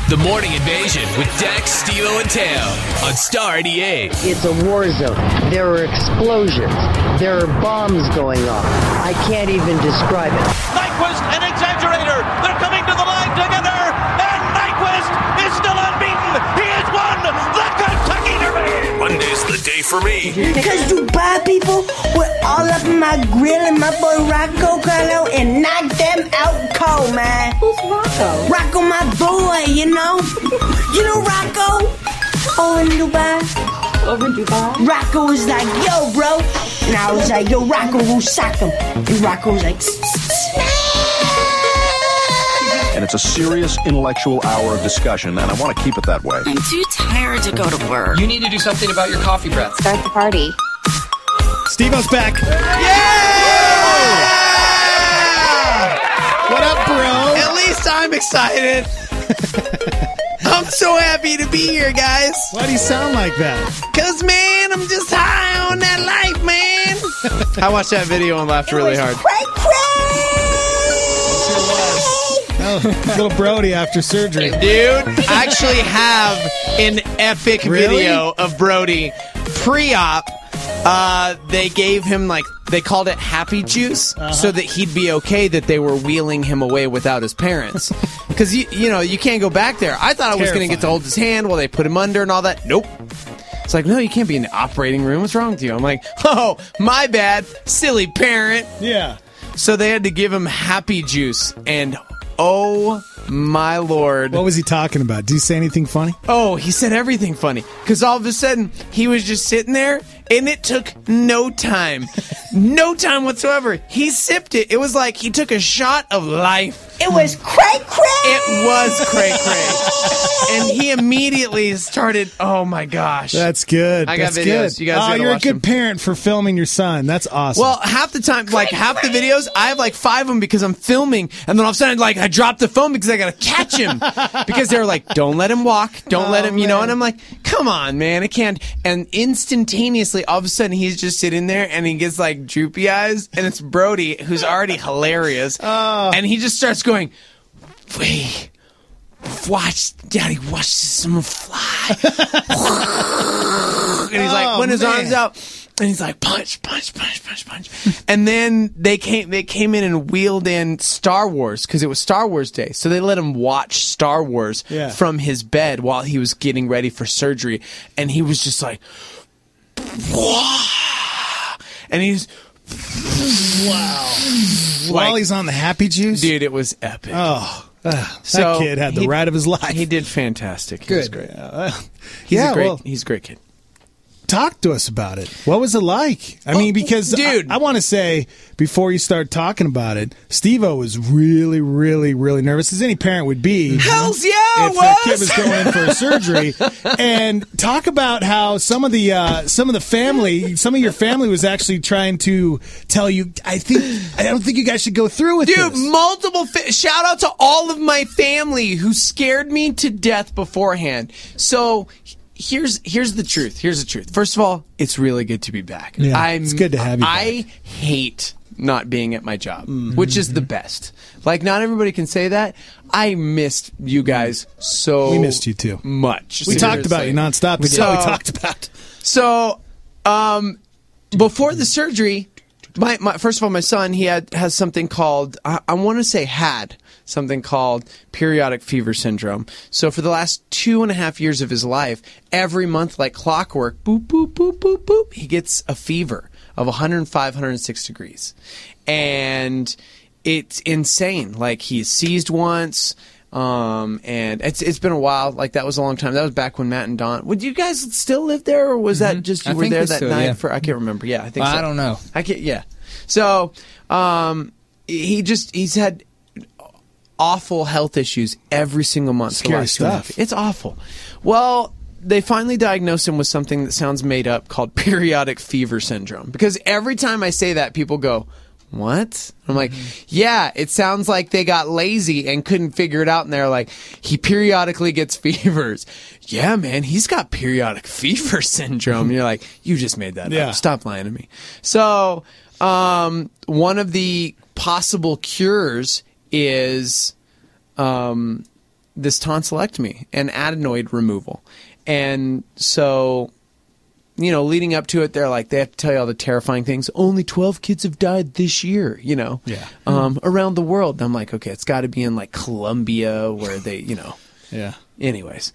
The Morning Invasion with Dex, Steve-O, and Teo on Star 88. It's a war zone. There are explosions. There are bombs going off. I can't even describe it. Nyquist, an exaggerator. They're coming to the line together, and Nyquist is still unbeaten. He has won the Kentucky Derby. Monday's the day for me. Because Dubai people were all up in my grill and my boy Rocco Carlo and knocked them out cold, man. Who's Rocco? Rocco, my boy, you know? You know Rocco? Over in Dubai. Over in Dubai? Rocco was like, yo, bro. And I was like, yo, Rocco, who socked him? And Rocco was like, and it's a serious intellectual hour of discussion, and I want to keep it that way. I'm too tired to go to work. You need to do something about your coffee breath. Start the party. Steve-O's back. Yeah! What up, bro? At least I'm excited. I'm so happy to be here, guys. Why do you sound like that? Because, man, I'm just high on that life, man. I watched that video and laughed really hard. Oh, little Brody after surgery. Dude, I actually have an epic video of Brody pre-op. They gave him, they called it happy juice so that he'd be okay that they were wheeling him away without his parents. Because, you can't go back there. I thought I was going to get to hold his hand while they put him under and all that. Nope. It's like, no, you can't be in the operating room. What's wrong with you? I'm like, oh, my bad. Silly parent. Yeah. So they had to give him happy juice, and oh my Lord. What was he talking about? Did he say anything funny? Oh, he said everything funny. Because all of a sudden, he was just sitting there, and it took no time. No time whatsoever. He sipped it. It was like he took a shot of life. It was cray-cray. It was cray-cray. And he immediately started, oh my gosh. That's good. I got That's videos. Good. You guys gotta you're a watch good them. parent for filming your son. That's awesome. Well, half the time, half the videos, I have 5 of them because I'm filming, and then all of a sudden, I dropped the phone because I got to catch him. Because they were like, don't let him walk. Don't let him, and I'm like, come on, man, I can't. And instantaneously, all of a sudden, he's just sitting there, and he gets droopy eyes, and it's Brody, who's already hilarious. And he just starts going, wait, Daddy, watch someone fly. And he's putting his arms out. And he's like, punch. And then they came in and wheeled in Star Wars because it was Star Wars Day. So they let him watch Star Wars from his bed while he was getting ready for surgery. And he was just like, wow. And he's, wow. While he's on the happy juice? Dude, it was epic. Oh. That kid had the ride of his life. He did fantastic. He was great. He's a great kid. Talk to us about it. What was it like? I mean, because dude, I want to say before you start talking about it, Steve-O was really, really, really nervous, as any parent would be. Hells yeah, if their kid was going in for a surgery. And talk about how some of your family was actually trying to tell you, I don't think you guys should go through with this. Dude, multiple shout out to all of my family who scared me to death beforehand. So Here's the truth. First of all, it's really good to be back. Yeah, it's good to have you back. I hate not being at my job, which is the best. Not everybody can say that. I missed you guys so We missed you too. Much. We talked about you nonstop. That's all we talked about. So, before the surgery, first of all, my son, he has something called, I want to say had something called periodic fever syndrome. So for the last 2.5 years of his life, every month, like clockwork, boop, boop, boop, boop, boop, he gets a fever of 105, 106 degrees. And it's insane. He's seized once, and it's been a while. That was a long time. That was back when Matt and Don. Would you guys still live there, or was that just you were there that night? Yeah. I can't remember. Yeah, I think so. I don't know. Yeah. So, he's had awful health issues every single month. Scary stuff. It's awful. Well, they finally diagnosed him with something that sounds made up called periodic fever syndrome. Because every time I say that, people go, what? I'm like, yeah, it sounds like they got lazy and couldn't figure it out. And they're like, he periodically gets fevers. Yeah, man, he's got periodic fever syndrome. And you're like, you just made that up. Stop lying to me. So, one of the possible cures is this tonsillectomy and adenoid removal. And so, you know, leading up to it, they're like, they have to tell you all the terrifying things. Only 12 kids have died this year, you know, around the world. And I'm like, okay, it's got to be in like Colombia where they, you know. Yeah. Anyways,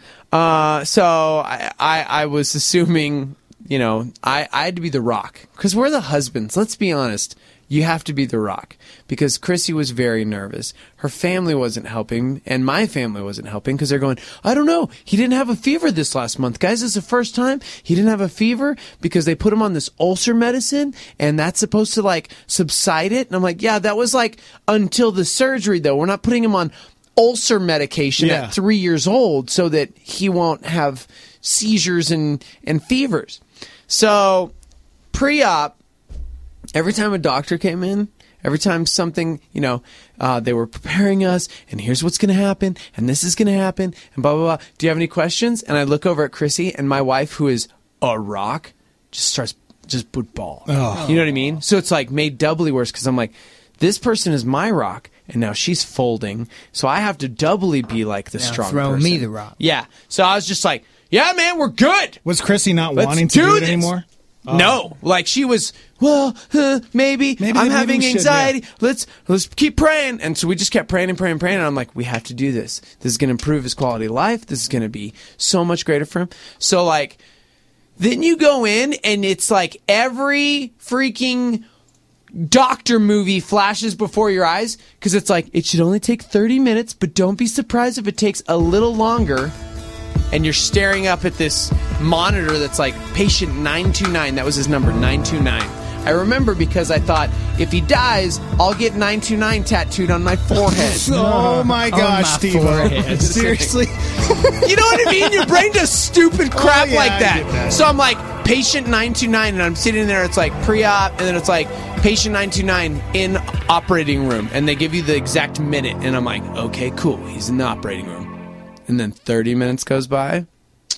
so I was assuming, you know, I had to be the Rock because we're the husbands. Let's be honest. You have to be the Rock because Chrissy was very nervous. Her family wasn't helping, and my family wasn't helping because they're going, I don't know. He didn't have a fever this last month. Guys, this is the first time he didn't have a fever because they put him on this ulcer medicine, and that's supposed to, like, subside it. And I'm like, yeah, that was, like, until the surgery, though. We're not putting him on ulcer medication at 3 years old so that he won't have seizures and fevers. So, pre-op, every time a doctor came in, every time something, you know, they were preparing us, and here's what's going to happen, and this is going to happen, and blah, blah, blah. Do you have any questions? And I look over at Chrissy, and my wife, who is a rock, just starts put ball. Oh. You know what I mean? So it's like made doubly worse because I'm like, this person is my rock, and now she's folding, so I have to doubly be like the strong throw person. Me the rock. Yeah. So I was just like, yeah, man, we're good. Was Chrissy not wanting to do it anymore? Oh. No, like she was. Well, maybe I'm having anxiety. Let's keep praying. And so we just kept praying and praying and praying. And I'm like, we have to do this. This is going to improve his quality of life. This is going to be so much greater for him. So like, then you go in and it's like every freaking doctor movie flashes before your eyes because it's like it should only take 30 minutes, but don't be surprised if it takes a little longer. And you're staring up at this monitor that's like patient 929. That was his number, 929. I remember because I thought, if he dies, I'll get 929 tattooed on my forehead. Oh my gosh, Steve. Seriously? You know what I mean? Your brain does stupid crap like that. So I'm like, patient 929, and I'm sitting there, it's like pre-op, and then it's like patient 929 in operating room. And they give you the exact minute. And I'm like, okay, cool. He's in the operating room. And then 30 minutes goes by, and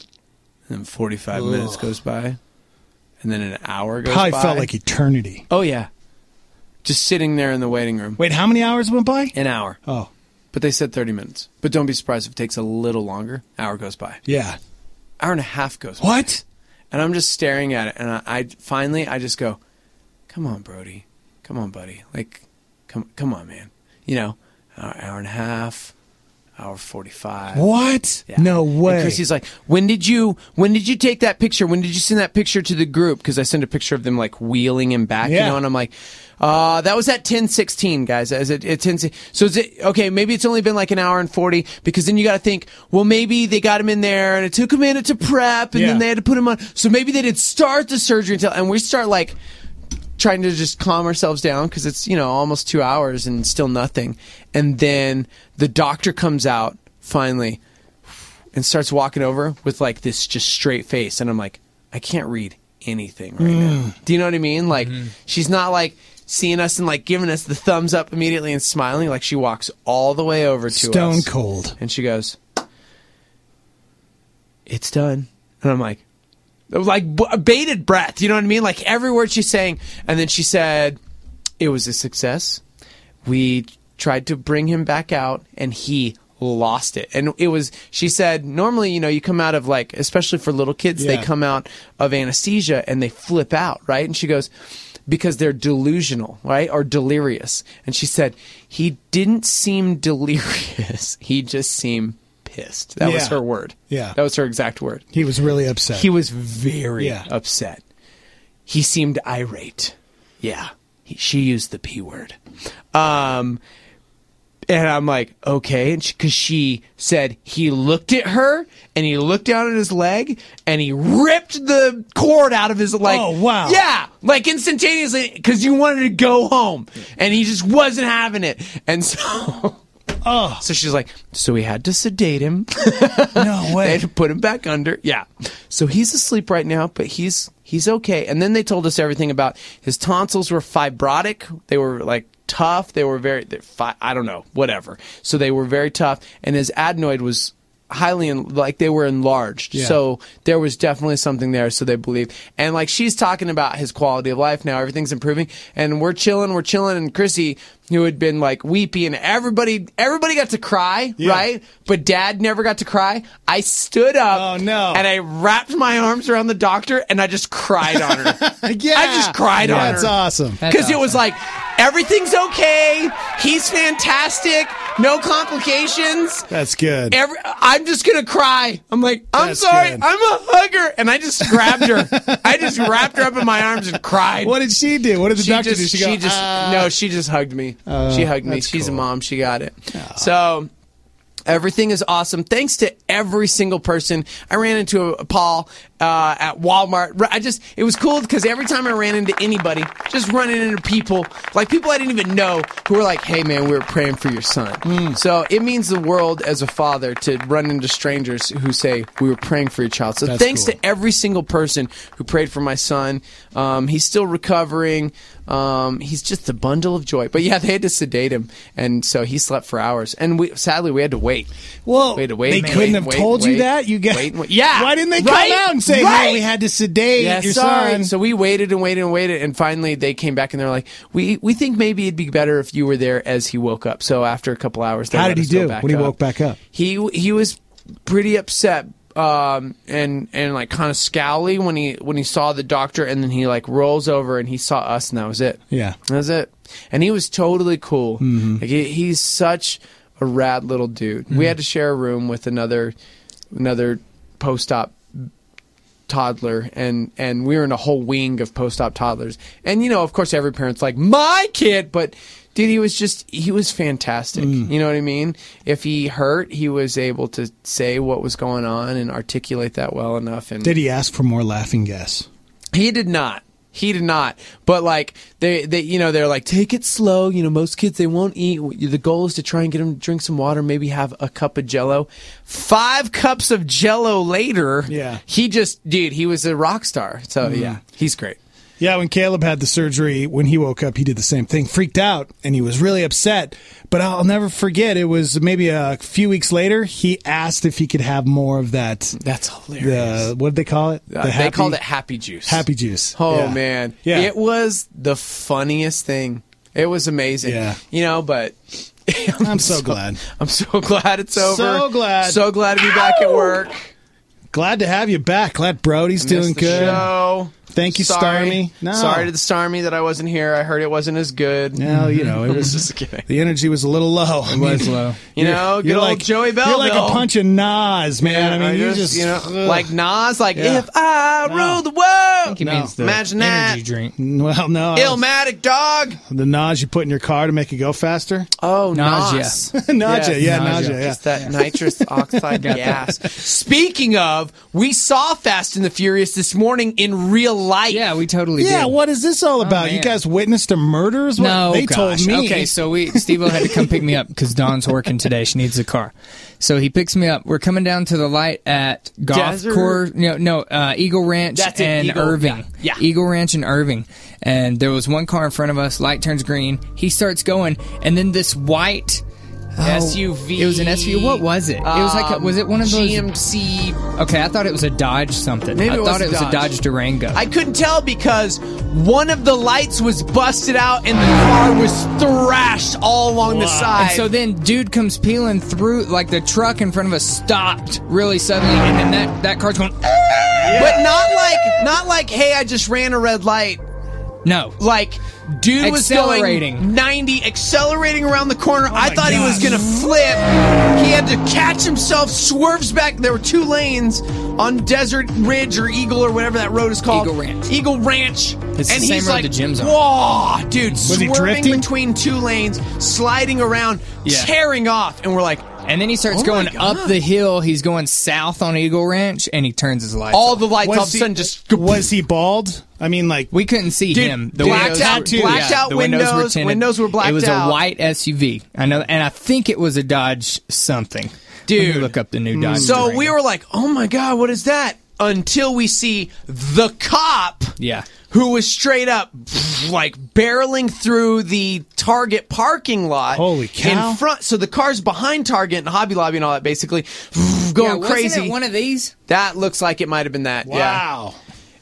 then 45 minutes goes by, and then an hour goes by. Probably felt like eternity. Oh, yeah. Just sitting there in the waiting room. Wait, how many hours went by? An hour. Oh. But they said 30 minutes. But don't be surprised if it takes a little longer. Hour goes by. Yeah. Hour and a half goes by. What? And I'm just staring at it, and I finally just go, come on, Brody. Come on, buddy. Like, come on, man. You know, hour and a half. Hour 45. What? Yeah. No way. And Chrissy's like, when did you take that picture? When did you send that picture to the group? Because I sent a picture of them like wheeling him back, you know, and I'm like, that was at 10:16, guys. Is it at 10? So is it okay? Maybe it's only been like an hour and 40 because then you got to think, well, maybe they got him in there and it took a minute to prep and then they had to put him on. So maybe they didn't start the surgery and we start like trying to just calm ourselves down because it's, you know, almost 2 hours and still nothing. And then the doctor comes out finally and starts walking over with like this just straight face. And I'm like, I can't read anything right now. Do you know what I mean? Like, she's not like seeing us and like giving us the thumbs up immediately and smiling. Like, she walks all the way over to us. Stone cold. And she goes, it's done. And I'm like, bated breath, you know what I mean? Like every word she's saying. And then she said, it was a success. We tried to bring him back out and he lost it. And it was, she said, normally, you know, you come out of like, especially for little kids, they come out of anesthesia and they flip out, right? And she goes, because they're delusional, right? Or delirious. And she said, he didn't seem delirious. He just seemed pissed. That was her word. Yeah. That was her exact word. He was really upset. He was very upset. He seemed irate. Yeah. She used the P word. And I'm like, okay. And because she said he looked at her and he looked down at his leg and he ripped the cord out of his leg. Oh, wow. Yeah. Like instantaneously because you wanted to go home and he just wasn't having it. And so... Oh. So she's like, so we had to sedate him. No way. They had to put him back under. Yeah. So he's asleep right now, but he's okay. And then they told us everything about his tonsils were fibrotic. They were like tough. They were I don't know, whatever. So they were very tough. And his adenoid was highly, they were enlarged. Yeah. So there was definitely something there, so they believe. And like she's talking about his quality of life now, everything's improving. And we're chilling, and Chrissy who had been like weepy, and everybody got to cry, right? But Dad never got to cry. I stood up, and I wrapped my arms around the doctor, and I just cried on her. I just cried on her. That's awesome. Because it was like, everything's okay. He's fantastic. No complications. That's good. I'm just gonna cry. I'm like, I'm sorry. Good. I'm a hugger, and I just grabbed her. I just wrapped her up in my arms and cried. What did she do? What did the doctor do? She go, no, she just hugged me. She hugged me. She's cool. A mom. She got it. So everything is awesome. Thanks to every single person. I ran into Paul at Walmart. It was cool because every time I ran into anybody, just running into people, like people I didn't even know, who were like, hey man, we were praying for your son. So it means the world as a father to run into strangers who say, we were praying for your child. So thanks to every single person who prayed for my son. He's still recovering. He's just a bundle of joy. But yeah, they had to sedate him, and so he slept for hours. And sadly, we had to wait. Well, they couldn't have told you that. You get yeah. Why didn't they come out and say, "Hey, we had to sedate your son"? So we waited and waited and waited, and finally they came back and they're like, "We think maybe it'd be better if you were there as he woke up." So after a couple hours, how did he do when he woke back up? He was pretty upset. And like kind of scowly when he saw the doctor, and then he like rolls over and he saw us, and that was it. Yeah, that was it. And he was totally cool. Mm-hmm. Like, he's such a rad little dude. Mm-hmm. We had to share a room with another post-op toddler, and we were in a whole wing of post-op toddlers. And of course, every parent's like, my kid, but. Dude, he was fantastic. You know what I mean? If he hurt, he was able to say what was going on and articulate that well enough. And did he ask for more laughing gas? He did not. But like they're like, take it slow. Most kids, they won't eat. The goal is to try and get them to drink some water, maybe have a cup of Jell-O. 5 cups of Jell-O later, he was a rock star. So yeah, he's great. Yeah, when Caleb had the surgery, when he woke up, he did the same thing. Freaked out, and he was really upset. But I'll never forget, it was maybe a few weeks later, he asked if he could have more of that. That's hilarious. What did they call it? They called it Happy Juice. Happy Juice. Oh, man. Yeah. It was the funniest thing. It was amazing. Yeah. But... I'm so glad. I'm so glad it's over. So glad. So glad to be back at work. Glad to have you back. Glad Brody's doing good. Show. Thank you, Starmy. No. Sorry to the Starmy that I wasn't here. I heard it wasn't as good. No, it was just kidding. The energy was a little low. It was low. Good old Joey Belleville. You're like a punch of Nas, man. Yeah, you just like Nas, like if I rule the world. I think he means the Imagine energy that. drink. Well, no. Illmatic, dog. The Nas you put in your car to make it go faster. Oh, Nas. Nausea. Yeah, nausea. Just that nitrous oxide gas. Speaking of, we saw Fast and the Furious this morning in real life. Yeah, we totally did. Yeah, what is this all about? You guys witnessed a murder? No, they told me. Okay, so Steve-O had to come pick me up because Dawn's working today. She needs a car. So he picks me up. We're coming down to the light at Eagle Ranch and Irving. Yeah. Eagle Ranch and Irving. And there was one car in front of us. Light turns green. He starts going. And then this white... SUV. It was an SUV. What was it? It was like was it one of those GMC? Okay, I thought it was a Dodge something. Maybe I thought it was Dodge. a Dodge Durango. I couldn't tell because one of the lights was busted out and the car was thrashed all along the side. And so then dude comes peeling through, like the truck in front of us stopped really suddenly, and then that car's going. But not like hey, I just ran a red light. No. Like, dude was going 90, accelerating around the corner. I thought he was going to flip. He had to catch himself, swerves back. There were 2 lanes on Desert Ridge or Eagle or whatever that road is called. Eagle Ranch. It's and the same he's road like, the gym's on. whoa, dude, Was he swerving drifting? between 2 lanes, sliding around, tearing off. And we're like... And then he starts going up the hill. He's going south on Eagle Ranch, and he turns his lights all off. the lights all of a sudden just... Was he bald? I mean, like... We couldn't see him. The blacked out the windows. Were tinted. Windows were blacked out. It was a white SUV. I know, and I think it was a Dodge something. Dude. Let me look up the new Dodge So Durango. we were like, oh my God, what is that? Until we see the cop... Yeah. Who was straight up, like, barreling through the Target parking lot. Holy cow. In front. So the car's behind Target and Hobby Lobby and all that, basically, going crazy. Wasn't it one of these? That looks like it might have been that. Wow.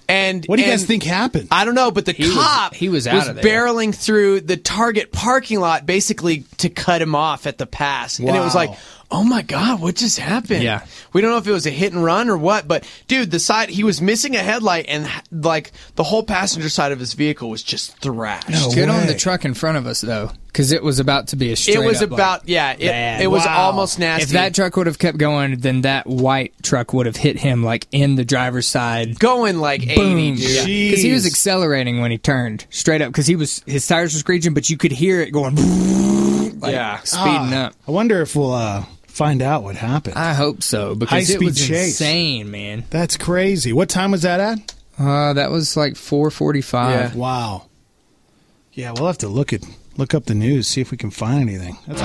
And what do you guys think happened? I don't know, but the cop he was out of there. barreling through the Target parking lot basically to cut him off at the pass. Wow. And it was like, oh my God, what just happened? Yeah. We don't know if it was a hit and run or what, but dude, he was missing a headlight and like the whole passenger side of his vehicle was just thrashed. Good on the truck in front of us though, because it was about to be a straight It was up, about, it was almost nasty. If that truck would have kept going, then that white truck would have hit him like in the driver's side. Going like 80, dude. Because he was accelerating when he turned straight up, because his tires were screeching, but you could hear it going like, speeding up. I wonder if we'll find out what happened. I hope so, because it High-speed was chase. insane, man. That's crazy. What time was that at? That was like 4:45. Yeah. Wow. Yeah, we'll have to look up the news, see if we can find anything. That's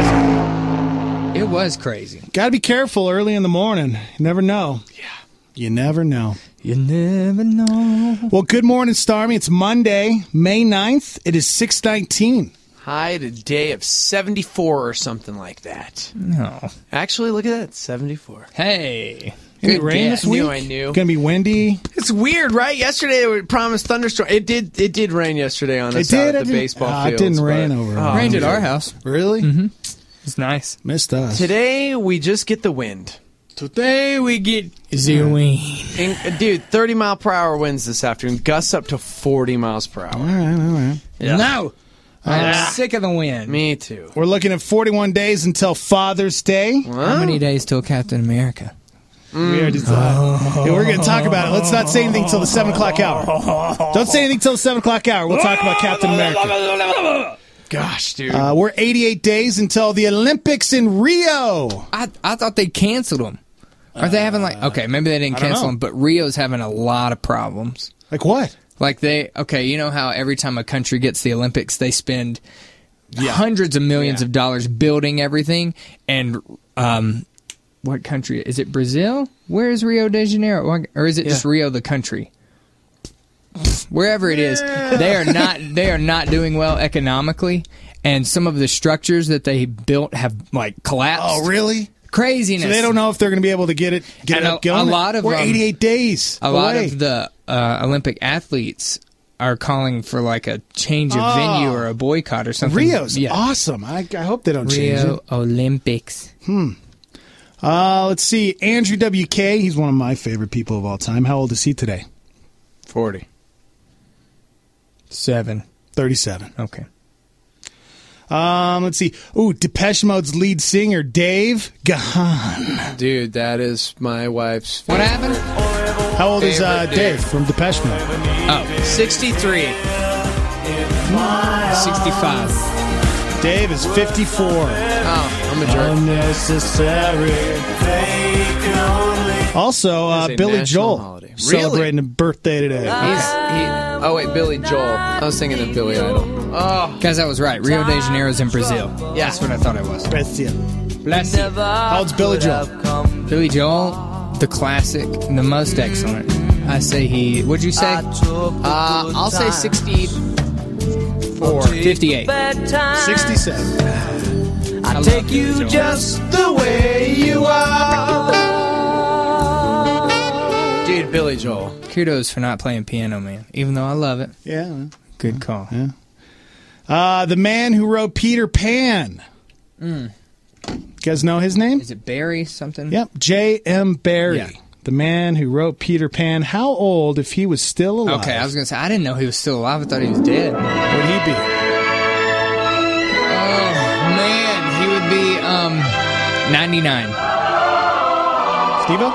crazy. It was crazy. Got to be careful early in the morning. You never know. Yeah. You never know. You never know. Well, good morning, Starmy. It's Monday, May 9th. It is 6:19. High today of 74 or something like that. No. Actually, look at that, 74. Hey. Good rain this week? I knew. Gonna be windy. It's weird, right? Yesterday they promised thunderstorm. It did rain yesterday on us out at the baseball fields. It didn't rain over. It rained at our house. Really? Mm-hmm. It's nice. Missed us. Today we just get the wind. Today we get the wind. And, dude, 30 mile per hour winds this afternoon. Gusts up to 40 miles per hour. All right. Yeah. No. I'm sick of the wind. Me too. We're looking at 41 days until Father's Day. How many days till Captain America? We're going to talk about it. Let's not say anything till the 7 o'clock hour. Don't say anything till the 7 o'clock hour. We'll talk about Captain America. Gosh, dude. We're 88 days until the Olympics in Rio. I thought they canceled them. Are they having okay, maybe they didn't cancel them, but Rio's having a lot of problems. Like what? Like you know how every time a country gets the Olympics, they spend hundreds of millions of dollars building everything, and what country? Is it Brazil? Where is Rio de Janeiro? Or is it just Rio the country? Wherever it is, they are not doing well economically, and some of the structures that they built have collapsed. Oh, really? Craziness. So they don't know if they're going to be able to get it up going. We're 88 days. A lot of the Olympic athletes are calling for a change of venue or a boycott or something. Rio's awesome. I hope they don't change it. Rio Olympics. Let's see. Andrew WK. He's one of my favorite people of all time. How old is he today? 40. 37. Okay. Let's see. Ooh, Depeche Mode's lead singer, Dave Gahan. Dude, that is my wife's favorite. What happened? How old is Dave from Depeche Mode? Oh, 63. 65. Dave is 54. Oh, I'm a jerk. Unnecessary. Also, Billy Joel celebrating a birthday today. Oh, wait, Billy Joel. I was thinking of Billy Idol. Oh. Guys, I was right. Rio de Janeiro's in Brazil. Yeah. That's what I thought it was. Brazil. Bless you. How old's Billy Joel? Billy Joel, the classic, the most excellent. I say what'd you say? I'll say 64. 58. 67. I take you just the way you are. Dude, Billy Joel. Kudos for not playing piano, man. Even though I love it. Yeah. Good call. Yeah. The man who wrote Peter Pan. You guys know his name? Is it Barry something? Yep. J.M. Barrie. Yeah. The man who wrote Peter Pan. How old if he was still alive? Okay, I was going to say, I didn't know he was still alive. I thought he was dead. Would he be? Oh, man. He would be 99. Steve-O?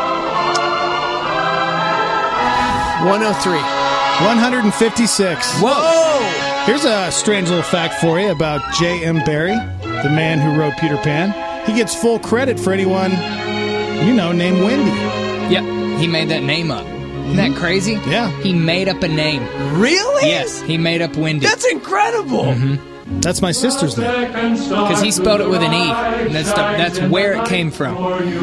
103. 156. Whoa! Here's a strange little fact for you about J.M. Barrie, the man who wrote Peter Pan. He gets full credit for anyone, named Wendy. Yep, he made that name up. Isn't that crazy? Yeah. He made up a name. Really? Yes, he made up Wendy. That's incredible. Mm-hmm. That's my sister's name. Because he spelled it with an E. And that's where it came from.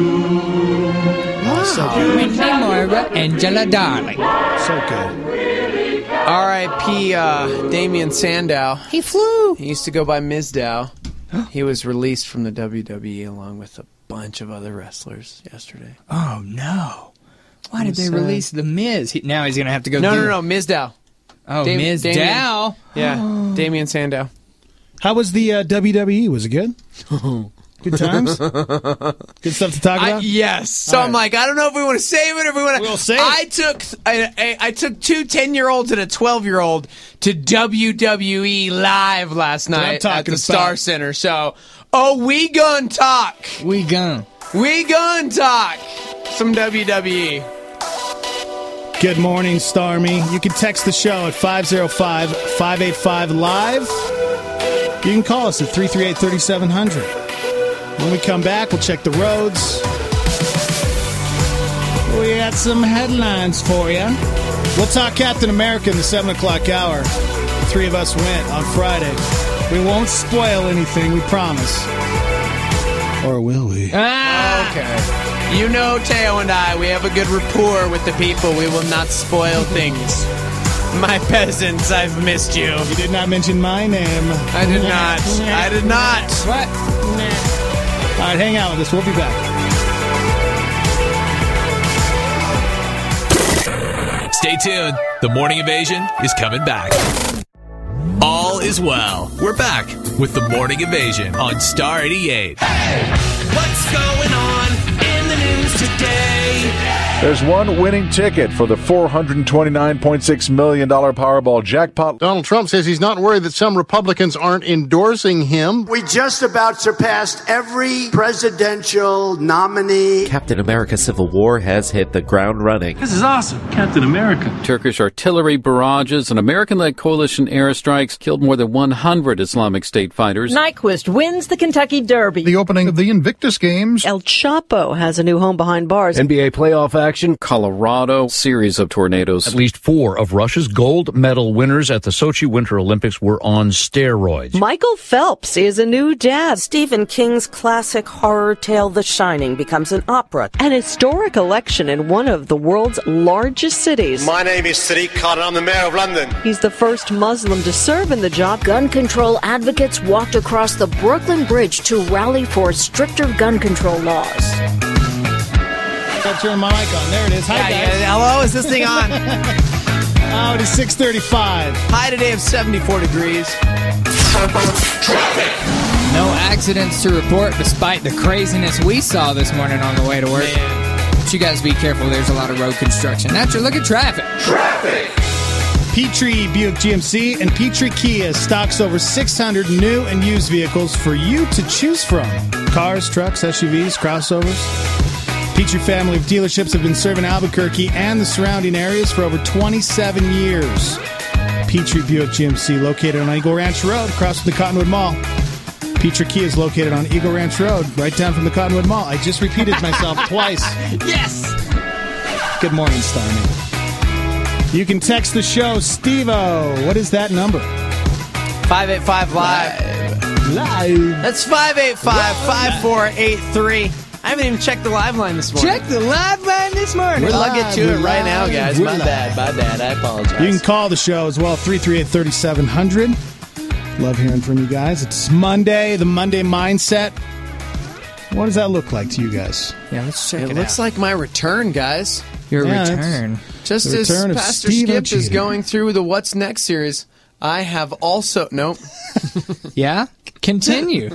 Oh, so good. Wendy Moira, Angela Darling. So good. R.I.P. Damien Sandow. He flew. He used to go by Mizdow. He was released from the WWE along with a bunch of other wrestlers yesterday. Oh, no. Why did they release The Miz? Now he's going to have to go No, Mizdow. Oh, Mizdow. Yeah, Damian Sandow. How was the WWE? Was it good? Good times? Good stuff to talk about? Yes. So I'm like, I don't know if we want to save it or if we want to. We'll save it. I took two 10-year-olds and a 12-year-old to WWE Live last night at the Star Center. So, we gon' talk. We gon' talk some WWE. Good morning, Starmy. You can text the show at 505-585-LIVE. You can call us at 338-3700. When we come back, we'll check the roads. We got some headlines for you. We'll talk Captain America in the 7 o'clock hour. The three of us went on Friday. We won't spoil anything, we promise. Or will we? Okay. You know, Teo and I, we have a good rapport with the people. We will not spoil things. My peasants, I've missed you. You did not mention my name. I did not. I did not. What? All right, hang out with us. We'll be back. Stay tuned. The Morning Invasion is coming back. All is well. We're back with the Morning Invasion on Star 88. Hey, what's going on in the news today? There's one winning ticket for the $429.6 million Powerball jackpot. Donald Trump says he's not worried that some Republicans aren't endorsing him. We just about surpassed every presidential nominee. Captain America Civil War has hit the ground running. This is awesome. Captain America. Turkish artillery barrages and American-led coalition airstrikes killed more than 100 Islamic State fighters. Nyquist wins the Kentucky Derby. The opening of the Invictus Games. El Chapo has a new home behind bars. NBA playoff action. Colorado, series of tornadoes. At least 4 of Russia's gold medal winners at the Sochi Winter Olympics were on steroids. Michael Phelps is a new dad. Stephen King's classic horror tale The Shining becomes an opera. An historic election in one of the world's largest cities. My name is Sadiq Khan and I'm the Mayor of London. He's the first Muslim to serve in the job. Gun control advocates walked across the Brooklyn Bridge to rally for stricter gun control laws. I'll turn my mic on. There it is. Hi, guys. Yeah. Hello, is this thing on? Oh, it is 6:35. High today of 74 degrees. Traffic. No accidents to report despite the craziness we saw this morning on the way to work. But you guys be careful. There's a lot of road construction. That's your look at traffic. Traffic. Petrie Buick GMC and Petrie Kia stocks over 600 new and used vehicles for you to choose from. Cars, trucks, SUVs, crossovers. Petrie family of dealerships have been serving Albuquerque and the surrounding areas for over 27 years. Petrie Buick GMC, located on Eagle Ranch Road, across from the Cottonwood Mall. Petrie Kia is located on Eagle Ranch Road, right down from the Cottonwood Mall. I just repeated myself twice. Yes! Good morning, Starman. You can text the show, Steve-O. What is that number? 585-LIVE. Live. That's 585-5483. I haven't even checked the live line this morning. Check the live line this morning. We'll get to it right now, guys. My bad. I apologize. You can call the show as well, 338-3700. Love hearing from you guys. It's Monday, the Monday Mindset. What does that look like to you guys? Yeah, let's check it out. It looks like my return, guys. Your return. Just as Pastor Skip is going through the What's Next series, I have also... Nope. Yeah? Continue.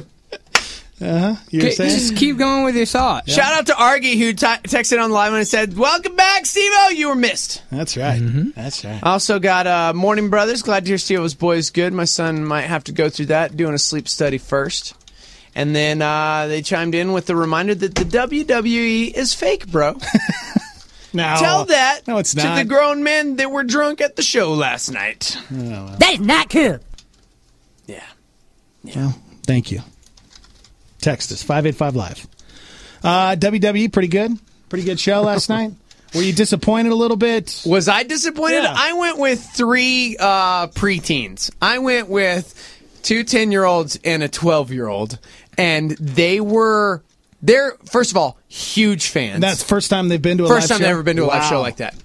Just keep going with your thought. Shout out to Argy, who texted on the live and said, "Welcome back, Steve-O. You were missed." That's right. Mm-hmm. That's right. I also got Morning Brothers. Glad to hear Steve-O's boy is good. My son might have to go through that, doing a sleep study first. And then they chimed in with the reminder that the WWE is fake, bro. No. Tell that no, it's to not. the grown men that were drunk at the show last night. Oh, well. That is not cool. Yeah. Well, thank you. Text us, 585-LIVE. WWE, pretty good. Pretty good show last night. Were you disappointed a little bit? Was I disappointed? Yeah. I went with 3 preteens. I went with 2 10-year-olds and a 12-year-old. And they're, first of all, huge fans. That's the first time they've been to a live show? First time they've ever been to a live show like that.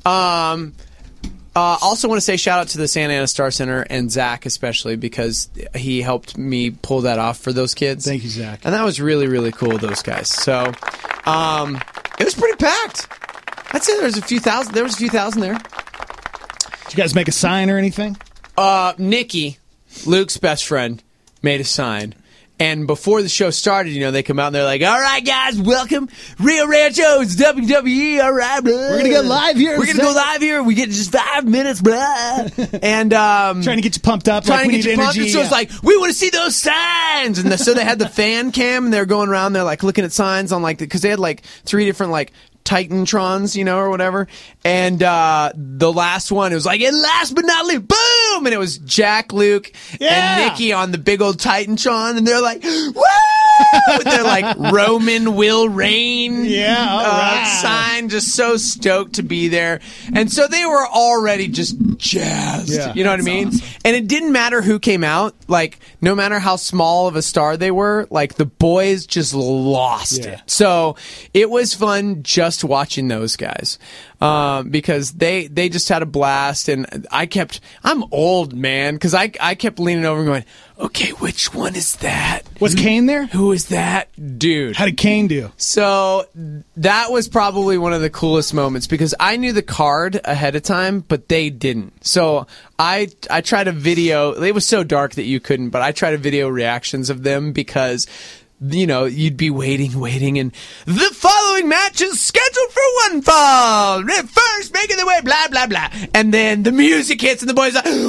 Also want to say shout out to the Santa Ana Star Center and Zach especially because he helped me pull that off for those kids. Thank you, Zach. And that was really, really cool, those guys. So it was pretty packed. I I'd say there was a few thousand there. Did you guys make a sign or anything? Nikki, Luke's best friend, made a sign. And before the show started, they come out and they're like, all right, guys, welcome. Rio Rancho, it's WWE, all right, blah. We're going to go live here. We're going to go live here. We get just 5 minutes, blah. And trying to get you pumped up. Trying to get you pumped up. So it's like, we want to see those signs. And so they had the fan cam, and they're going around there, like, looking at signs on, like, because they had, like, 3 different, like, Titantrons, or whatever. And the last one, it was like, and last but not least, boom! And it was Jack, Luke, and Nikki on the big old Titantron. And they're like, woo! With their, like, Roman will reign sign. Just so stoked to be there. And so they were already just jazzed. Yeah, you know what I mean? Awesome. And it didn't matter who came out. Like, no matter how small of a star they were, like, the boys just lost it. So it was fun just watching those guys. Because they just had a blast, and I'm old, man, because I kept leaning over and going, okay, which one is that? Was Kane there? Who is that dude? How did Kane do? So that was probably one of the coolest moments, because I knew the card ahead of time, but they didn't. So I tried to video. It was so dark that you couldn't, but I tried to video reactions of them, because you'd be waiting, and the following match is scheduled for one fall. First, making their way, blah, blah, blah. And then the music hits, and the boys are like,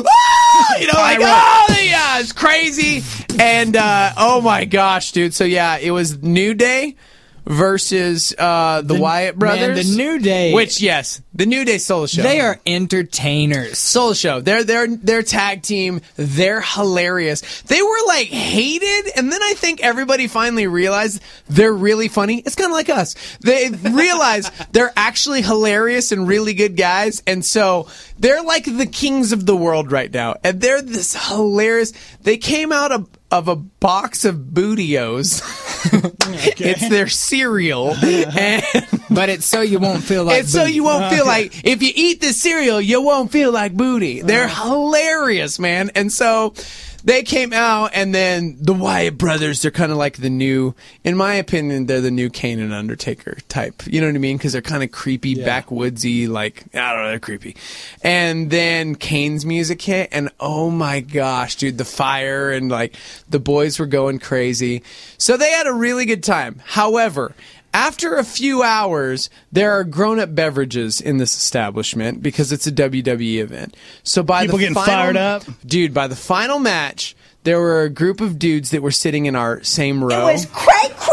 it's crazy. And, oh my gosh, dude. So, yeah, it was New Day versus the Wyatt brothers. Man, the New Day. Which, yes, the New Day solo show. They are entertainers. Solo show. They're tag team. They're hilarious. They were, like, hated, and then I think everybody finally realized they're really funny. It's kind of like us. They realize they're actually hilarious and really good guys, and so they're like the kings of the world right now. And they're this hilarious... They came out of a box of Bootios. Okay. It's their cereal. But it's so you won't feel like booty. So you won't feel like, if you eat this cereal, you won't feel like booty. They're hilarious, man. And so they came out, and then the Wyatt brothers, they're kind of like the new, in my opinion, they're the new Kane and Undertaker type. You know what I mean? Because they're kind of creepy, backwoodsy, like, I don't know, they're creepy. And then Kane's music hit, and oh my gosh, dude, the fire, and like, the boys were going crazy. So they had a really good time. However, after a few hours, there are grown-up beverages in this establishment because it's a WWE event. So by people getting fired up, dude. By the final match, there were a group of dudes that were sitting in our same row. It was cray-cray.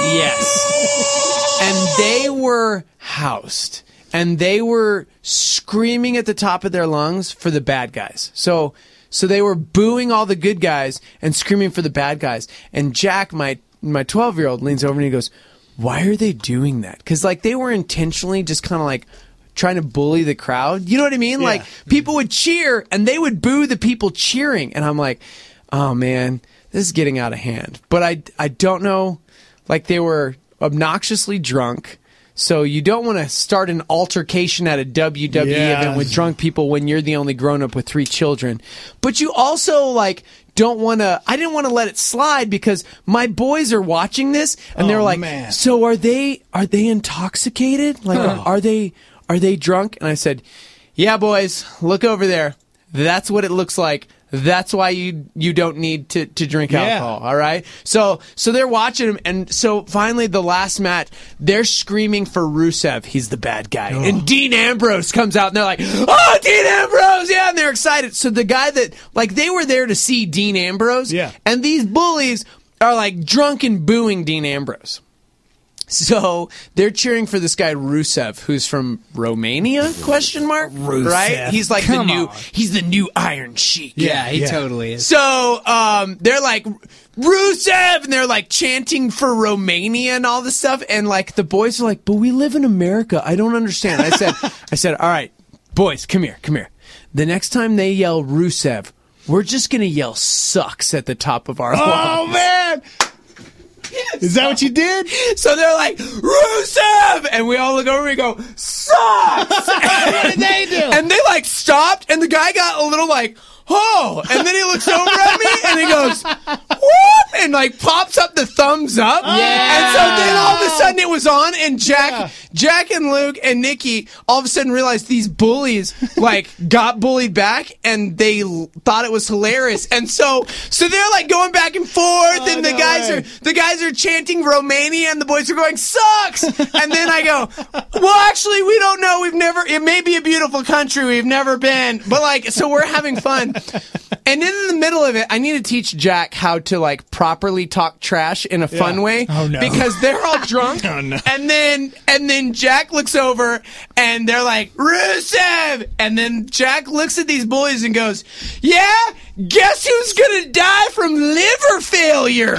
Yes, and they were housed, and they were screaming at the top of their lungs for the bad guys. So they were booing all the good guys and screaming for the bad guys. And Jack, my 12-year-old, leans over and he goes, why are they doing that? Because, like, they were intentionally just kind of, like, trying to bully the crowd. You know what I mean? Yeah. Like, people would cheer, and they would boo the people cheering. And I'm like, oh, man, this is getting out of hand. But I don't know. Like, they were obnoxiously drunk. So you don't want to start an altercation at a WWE event with drunk people when you're the only grown-up with 3 children. But you also, like... I didn't want to let it slide because my boys are watching this and they're like, man. So are they intoxicated? Like, are they drunk? And I said, yeah, boys, look over there. That's what it looks like. That's why you don't need to drink alcohol, all right? So they're watching him, and so finally the last match, they're screaming for Rusev. He's the bad guy. Oh. And Dean Ambrose comes out, and they're like, oh, Dean Ambrose! Yeah, and they're excited. So the guy that, like, they were there to see Dean Ambrose, and these bullies are, like, drunk and booing Dean Ambrose. So they're cheering for this guy Rusev, who's from Romania? Rusev. Right? He's like he's the new Iron Sheik. Yeah, he totally is. So they're like Rusev, and they're like chanting for Romania and all this stuff, and like the boys are like, but we live in America. I don't understand. I said, all right, boys, come here. The next time they yell Rusev, we're just gonna yell sucks at the top of our lungs. Oh man! Is that what you did? So they're like, Rusev! And we all look over and go, sucks! What did they do? And they like stopped, and the guy got a little like, oh, and then he looks over at me and he goes, whoop, and like pops up the thumbs up. Yeah. And so then all of a sudden it was on, and Jack and Luke and Nikki all of a sudden realized these bullies like got bullied back, and they thought it was hilarious. And so they're like going back and forth, and the guys are chanting Romania, and the boys are going, sucks. And then I go, well, actually, we don't know. It may be a beautiful country. We've never been. But like, so we're having fun. And in the middle of it, I need to teach Jack how to like properly talk trash in a fun way. Oh, no. Because they're all drunk. Oh, no. And then Jack looks over and they're like, Rusev! And then Jack looks at these bullies and goes, yeah? Guess who's gonna die from liver failure?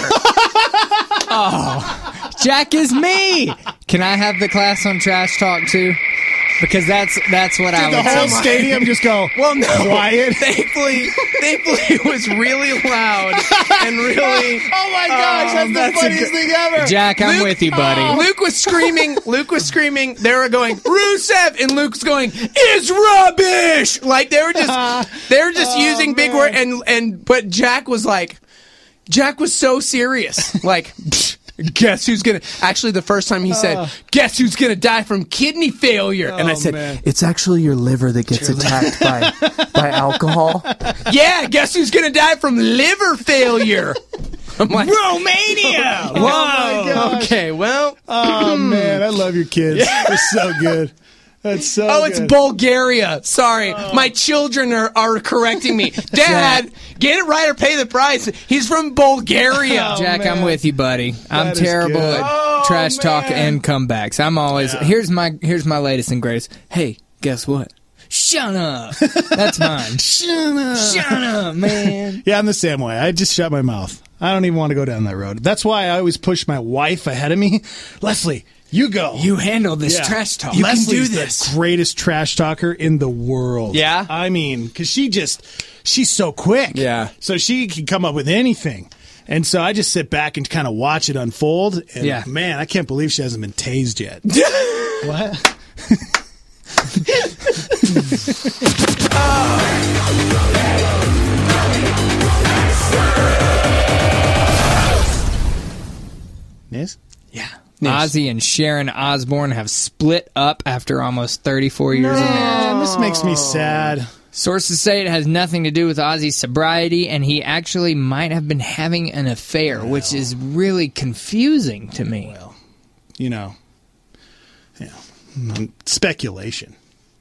Oh, Jack is me. Can I have the class on trash talk too? Because that's what I would say. The whole stadium just go, well, no. Quiet. Thankfully, it was really loud and really. Oh my gosh, that's the funniest thing ever. Jack, I'm with you, buddy. Luke was screaming. They were going, Rusev, and Luke's going, it's rubbish. Like they were just using big words, but Jack was so serious, like. Guess who's gonna? Actually, the first time he said, "Guess who's gonna die from kidney failure?" And I said, man. "It's actually your liver that gets attacked by alcohol." Yeah, guess who's gonna die from liver failure? I'm like, Romania. Whoa. Oh my gosh. Okay, well. Oh man, I love your kids. They're so good. That's so good. It's Bulgaria. Sorry. My children are correcting me. Dad, get it right or pay the price. He's from Bulgaria. Jack, man. I'm with you, buddy. I'm terrible at trash talk and comebacks. I'm always here's my latest and greatest. Hey, guess what? Shut up. That's mine. Shut up, man. Yeah, I'm the same way. I just shut my mouth. I don't even want to go down that road. That's why I always push my wife ahead of me. Leslie, you go. You handle this trash talk. You Leslie's can do this. The greatest trash talker in the world. Yeah? I mean, because she's so quick. Yeah. So she can come up with anything. And so I just sit back and kind of watch it unfold. And man, I can't believe she hasn't been tased yet. What? Niz? Yeah. Ozzy and Sharon Osbourne have split up after almost 34 years of marriage. This makes me sad. Sources say it has nothing to do with Ozzy's sobriety, and he actually might have been having an affair, which is really confusing to me. Well, speculation.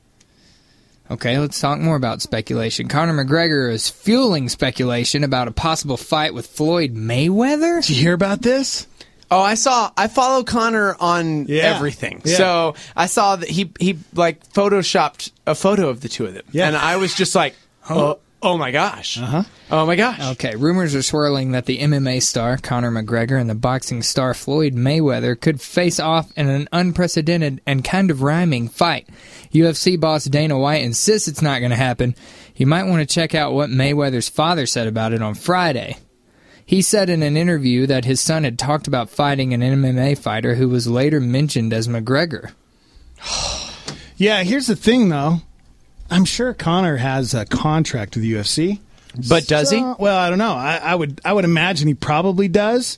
Okay, let's talk more about speculation. Conor McGregor is fueling speculation about a possible fight with Floyd Mayweather. Did you hear about this? Oh, I follow Conor on everything. Yeah. So I saw that he like photoshopped a photo of the two of them. Yeah. And I was just like, oh my gosh. Oh my gosh. Okay, rumors are swirling that the MMA star Conor McGregor and the boxing star Floyd Mayweather could face off in an unprecedented and kind of rhyming fight. UFC boss Dana White insists it's not going to happen. You might want to check out what Mayweather's father said about it on Friday. He said in an interview that his son had talked about fighting an MMA fighter who was later mentioned as McGregor. Yeah, here's the thing, though. I'm sure Conor has a contract with the UFC. But does he? Well, I don't know. I would imagine he probably does.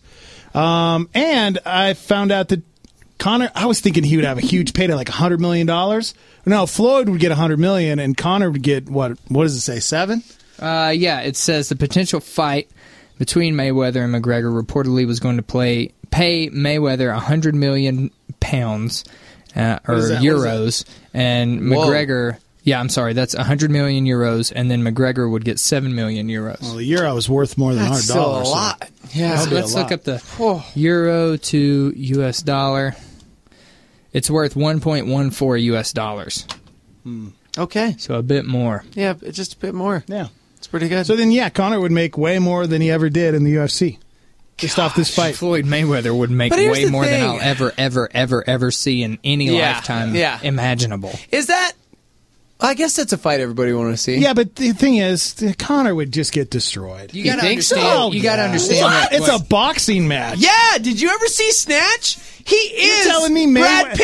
And I found out that Conor, I was thinking he would have a huge payday, like $100 million. No, Floyd would get $100 million, and Conor would get, what does it say, 7? Yeah, it says the potential fight between Mayweather and McGregor reportedly was going to pay Mayweather 100 million pounds or euros, and McGregor. Yeah, I'm sorry, that's 100 million euros, and then McGregor would get 7 million euros. Well, the euro is worth more than $100. Still a lot. Yeah, so let's look up the euro to US dollar. It's worth 1.14 US dollars. Okay, so a bit more. Yeah, just a bit more. Yeah. It's pretty good. So then, Conor would make way more than he ever did in the UFC. Just off this fight. Floyd Mayweather would make way more than I'll ever see in any lifetime imaginable. Is that... I guess that's a fight everybody want to see. Yeah, but the thing is, Conor would just get destroyed. You got to understand. You got to understand. It's a boxing match. Yeah. Did you ever see Snatch? He is telling me Brad Pitt.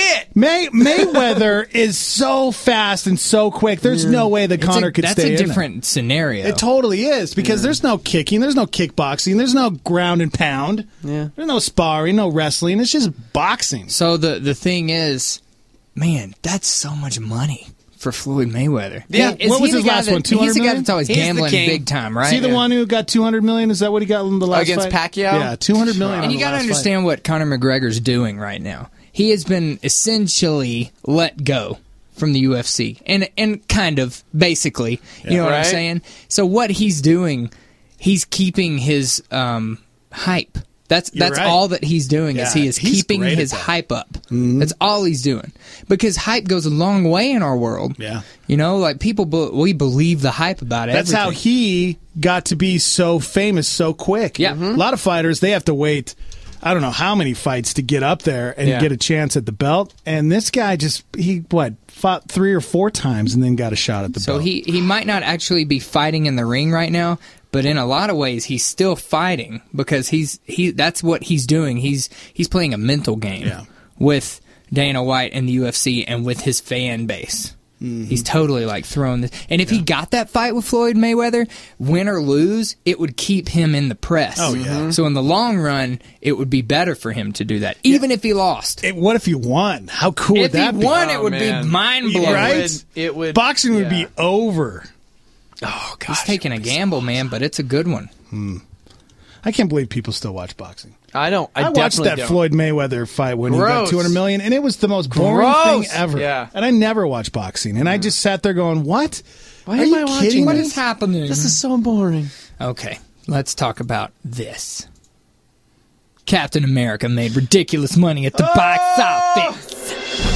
Mayweather is so fast and so quick. There's no way that Conor could stay in That's a different scenario. It totally is, because there's no kicking, there's no kickboxing, there's no ground and pound. Yeah. There's no sparring, no wrestling. It's just boxing. So the thing is, man, that's so much money for Floyd Mayweather. Yeah. What was his last one? 200 He's the guy million? that's always gambling big time, right? Is he the one who got 200 million? Is that what he got in the last Against fight? Pacquiao? Yeah, 200 million. And you got to understand what Conor McGregor's doing right now. He has been essentially let go from the UFC, and kind of basically, you know what I'm saying? So what he's doing, he's keeping his hype. That's right. all that he's doing is he is he's keeping great at his that. hype up. That's all he's doing, because hype goes a long way in our world. Yeah, you know, like people we believe the hype about it. That's how he got to be so famous so quick. Yeah. A lot of fighters, they have to wait, I don't know how many fights to get up there and get a chance at the belt. And this guy fought 3 or 4 times and then got a shot at the belt. So he might not actually be fighting in the ring right now, but in a lot of ways he's still fighting, because that's what he's doing. He's playing a mental game with Dana White and the UFC and with his fan base. He's totally like throwing this. And if he got that fight with Floyd Mayweather, win or lose, it would keep him in the press. Oh, yeah. So in the long run, it would be better for him to do that, even if he lost. What if he won? How cool would that be? If he won, it would be mind-blowing. Right? It would. Boxing would be over. Oh, gosh. He's taking a gamble, man, but it's a good one. I can't believe people still watch boxing. I don't. I watched that don't. Floyd Mayweather fight when he got 200 million, and it was the most boring thing ever. Yeah. And I never watched boxing, and I just sat there going, "What? Why Are am you I watching? kidding What me?" is happening? This is so boring. Okay, let's talk about this. Captain America made ridiculous money at the box office.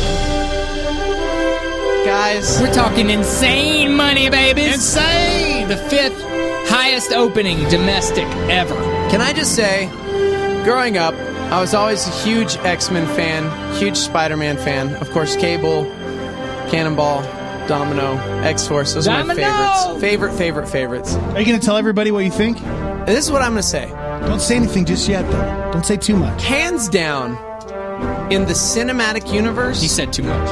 Guys, we're talking insane money, babies. Insane! The 5th highest opening domestic ever. Can I just say, growing up, I was always a huge X-Men fan, huge Spider-Man fan. Of course, Cable, Cannonball, Domino, X-Force. Those are my favorites. Favorites. Are you going to tell everybody what you think? And this is what I'm going to say. Don't say anything just yet, though. Don't say too much. Hands down, in the cinematic universe... He said too much.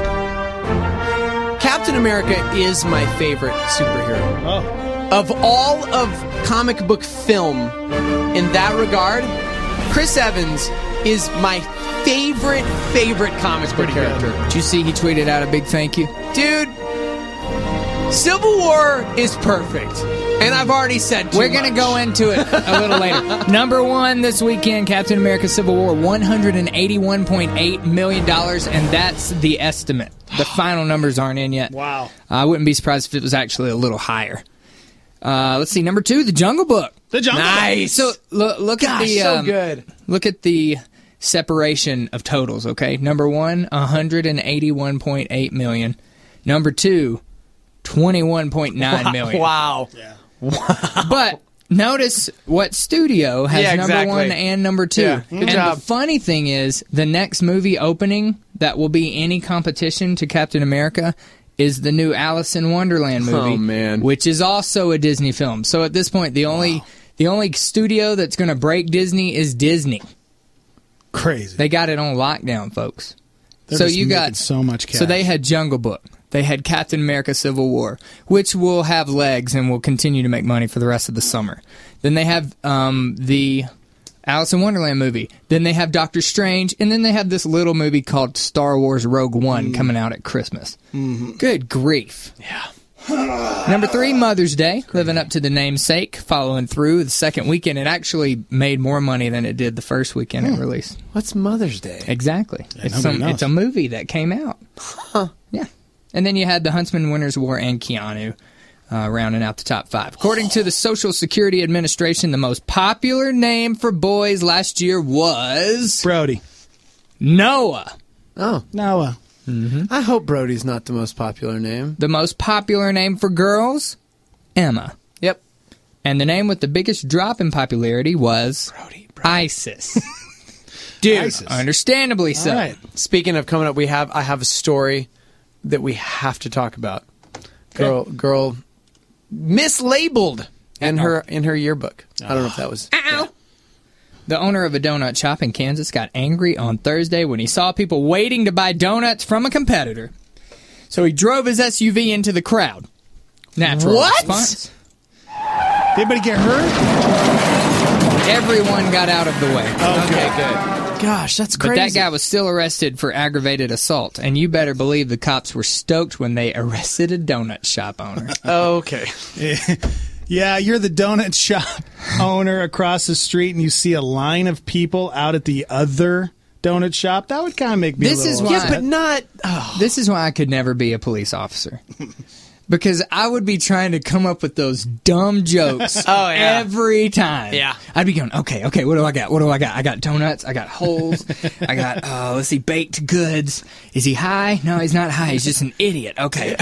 Captain America is my favorite superhero. Oh. Of all of comic book film, in that regard, Chris Evans is my favorite comic book character. Did you see he tweeted out a big thank you? Dude, Civil War is perfect. And I've already said too We're going to go into it a little later. Number 1 this weekend, Captain America Civil War, $181.8 million, and that's the estimate. The final numbers aren't in yet. Wow. I wouldn't be surprised if it was actually a little higher. Let's see, number 2, The Jungle Book. The Jungle Book. Nice. So look at the so good. Look at the separation of totals, okay? Number 1, $181.8 million. Number 2, $21.9 million. Wow. Yeah. But notice what studio has number 1 and number 2. Yeah, good job. The funny thing is, the next movie opening that will be any competition to Captain America is the new Alice in Wonderland movie, Oh, man. which is also a Disney film. So at this point, the only studio that's going to break Disney is Disney. Crazy. They got it on lockdown, folks. They're so just you making got so much cash. So they had Jungle Book. They had Captain America Civil War, which will have legs and will continue to make money for the rest of the summer. Then they have the Alice in Wonderland movie. Then they have Doctor Strange. And then they have this little movie called Star Wars Rogue One coming out at Christmas. Mm-hmm. Good grief. Yeah. Number 3, Mother's Day, living up to the namesake, following through the second weekend. It actually made more money than it did the first weekend it released. What's Mother's Day? Exactly. Yeah, It's a movie that came out. Huh. Yeah. And then you had The Huntsman, Winter's War, and Keanu rounding out the top 5. According to the Social Security Administration, the most popular name for boys last year was... Brody. Noah. Oh. Noah. Mm-hmm. I hope Brody's not the most popular name. The most popular name for girls? Emma. Yep. And the name with the biggest drop in popularity was... Brody. Isis. Dude, ISIS. Understandably so. All right. Speaking of coming up, I have a story that we have to talk about. Girl mislabeled in her yearbook. I don't know if that was... Ow. The owner of a donut shop in Kansas got angry on Thursday when he saw people waiting to buy donuts from a competitor. So he drove his SUV into the crowd. Natural response. Did anybody get hurt? Everyone got out of the way. Okay, good. Gosh, that's crazy. But that guy was still arrested for aggravated assault, and you better believe the cops were stoked when they arrested a donut shop owner. Okay. Yeah, you're the donut shop owner across the street, and you see a line of people out at the other donut shop. That would kind of make me This a is little why, upset. but not... This is why I could never be a police officer. Because I would be trying to come up with those dumb jokes every time. Yeah. I'd be going, okay, what do I got? I got donuts. I got holes. I got, let's see, baked goods. Is he high? No, he's not high. He's just an idiot. Okay.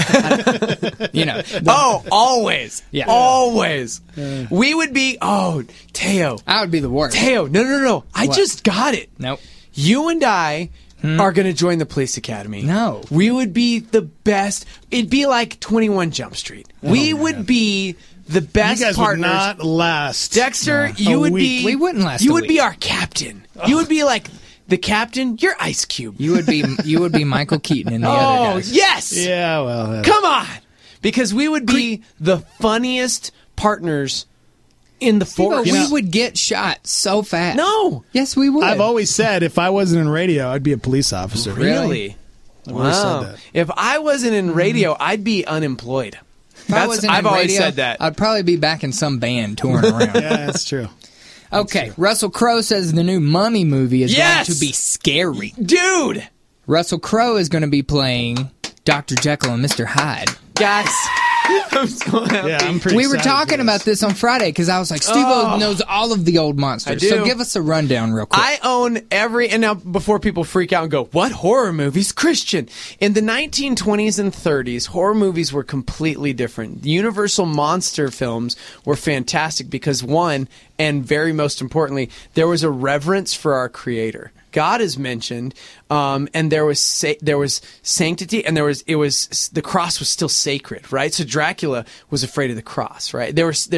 Always. Yeah. Always. We would be, Teo. I would be the worst. Teo, no. I What? just got it. Nope. You and I are going to join the police academy. No. We would be the best. It'd be like 21 Jump Street. We would be the best You guys partners. would not last. Dexter, you a would week. be... We wouldn't last You a would be week. our captain. You would be like the captain. You're Ice Cube. You would be Michael Keaton and the other guys. Yes! Yeah, well... Come on! Because we would be the funniest partners in the force. We would get shot so fast. No! Yes, we would. I've always said if I wasn't in radio, I'd be a police officer. Really? I've always said Wow. that. If I wasn't in radio, I'd be unemployed. If I wasn't I've in always radio, said that. I'd probably be back in some band touring around. Yeah, that's true. Okay, Russell Crowe says the new Mummy movie is Yes! going to be scary. Dude! Russell Crowe is going to be playing Dr. Jekyll and Mr. Hyde. Guys, I'm so happy. Yeah, I'm pretty We were excited talking for about this on Friday because I was like, Steve-O knows all of the old monsters. I do. So give us a rundown real quick. I own every... And now, before people freak out and go, what horror movies? Christian. In the 1920s and 30s, horror movies were completely different. The Universal monster films were fantastic because, one, and very most importantly, there was a reverence for our creator. God is mentioned, and there was sanctity, and the cross was still sacred, right? So Dracula was afraid of the cross, right?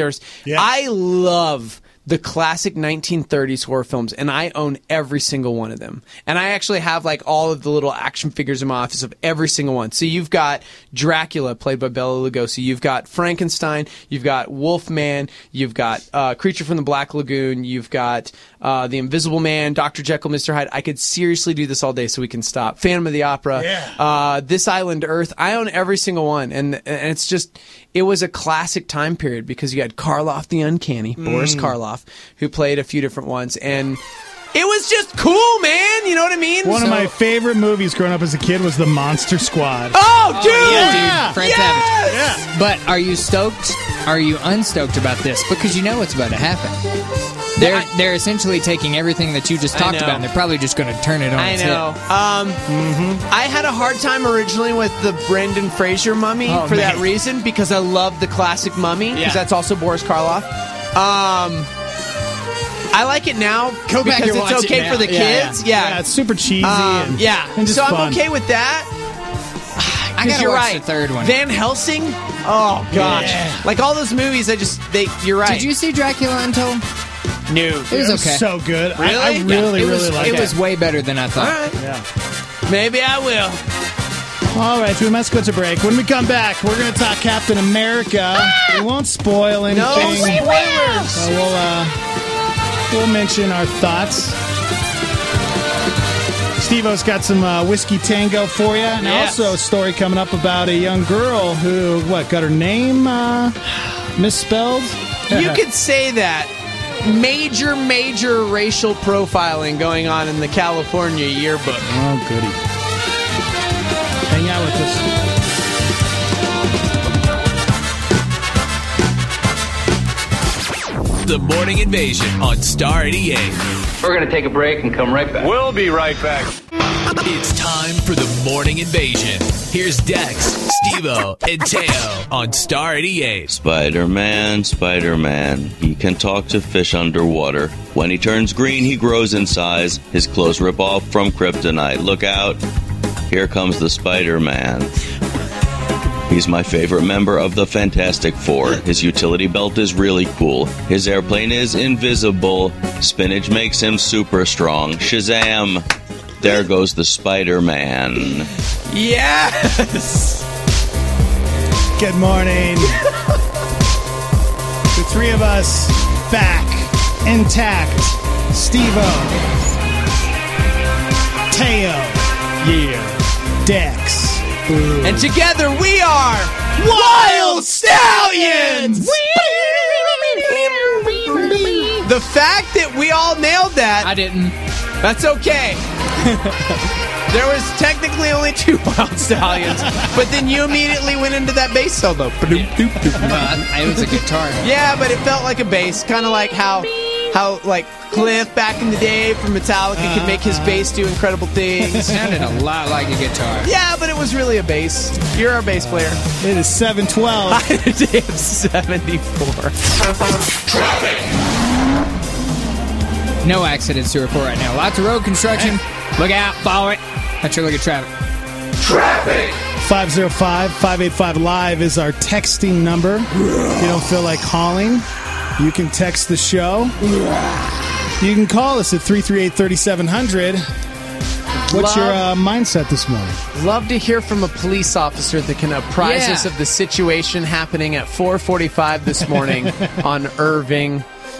I love the classic 1930s horror films, and I own every single one of them. And I actually have like all of the little action figures in my office of every single one. So you've got Dracula, played by Bela Lugosi. You've got Frankenstein. You've got Wolfman. You've got Creature from the Black Lagoon. You've got The Invisible Man, Dr. Jekyll, Mr. Hyde. I could seriously do this all day, so we can stop. Phantom of the Opera. This Island Earth. I own every single one. And it's just... It was a classic time period because you had Karloff the Uncanny, Boris Karloff, who played a few different ones. And it was just cool, man. You know what I mean? One of my favorite movies growing up as a kid was The Monster Squad. Oh, dude! Yeah, dude. Fred Savage. Yeah. But are you stoked? Are you unstoked about this? Because you know what's about to happen. They're essentially taking everything that you just talked about, and they're probably just going to turn it on its head. I had a hard time originally with the Brendan Fraser Mummy for that reason, because I love the classic Mummy, because that's also Boris Karloff. I like it now Go back because and it's watch it okay now. for the kids. Yeah, it's super cheesy. And just so I'm fun. okay with that. I gotta you're watch right. the third one. Van Helsing. Oh gosh, like all those movies. You're right. Did you see Dracula Untold? No, It was It was okay. so good. Really? I really like it. It was way better than I thought. All right. Yeah. Maybe I will. All right, we must go to break. When we come back, we're going to talk Captain America. We won't spoil anything. No spoilers. So we'll mention our thoughts. Steve-O's got some Whiskey Tango for you. And also a story coming up about a young girl who, got her name misspelled? You could say that. Major racial profiling going on in the California yearbook. Oh, goody. Hang out with us. The Morning Invasion on Star 88. We're going to take a break and come right back. We'll be right back. It's time for the Morning Invasion. Here's Dex, Steve-O, and Teo on Star 88. Spider-Man, Spider-Man. He can talk to fish underwater. When he turns green, he grows in size. His clothes rip off from kryptonite. Look out. Here comes the Spider-Man. He's my favorite member of the Fantastic Four. His utility belt is really cool. His airplane is invisible. Spinach makes him super strong. Shazam! There goes the Spider-Man. Yes! Good morning. The three of us back, intact. Steve-O, Teo, Dex. And together we are Wild Stallions! The fact that we all nailed that... I didn't. That's okay. There was technically only 2 Wild Stallions, but then you immediately went into that bass solo. It was a guitar. Yeah, but it felt like a bass, kind of like how like Cliff back in the day from Metallica could make his bass do incredible things. It sounded a lot like a guitar. Yeah, but it was really a bass. You're our bass player. It is 7:12. I had a day of 74. Traffic. No accidents to report right now. Lots of road construction. Look out, follow it. That's your look at traffic. Traffic. 505-585-LIVE is our texting number. If you don't feel like calling, you can text the show. You can call us at 338-3700. What's your mindset this morning? Love to hear from a police officer that can apprise us of the situation happening at 4:45 this morning on Irving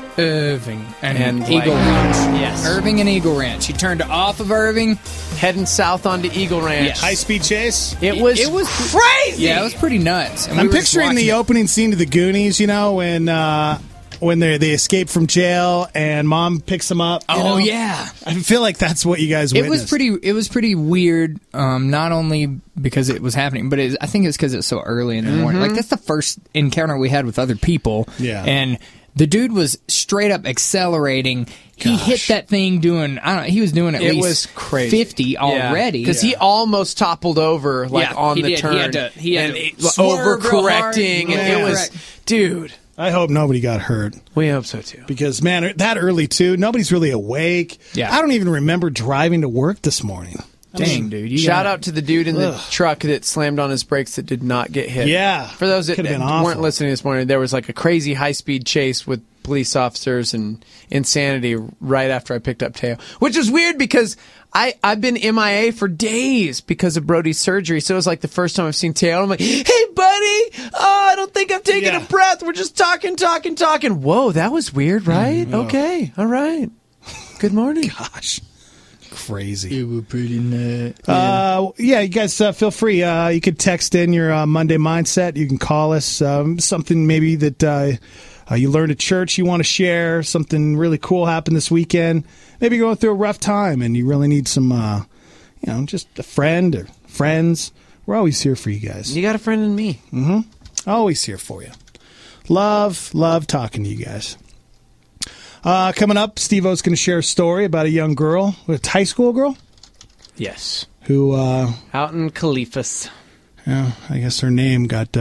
and Eagle Ranch. Yes. Irving and Eagle Ranch. He turned off of Irving, heading south onto Eagle Ranch. Yes. High-speed chase? It was crazy! Yeah, it was pretty nuts. And I'm picturing the opening scene to The Goonies, you know, when they escape from jail and mom picks them up. Oh, yeah. I feel like that's what you guys witnessed. It was pretty weird, not only because it was happening, but I think it's because it's so early in the morning. Like, that's the first encounter we had with other people. Yeah. And the dude was straight up accelerating. He hit that thing doing, I don't know, he was doing at least was crazy. 50 already. Because he almost toppled over, on the turn. He had to overcorrecting. And it was, dude. I hope nobody got hurt. We hope so, too. Because, man, that early, too, nobody's really awake. Yeah. I don't even remember driving to work this morning. Dang, dude. Shout out to the dude in the truck that slammed on his brakes that did not get hit. Yeah. For those that weren't listening this morning, there was like a crazy high-speed chase with police officers and insanity right after I picked up Teo. Which is weird because I've been MIA for days because of Brody's surgery. So it was like the first time I've seen Teo. I'm like, hey, buddy, I don't think I'm taking a breath. We're just talking. Whoa, that was weird, right? Okay, all right. Good morning. Gosh. Crazy. It was pretty nuts. Yeah, you guys feel free. You could text in your Monday mindset. You can call us. Something maybe that you learned at church you want to share. Something really cool happened this weekend. Maybe you're going through a rough time and you really need some, just a friend or friends. We're always here for you guys. You got a friend in me. Mm-hmm. Always here for you. Love talking to you guys. Coming up, Steve-O's going to share a story about a young girl, a high school girl. Yes. Who, out in Caliphas. Yeah, I guess her name got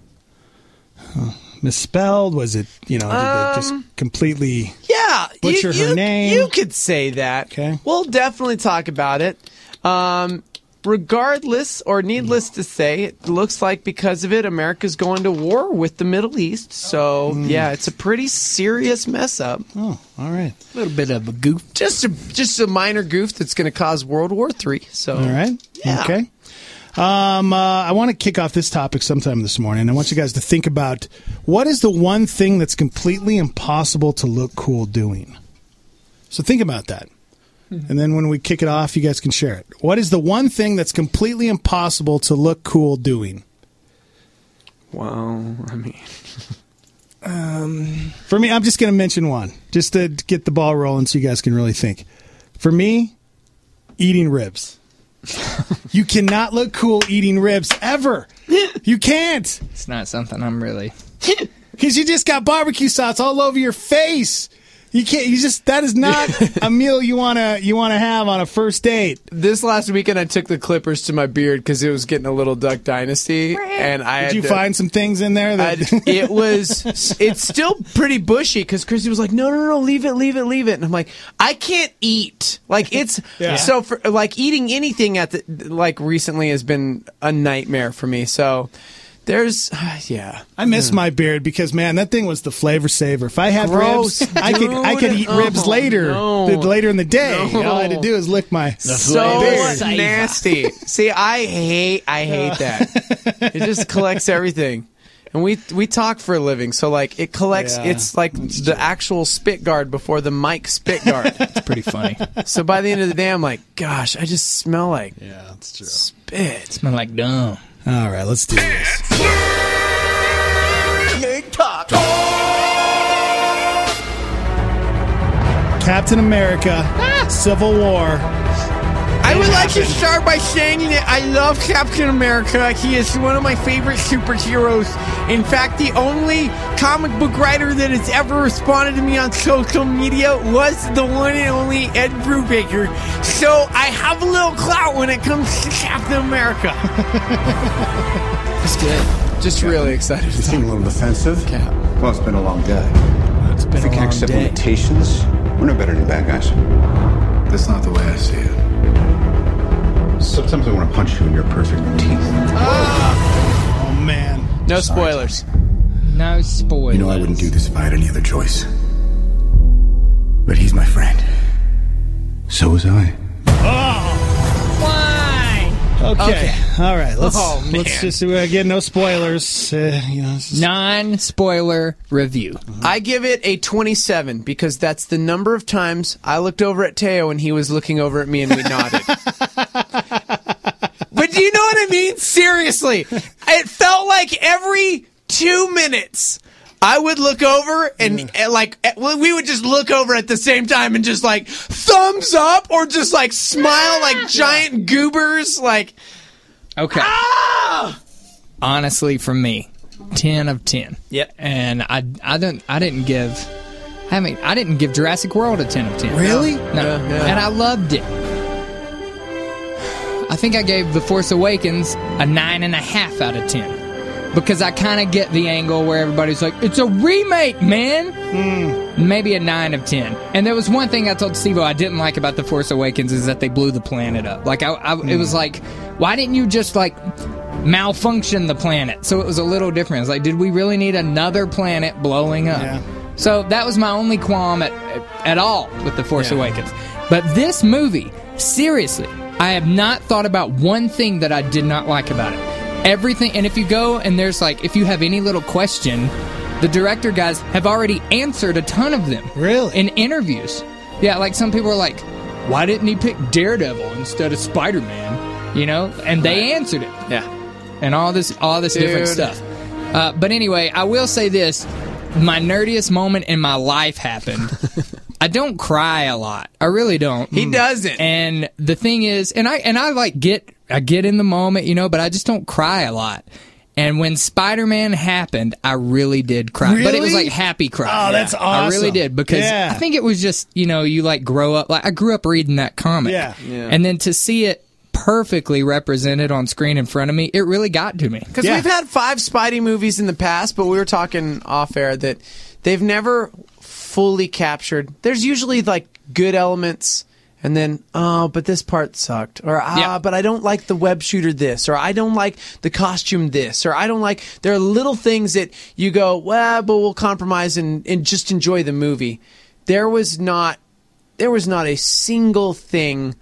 misspelled. Was it, did they just completely butcher her name? You could say that. Okay. We'll definitely talk about it. Regardless, or needless to say, it looks like because of it, America's going to war with the Middle East. So, yeah, it's a pretty serious mess up. Oh, all right. A little bit of a goof. Just a minor goof that's going to cause World War III. So, all right. Yeah. Okay. I want to kick off this topic sometime this morning. I want you guys to think about what is the one thing that's completely impossible to look cool doing. So think about that. And then when we kick it off, you guys can share it. What is the one thing that's completely impossible to look cool doing? Well, I mean... For me, I'm just going to mention one, just to get the ball rolling so you guys can really think. For me, eating ribs. You cannot look cool eating ribs, ever. You can't. It's not something I'm really... Because you just got barbecue sauce all over your face. You can't. That is not a meal you wanna have on a first date. This last weekend, I took the clippers to my beard because it was getting a little Duck Dynasty, and Did you find some things in there? It's still pretty bushy because Chrissy was like, no, leave it, and I'm like, I can't eat. Like it's so for like eating anything recently has been a nightmare for me. So There's, yeah. I miss my beard because, man, that thing was the flavor saver. If I had Gross, ribs, I could eat ribs later in the day. All I had to do is lick my beard. Nasty. See, I hate that. It just collects everything. And we talk for a living, so like it collects. Yeah, it's like the actual spit guard before the mic spit guard. It's pretty funny. So by the end of the day, I'm like, gosh, I just smell like that's true. Spit. Smell like dumb. All right, let's do this. Captain America, Civil War. I would like to start by saying that I love Captain America. He is one of my favorite superheroes. In fact, the only comic book writer that has ever responded to me on social media was the one and only Ed Brubaker. So I have a little clout when it comes to Captain America. That's good. Just really excited. You seem a little defensive. Cap. Well, it's been a long day. It's been if we can't accept limitations, we're no better than bad guys. That's not the way I see it. Sometimes I want to punch you in your perfect teeth. Oh, man. No spoilers. No spoilers. You know I wouldn't do this if I had any other choice. But he's my friend. So was I. Why? Okay. All right. Let's just again, no spoilers. Non-spoiler review. I give it a 27 because that's the number of times I looked over at Teo and he was looking over at me and we nodded. But do you know what I mean? Seriously. It felt like every 2 minutes I would look over and we would just look over at the same time and just like thumbs up or just like smile like giant goobers. Like, okay. Honestly, for me, 10 of 10. Yep. And I didn't give Jurassic World a 10 of 10. Really? No. And I loved it. I think I gave The Force Awakens a 9.5 out of 10. Because I kind of get the angle where everybody's like, it's a remake, man! Maybe a 9 of 10. And there was one thing I told Steve-O I didn't like about The Force Awakens is that they blew the planet up. Like, it was like, why didn't you just, like, malfunction the planet? So it was a little different. It's like, did we really need another planet blowing up? Yeah. So that was my only qualm at all with The Force Awakens. But this movie, seriously, I have not thought about one thing that I did not like about it. Everything, and if you go and there's like, if you have any little question, the director guys have already answered a ton of them. Really? In interviews. Yeah, like some people are like, why didn't he pick Daredevil instead of Spider-Man? You know? And they answered it. Yeah. And all this different stuff. But anyway, I will say this. My nerdiest moment in my life happened. I don't cry a lot. I really don't. He doesn't. And the thing is, and I like get in the moment, you know, but I just don't cry a lot. And when Spider-Man happened, I really did cry. Really? But it was like happy cry. Oh, that's awesome. I really did because I think it was just, you know, you like grow up. Like I grew up reading that comic. Yeah. And then to see it perfectly represented on screen in front of me, it really got to me. Because we've had 5 Spidey movies in the past, but we were talking off air that they've never fully captured. There's usually like good elements and then, but this part sucked. Or, but I don't like the web shooter this. Or I don't like the costume this. Or I don't like... There are little things that you go, well, but we'll compromise and just enjoy the movie. There was not a single thing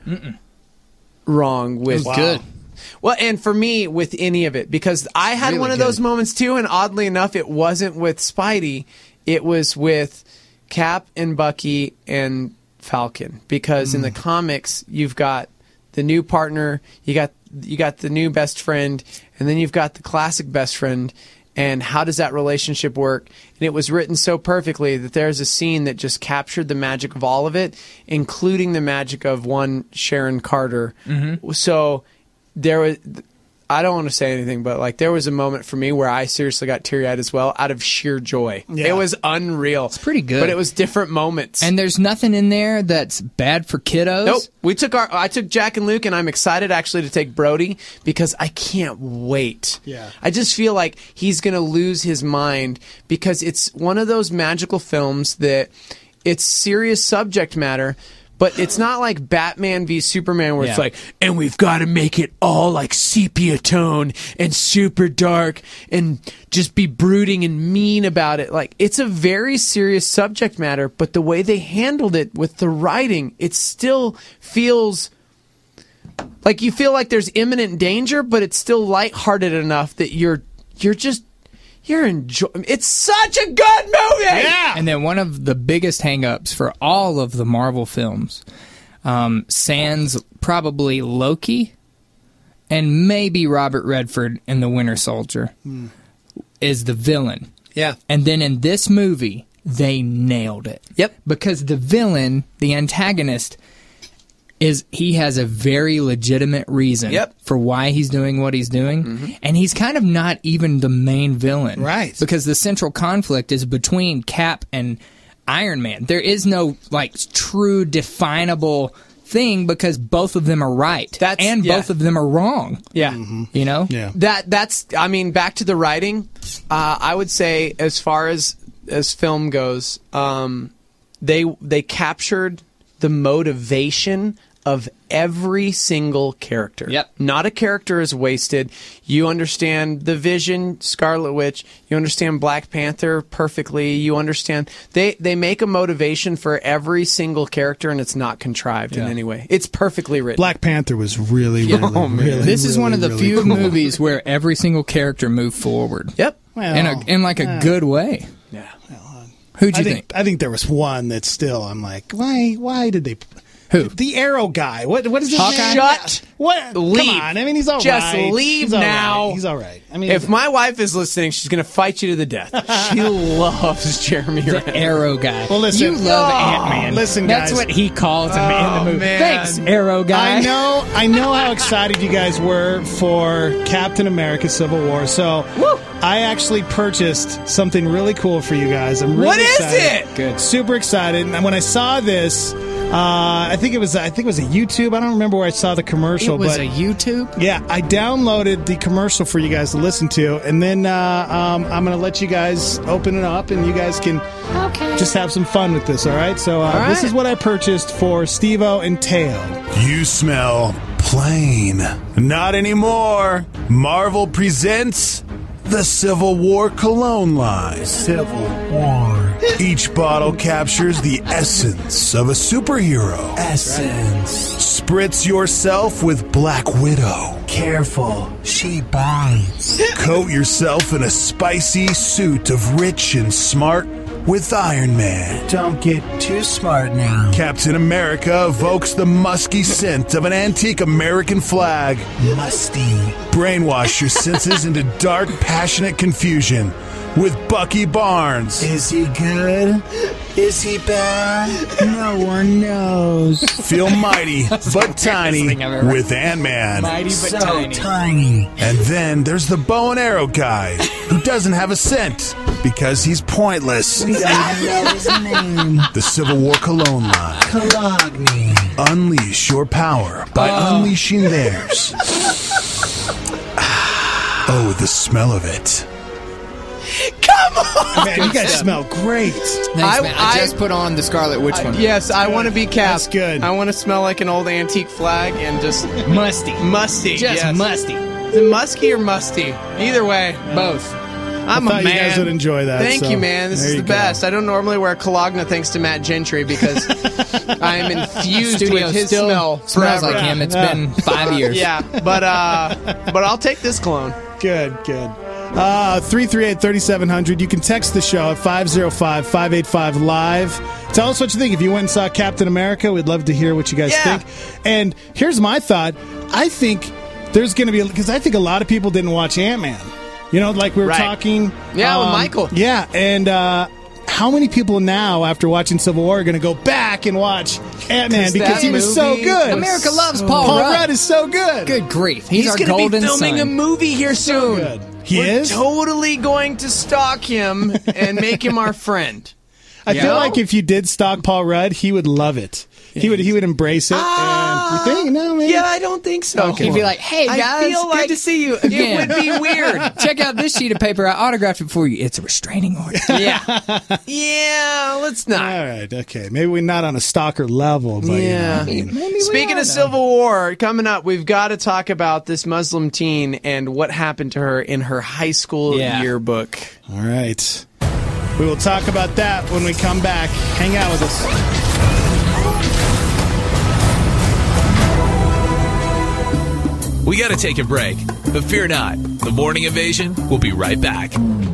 wrong with... It was good. Well, and for me, with any of it, because I had really one of those moments too, and oddly enough, it wasn't with Spidey. It was with Cap and Bucky and Falcon, because in the comics you've got the new partner, you got the new best friend, and then you've got the classic best friend, and how does that relationship work? And it was written so perfectly that there's a scene that just captured the magic of all of it, including the magic of one Sharon Carter. So there was... I don't want to say anything, but like there was a moment for me where I seriously got teary-eyed as well, out of sheer joy. Yeah. It was unreal. It's pretty good, but it was different moments. And there's nothing in there that's bad for kiddos. Nope. I took Jack and Luke, and I'm excited actually to take Brody because I can't wait. Yeah. I just feel like he's gonna lose his mind because it's one of those magical films that it's serious subject matter, But it's not like Batman v Superman where it's Yeah. like, and we've got to make it all like sepia tone and super dark and just be brooding and mean about it. Like, it's a very serious subject matter, but the way they handled it with the writing, it still feels like you feel like there's imminent danger, but it's still lighthearted enough that you're enjoying. It's such a good movie. Yeah. And then one of the biggest hangups for all of the Marvel films, sans probably Loki and maybe Robert Redford in The Winter Soldier, is the villain. Yeah. And then in this movie, they nailed it. Yep. Because the villain, the antagonist, he has a very legitimate reason for why he's doing what he's doing. And he's kind of not even the main villain. Right. Because the central conflict is between Cap and Iron Man. There is no like true definable thing because both of them are right. Both of them are wrong. Yeah. You know? Yeah. That's I mean, back to the writing, I would say as far as film goes, they captured the motivation of every single character. Yep. Not a character is wasted. You understand the Vision, Scarlet Witch. You understand Black Panther perfectly. You understand they make a motivation for every single character, and it's not contrived in any way. It's perfectly written. Black Panther was really This is one of the few cool. movies where every single character moved forward. Yep. Well, in like a good way. Yeah. Who'd you think? I think there was one that still I'm like, why did they? Who? The Arrow guy. What is his Hawkeye? name? Shut. What? Leave. Come on. I mean, he's all Just right. leave He's all now. right. He's all right. I mean, If my wife is listening, she's going to fight you to the death. She loves Jeremy The Renner. Arrow guy. Well, listen. You love Ant-Man. Listen, That's guys. what he calls him in the movie. man. Thanks, Arrow guy. I know how excited you guys were for Captain America: Civil War. So I actually purchased something really cool for you guys. I'm really What is excited. it? Good. Super excited. And when I saw this, I think it was a YouTube. I don't remember where I saw the commercial. It was but a YouTube? yeah, I downloaded the commercial for you guys to listen to, and then I'm going to let you guys open it up, and you guys can just have some fun with this. All right. So this is what I purchased for Steve-O and Teo. You smell plain. Not anymore. Marvel presents the Civil War cologne line. Civil War. Each bottle captures the essence of a superhero. Essence. Spritz yourself with Black Widow. Careful, she bites. Coat yourself in a spicy suit of rich and smart with Iron Man. Don't get too smart now. Captain America evokes the musky scent of an antique American flag. Musty. Brainwash your senses into dark, passionate confusion with Bucky Barnes. Is he good? Is he bad? No one knows. Feel mighty but tiny with Ant-Man. Mighty but So tiny. And then there's the bow and arrow guy who doesn't have a scent because he's pointless. We don't even know his name. The Civil War cologne line. Cologne. Unleash your power by unleashing theirs. Oh, the smell of it. Come on! Man, you guys smell great. Thanks, man. I just put on the Scarlet Witch one. Yes, I want to be Cap. That's good. I want to smell like an old antique flag and just Musty. musty. Just yes. musty. Is it musky or musty? Either way. Both. I'm I thought a man. you guys would enjoy that. Thank so you, man. This there is you the go. best. I don't normally wear Cologne thanks to Matt Gentry because I am infused Studio with his still smell smells forever. like him. It's been 5 years. Yeah, but I'll take this cologne. Good. 338-3700. You can text the show at 505-585-LIVE. Tell us what you think. If you went and saw Captain America, we'd love to hear what you guys think. And here's my thought. I think there's going to be, because I think a lot of people didn't watch Ant-Man. You know, like we were talking. Yeah, with Michael. Yeah, and how many people now, after watching Civil War, are going to go back and watch Ant-Man because he was so good? America loves Paul Paul Rudd. Rudd is so good. Good grief. He's our going to golden be filming son. a movie here soon. Good. He We're is? totally going to stalk him and make him our friend. I feel like if you did stalk Paul Rudd, he would love it. He would embrace it. You think? No, maybe. Yeah, I don't think so. He'd be like, "Hey guys, I feel good to see you again. It would be weird. Check out this sheet of paper. I autographed it for you. It's a restraining order." Yeah, let's not. All right, okay. Maybe we're not on a stalker level, but Yeah. Speaking of Civil War, coming up, we've got to talk about this Muslim teen and what happened to her in her high school yearbook. All right. We will talk about that when we come back. Hang out with us. We got to take a break, but fear not. The Morning Invasion will be right back.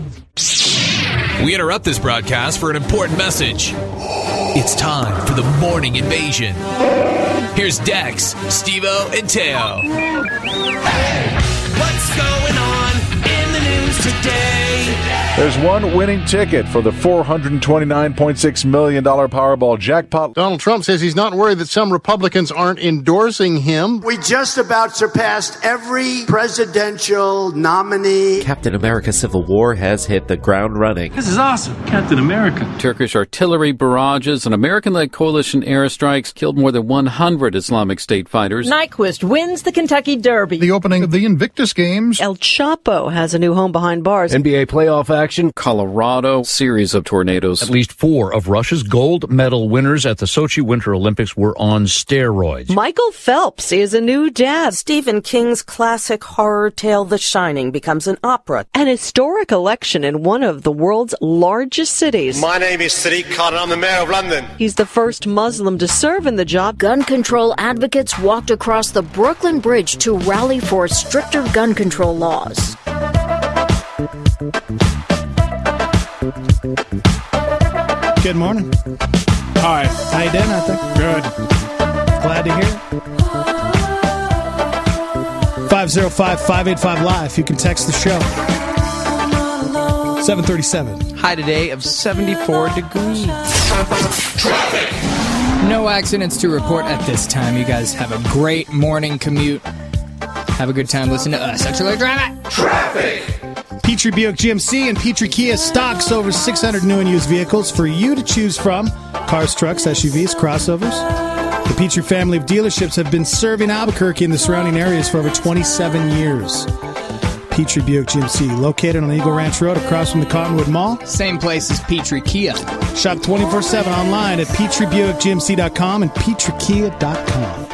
We interrupt this broadcast for an important message. It's time for the Morning Invasion. Here's Dex, Steve-O, and Teo. Hey, what's going on in the news today? There's one winning ticket for the $429.6 million Powerball jackpot. Donald Trump says he's not worried that some Republicans aren't endorsing him. We just about surpassed every presidential nominee. Captain America Civil War has hit the ground running. This is awesome. Captain America. Turkish artillery barrages and American-led coalition airstrikes killed more than 100 Islamic State fighters. Nyquist wins the Kentucky Derby. The opening of the Invictus Games. El Chapo has a new home behind bars. NBA playoff action. Colorado, series of tornadoes. At least 4 of Russia's gold medal winners at the Sochi Winter Olympics were on steroids. Michael Phelps is a new dad. Stephen King's classic horror tale The Shining becomes an opera. An historic election in one of the world's largest cities. My name is Sadiq Khan and I'm the Mayor of London. He's the first Muslim to serve in the job. Gun control advocates walked across the Brooklyn Bridge to rally for stricter gun control laws. Good morning. All right. How you doing out there? Good. Glad to hear it. 505-585-LIVE. You can text the show. 737. High today of 74 degrees. Traffic. No accidents to report at this time. You guys have a great morning commute. Have a good time listening to us. Actually, drive it. Traffic. Petrie Buick GMC and Petrie Kia stocks over 600 new and used vehicles for you to choose from. Cars, trucks, SUVs, crossovers. The Petrie family of dealerships have been serving Albuquerque and the surrounding areas for over 27 years. Petrie Buick GMC, located on Eagle Ranch Road across from the Cottonwood Mall. Same place as Petrie Kia. Shop 24/7 online at PetrieBuickGMC.com and PetrieKia.com.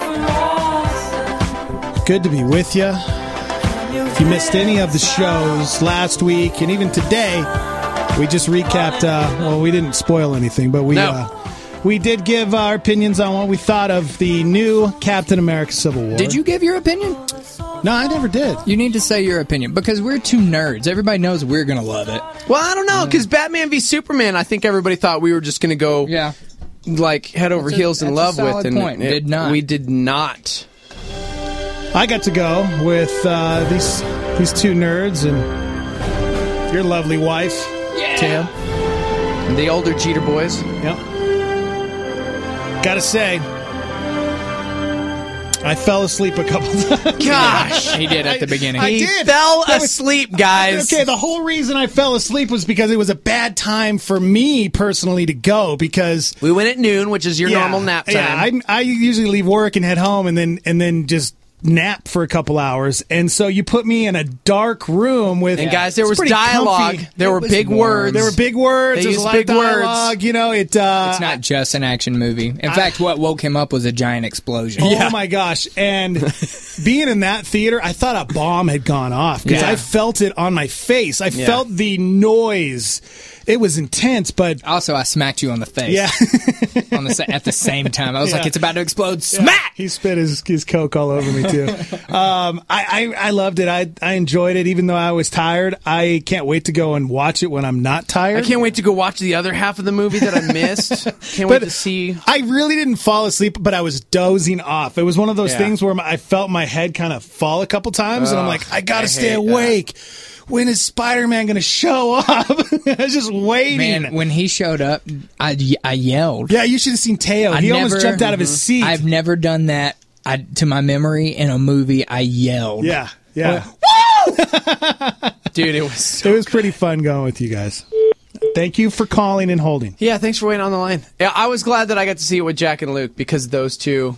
Good to be with you. If you missed any of the shows last week and even today, we just recapped, well, we didn't spoil anything, but we did give our opinions on what we thought of the new Captain America Civil War. Did you give your opinion? No, I never did. You need to say your opinion because we're two nerds. Everybody knows we're going to love it. Well, I don't know, because Batman v Superman, I think everybody thought we were just going to go like head over heels in love with. And point. Did not. We did not. I got to go with these two nerds and your lovely wife, Tam. And the older Jeter boys. Yep. Gotta say, I fell asleep a couple times. Gosh! He did at the beginning. I He did. fell asleep, guys. Okay, the whole reason I fell asleep was because it was a bad time for me personally to go because we went at noon, which is your normal nap time. Yeah, I usually leave work and head home and then just nap for a couple hours, and so you put me in a dark room with and guys, there was dialogue. Comfy. There were big words. There were big words. They There was a used lot big of dialogue. words. You know, It's not just an action movie. In fact, what woke him up was a giant explosion. Oh my gosh! And being in that theater, I thought a bomb had gone off because I felt it on my face. I felt the noise. It was intense, but also I smacked you on the face. Yeah, at the same time, I was like, "It's about to explode!" Smack! He spit his Coke all over me too. I loved it. I enjoyed it, even though I was tired. I can't wait to go and watch it when I'm not tired. I can't wait to go watch the other half of the movie that I missed. Can't wait to see. I really didn't fall asleep, but I was dozing off. It was one of those things where I felt my head kind of fall a couple times, and I'm like, I gotta stay awake. When is Spider-Man going to show up? I was just waiting. Man, when he showed up, I yelled. Yeah, you should have seen Teo. He almost jumped out of his seat. I've never done that. To my memory, in a movie, I yelled. Yeah. Woo! Dude, it was pretty fun going with you guys. Thank you for calling and holding. Yeah, thanks for waiting on the line. Yeah, I was glad that I got to see it with Jack and Luke because those two,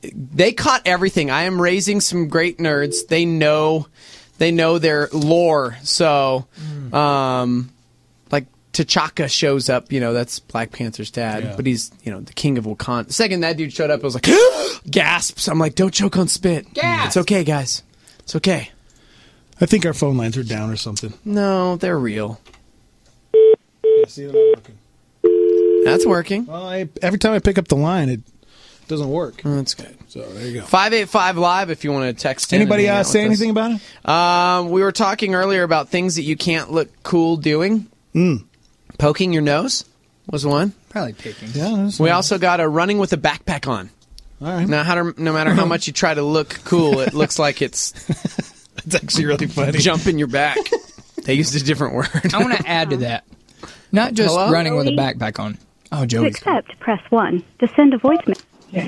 they caught everything. I am raising some great nerds. They know their lore. So, like T'Chaka shows up. That's Black Panther's dad, but he's the king of Wakanda. The second that dude showed up, I was like, gasps. I'm like, don't choke on spit. Gasp. It's okay, guys. It's okay. I think our phone lines are down or something. No, they're real. Yeah, see, they're not working. That's working. Well, every time I pick up the line, it doesn't work. Oh, that's good. So there you go. 585 Live if you want to text in. Anybody say anything about it? We were talking earlier about things that you can't look cool doing. Poking your nose was one. Probably picking. Yeah. We also got a running with a backpack on. All right. Now, no matter how much you try to look cool, it looks like it's actually really funny. Jumping your back. They used a different word. I want to add to that. Not just running with a backpack on. Oh, Joey. To accept, press 1. To send a voicemail.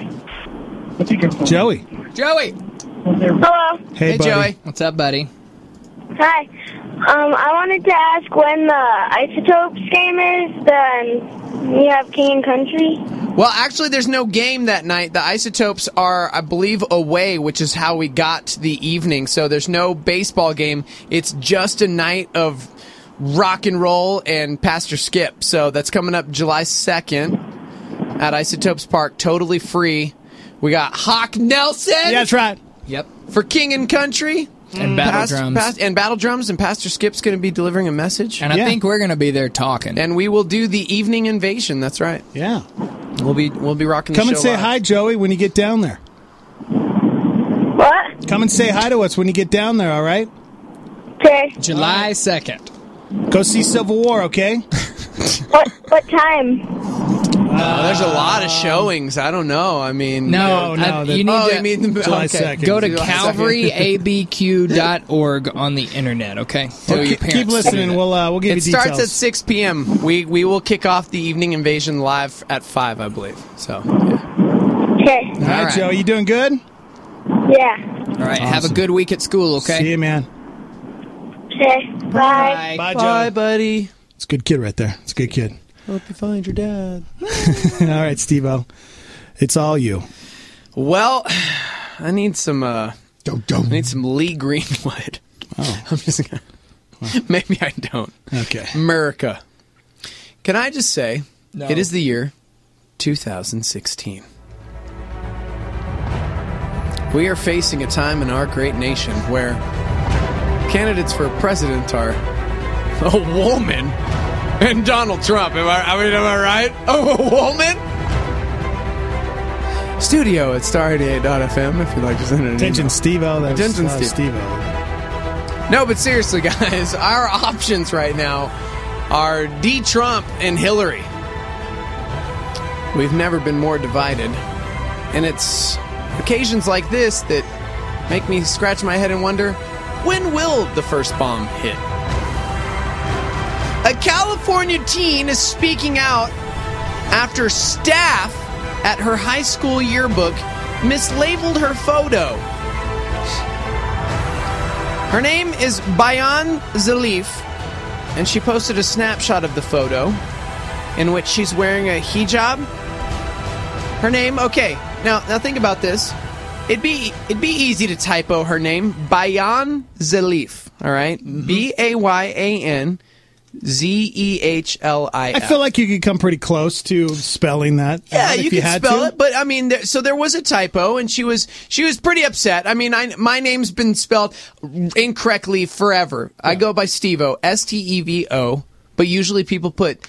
Joey. Hello. Hey, buddy. Joey. What's up, buddy? Hi. I wanted to ask when the Isotopes game is. Then you have King and Country. Well, actually, there's no game that night. The Isotopes are, I believe, away, which is how we got the evening. So there's no baseball game. It's just a night of rock and roll and Pastor Skip. So that's coming up July 2nd at Isotopes Park, totally free. We got Hawk Nelson. Yeah, that's right. Yep. For King and Country. And Battle Drums. And Pastor Skip's going to be delivering a message. And I think we're going to be there talking. And we will do the evening invasion. That's right. Yeah. We'll be rocking the show. Come and say live. hi, Joey, when you get down there. What? Come and say hi to us when you get down there, all right? Okay. July 2nd. Go see Civil War, okay? What time? There's a lot of showings. I don't know. I mean, you need to July 2nd. go to calvaryabq.org on the internet, okay? Well, keep listening. We'll give you details. It starts at 6 p.m. We will kick off the evening invasion live at 5, I believe. So, yeah. Okay. All right, Joe. You doing good? Yeah. All right. Have a good week at school, okay? See you, man. Okay. Bye. Bye, Joe. Bye, buddy. It's a good kid right there. It's a good kid. Hope you find your dad. All right, Steve-O. It's all you. Well, I need some I need some Lee Greenwood. Oh. I'm just gonna maybe I don't. Okay. America. Can I just say No. it is the year 2016. We are facing a time in our great nation where candidates for president are a woman and Donald Trump. Am I right? Oh, a woman? Studio at star88.fm if you'd like to send an Attention, email. Steve-O. Attention, Steve-O. No, but seriously, guys, our options right now are D. Trump and Hillary. We've never been more divided. And it's occasions like this that make me scratch my head and wonder, when will the first bomb hit? A California teen is speaking out after staff at her high school yearbook mislabeled her photo. Her name is Bayan Zalif, and she posted a snapshot of the photo in which she's wearing a hijab. Her name, okay, now think about this. It'd be easy to typo her name, Bayan Zalif, all right? BAYAN Zehliif. I feel like you could come pretty close to spelling that. Yeah, if you can had spell to. it, but I mean, so there was a typo, and she was pretty upset. I memean, my name's been spelled incorrectly forever. Yeah. I go by Steve-O, Stevo, but usually people put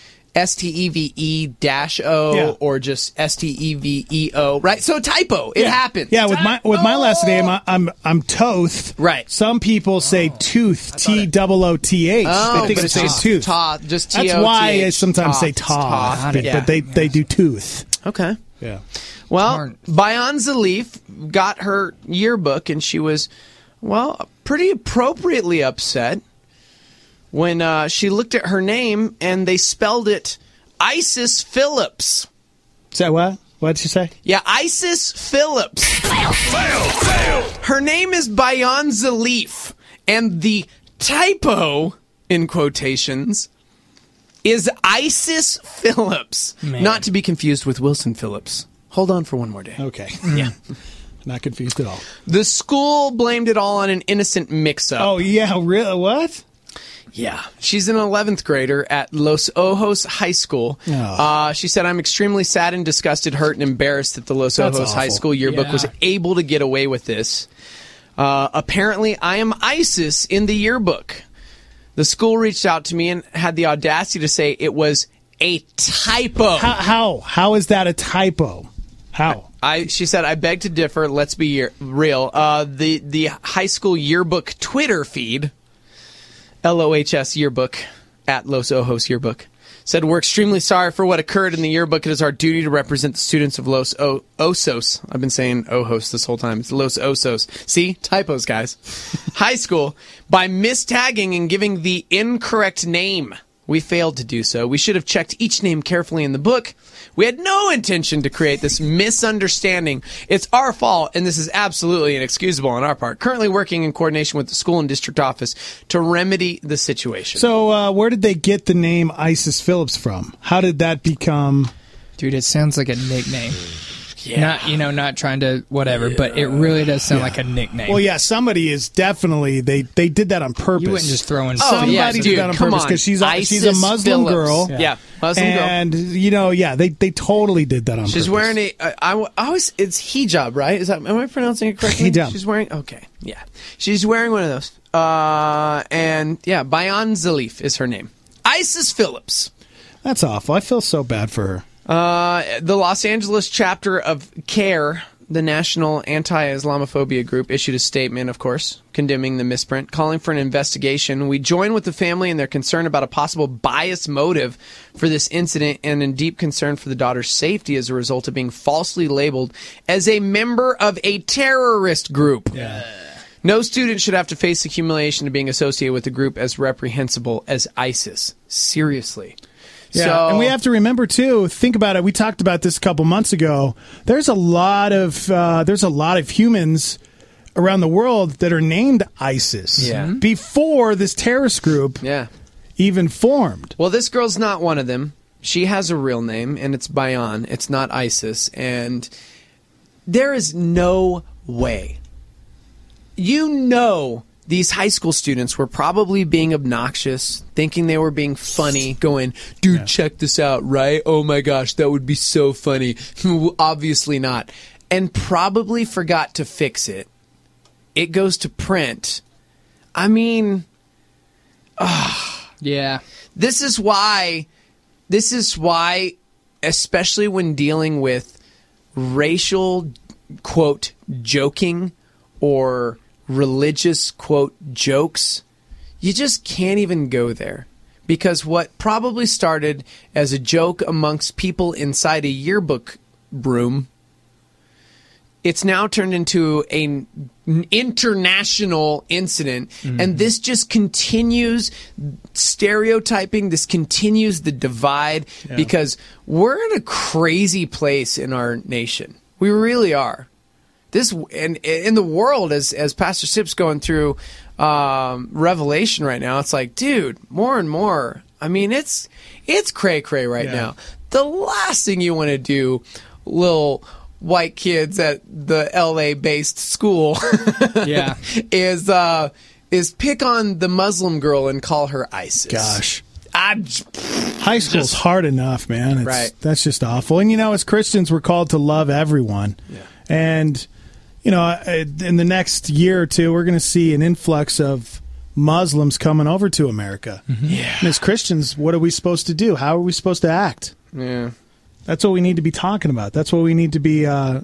STEVE-O or just STEVEO, right? So typo, it happens. Yeah, with my last name, I'm Toth. Right. Some people say tooth, TOOTH. Oh, they think it's say tooth. Just That's T-O-T-H. why I sometimes say Toth. but they do tooth. Okay. Yeah. Well, Bayan Zalif got her yearbook, and she was, pretty appropriately upset when she looked at her name and they spelled it Isis Phillips. Is that what? What did she say? Yeah, Isis Phillips. Fail. Her name is Bayan Zalif, and the typo, in quotations, is Isis Phillips. Man. Not to be confused with Wilson Phillips. Hold on for one more day. Okay. Yeah. not confused at all. The school blamed it all on an innocent mix-up. Oh, yeah, really? What? Yeah. She's an 11th grader at Los Ojos High School. Oh. She said, I'm extremely sad and disgusted, hurt, and embarrassed that the Los That's Ojos High awful. School yearbook Yeah. was able to get away with this. Apparently, I am ISIS in the yearbook. The school reached out to me and had the audacity to say it was a typo. How is that a typo? How? She said, I beg to differ. Let's be real. The high school yearbook Twitter feed, LOHS yearbook, at Los Ojos yearbook, said, we're extremely sorry for what occurred in the yearbook. It is our duty to represent the students of Los Osos. I've been saying Ojos this whole time. It's Los Osos. See? Typos, guys. High school. By mistagging and giving the incorrect name. We failed to do so. We should have checked each name carefully in the book. We had no intention to create this misunderstanding. It's our fault, and this is absolutely inexcusable on our part. Currently working in coordination with the school and district office to remedy the situation. So where did they get the name Isis Phillips from? How did that become... Dude, it sounds like a nickname. Yeah. Not trying to whatever, but it really does sound like a nickname. Well, yeah, somebody is definitely... They did that on purpose. You wouldn't just throw in... Somebody did that on purpose because she's a Muslim girl. Yeah, Muslim girl. And, they totally did that on purpose. She's wearing it's hijab, right? Am I pronouncing it correctly? Hijab. She's wearing, okay, yeah. She's wearing one of those. And, yeah, Bayan Zalif is her name. Isis Phillips. That's awful. I feel so bad for her. The Los Angeles chapter of CARE, the National Anti-Islamophobia Group, issued a statement, of course, condemning the misprint, calling for an investigation. We join with the family in their concern about a possible bias motive for this incident and in deep concern for the daughter's safety as a result of being falsely labeled as a member of a terrorist group. Yeah. No student should have to face the humiliation of being associated with a group as reprehensible as ISIS. Seriously. Yeah, and we have to remember too. Think about it. We talked about this a couple months ago. There's a lot of humans around the world that are named ISIS before this terrorist group even formed. Well, this girl's not one of them. She has a real name, and it's Bayan. It's not ISIS, and there is no way. These high school students were probably being obnoxious, thinking they were being funny, going, dude, check this out, right? Oh my gosh, that would be so funny. Obviously not. And probably forgot to fix it. It goes to print. I mean, yeah. This is why, especially when dealing with racial, quote, joking or religious, quote, jokes, you just can't even go there. Because what probably started as a joke amongst people inside a yearbook room, it's now turned into an international incident. Mm-hmm. And this just continues stereotyping. This continues the divide because we're in a crazy place in our nation. We really are. This and in the world, as Pastor Sip's going through Revelation right now, it's like, dude, more and more. I mean, it's cray right now. The last thing you want to do, little white kids at the LA-based school, is pick on the Muslim girl and call her ISIS. Gosh. High school's hard enough, man. That's just awful. And as Christians, we're called to love everyone. Yeah. And in the next year or two, we're going to see an influx of Muslims coming over to America. Mm-hmm. Yeah. And as Christians, what are we supposed to do? How are we supposed to act? Yeah. That's what we need to be talking about. That's what we need to be, I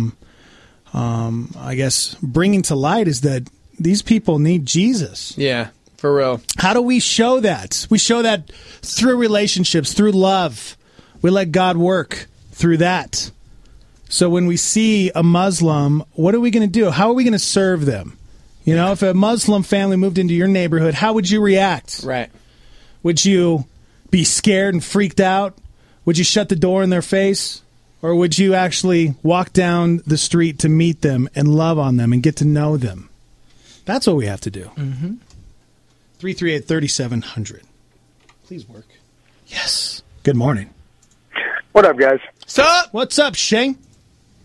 guess, bringing to light is that these people need Jesus. Yeah, for real. How do we show that? We show that through relationships, through love. We let God work through that. So when we see a Muslim, what are we going to do? How are we going to serve them? If a Muslim family moved into your neighborhood, how would you react? Right. Would you be scared and freaked out? Would you shut the door in their face? Or would you actually walk down the street to meet them and love on them and get to know them? That's what we have to do. Mm-hmm. 338-3700. Please work. Yes. Good morning. What up, guys? What's up? What's up, Shane?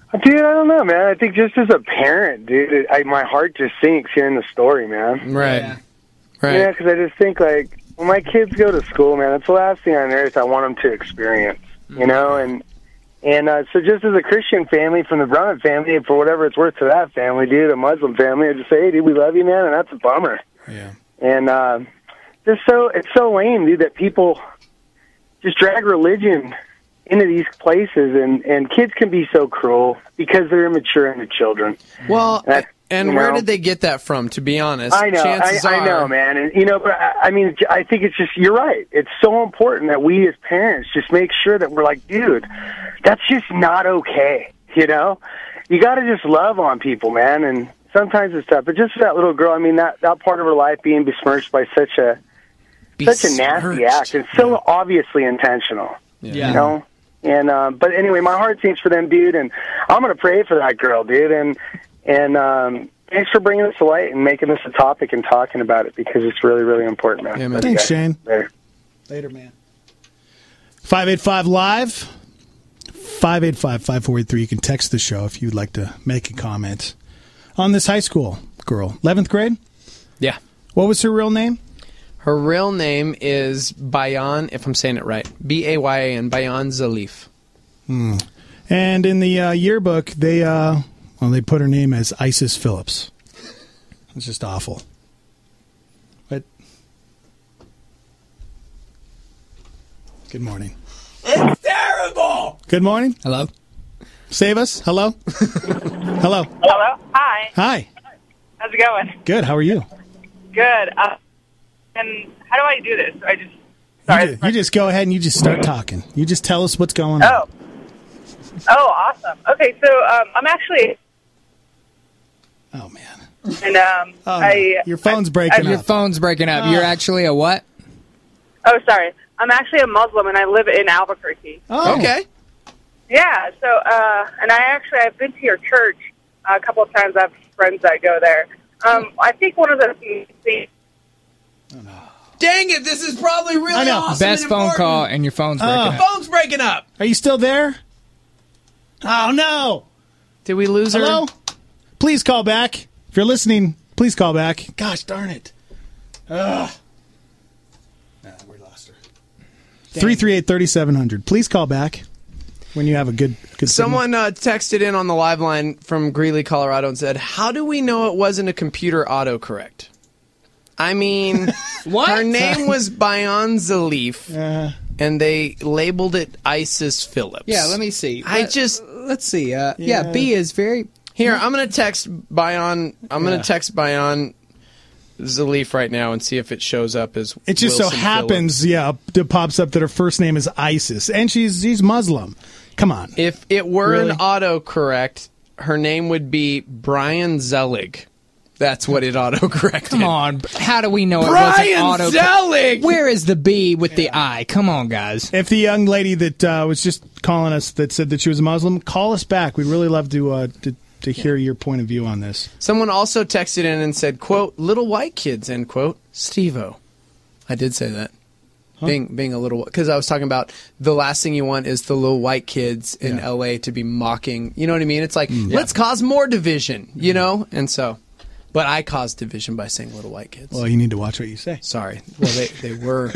Dude, I don't know, man. I think just as a parent, dude, my heart just sinks hearing the story, man. Right. Yeah. Right. Yeah, because I just think, like, when my kids go to school, man, that's the last thing on earth I want them to experience, you know? And so just as a Christian family from the Brummett family, and for whatever it's worth to that family, dude, a Muslim family, I just say, hey, dude, we love you, man, and that's a bummer. Yeah. And it's so lame, dude, that people just drag religion into these places, and kids can be so cruel because they're immature into children. Well, and where did they get that from, to be honest? I know, I know, man. And, but I mean, I think it's just, you're right. It's so important that we as parents just make sure that we're like, dude, that's just not okay, You got to just love on people, man. And sometimes it's tough. But just for that little girl, I mean, that part of her life being besmirched by such a nasty act. It's so obviously intentional, And but anyway, my heart sinks for them, dude, and I'm gonna pray for that girl, dude. And thanks for bringing this to light and making this a topic and talking about it, because it's really, really important, man. Yeah, man. Thanks, Shane. Later, man. 585 Live, 585-5483. You can text the show if you'd like to make a comment on this high school girl. 11th grade? Yeah. What was her real name? Her real name is Bayan, if I'm saying it right. Bayan, Bayan Zalif. And in the yearbook, they put her name as Isis Phillips. It's just awful. But good morning. It's terrible. Good morning. Hello. Save us. Hello. Hello. Hello. Hi. Hi. How's it going? Good. How are you? Good. And how do I do this? You just go ahead and you just start talking. You just tell us what's going on. Oh, awesome. Okay, so I'm actually. Oh man. And your phone's breaking up. Your phone's breaking up. You're actually a what? Oh, sorry. I'm actually a Muslim, and I live in Albuquerque. Oh, okay. Yeah. So, and I've been to your church a couple of times. I have friends that go there. I think one of the things. Dang it, this is probably really awesome. Best and phone important. call, and your phone's breaking up. The phone's breaking up. Are you still there? Oh, no. Did we lose her? Hello? Please call back. If you're listening, please call back. Gosh darn it. Ugh. We lost her. 338-3700. Please call back when you have a good Someone texted in on the live line from Greeley, Colorado, and said, how do we know it wasn't a computer autocorrect? I mean, her name was Bayan Zalif, and they labeled it Isis Phillips. Yeah, let me see. Let's see. B is very... Here, I'm going to text Bayan. I'm going to text Bayan Zalif right now and see if it shows up as It just Wilson so happens, it pops up that her first name is Isis, and she's Muslim. Come on. If it were an autocorrect, her name would be Brian Zelig. That's what it autocorrected. Come on. How do we know Brian it wasn't Zelig! Where is the B with the I? Come on, guys. If the young lady that was just calling us that said that she was a Muslim, call us back. We'd really love to hear your point of view on this. Someone also texted in and said, quote, little white kids, end quote, Steve-O. I did say that. Huh? Being a little, because I was talking about the last thing you want is the little white kids in LA to be mocking. You know what I mean? It's like, let's cause more division, you know? And so, but I caused division by saying little white kids. Well, you need to watch what you say. Sorry. Well, they were,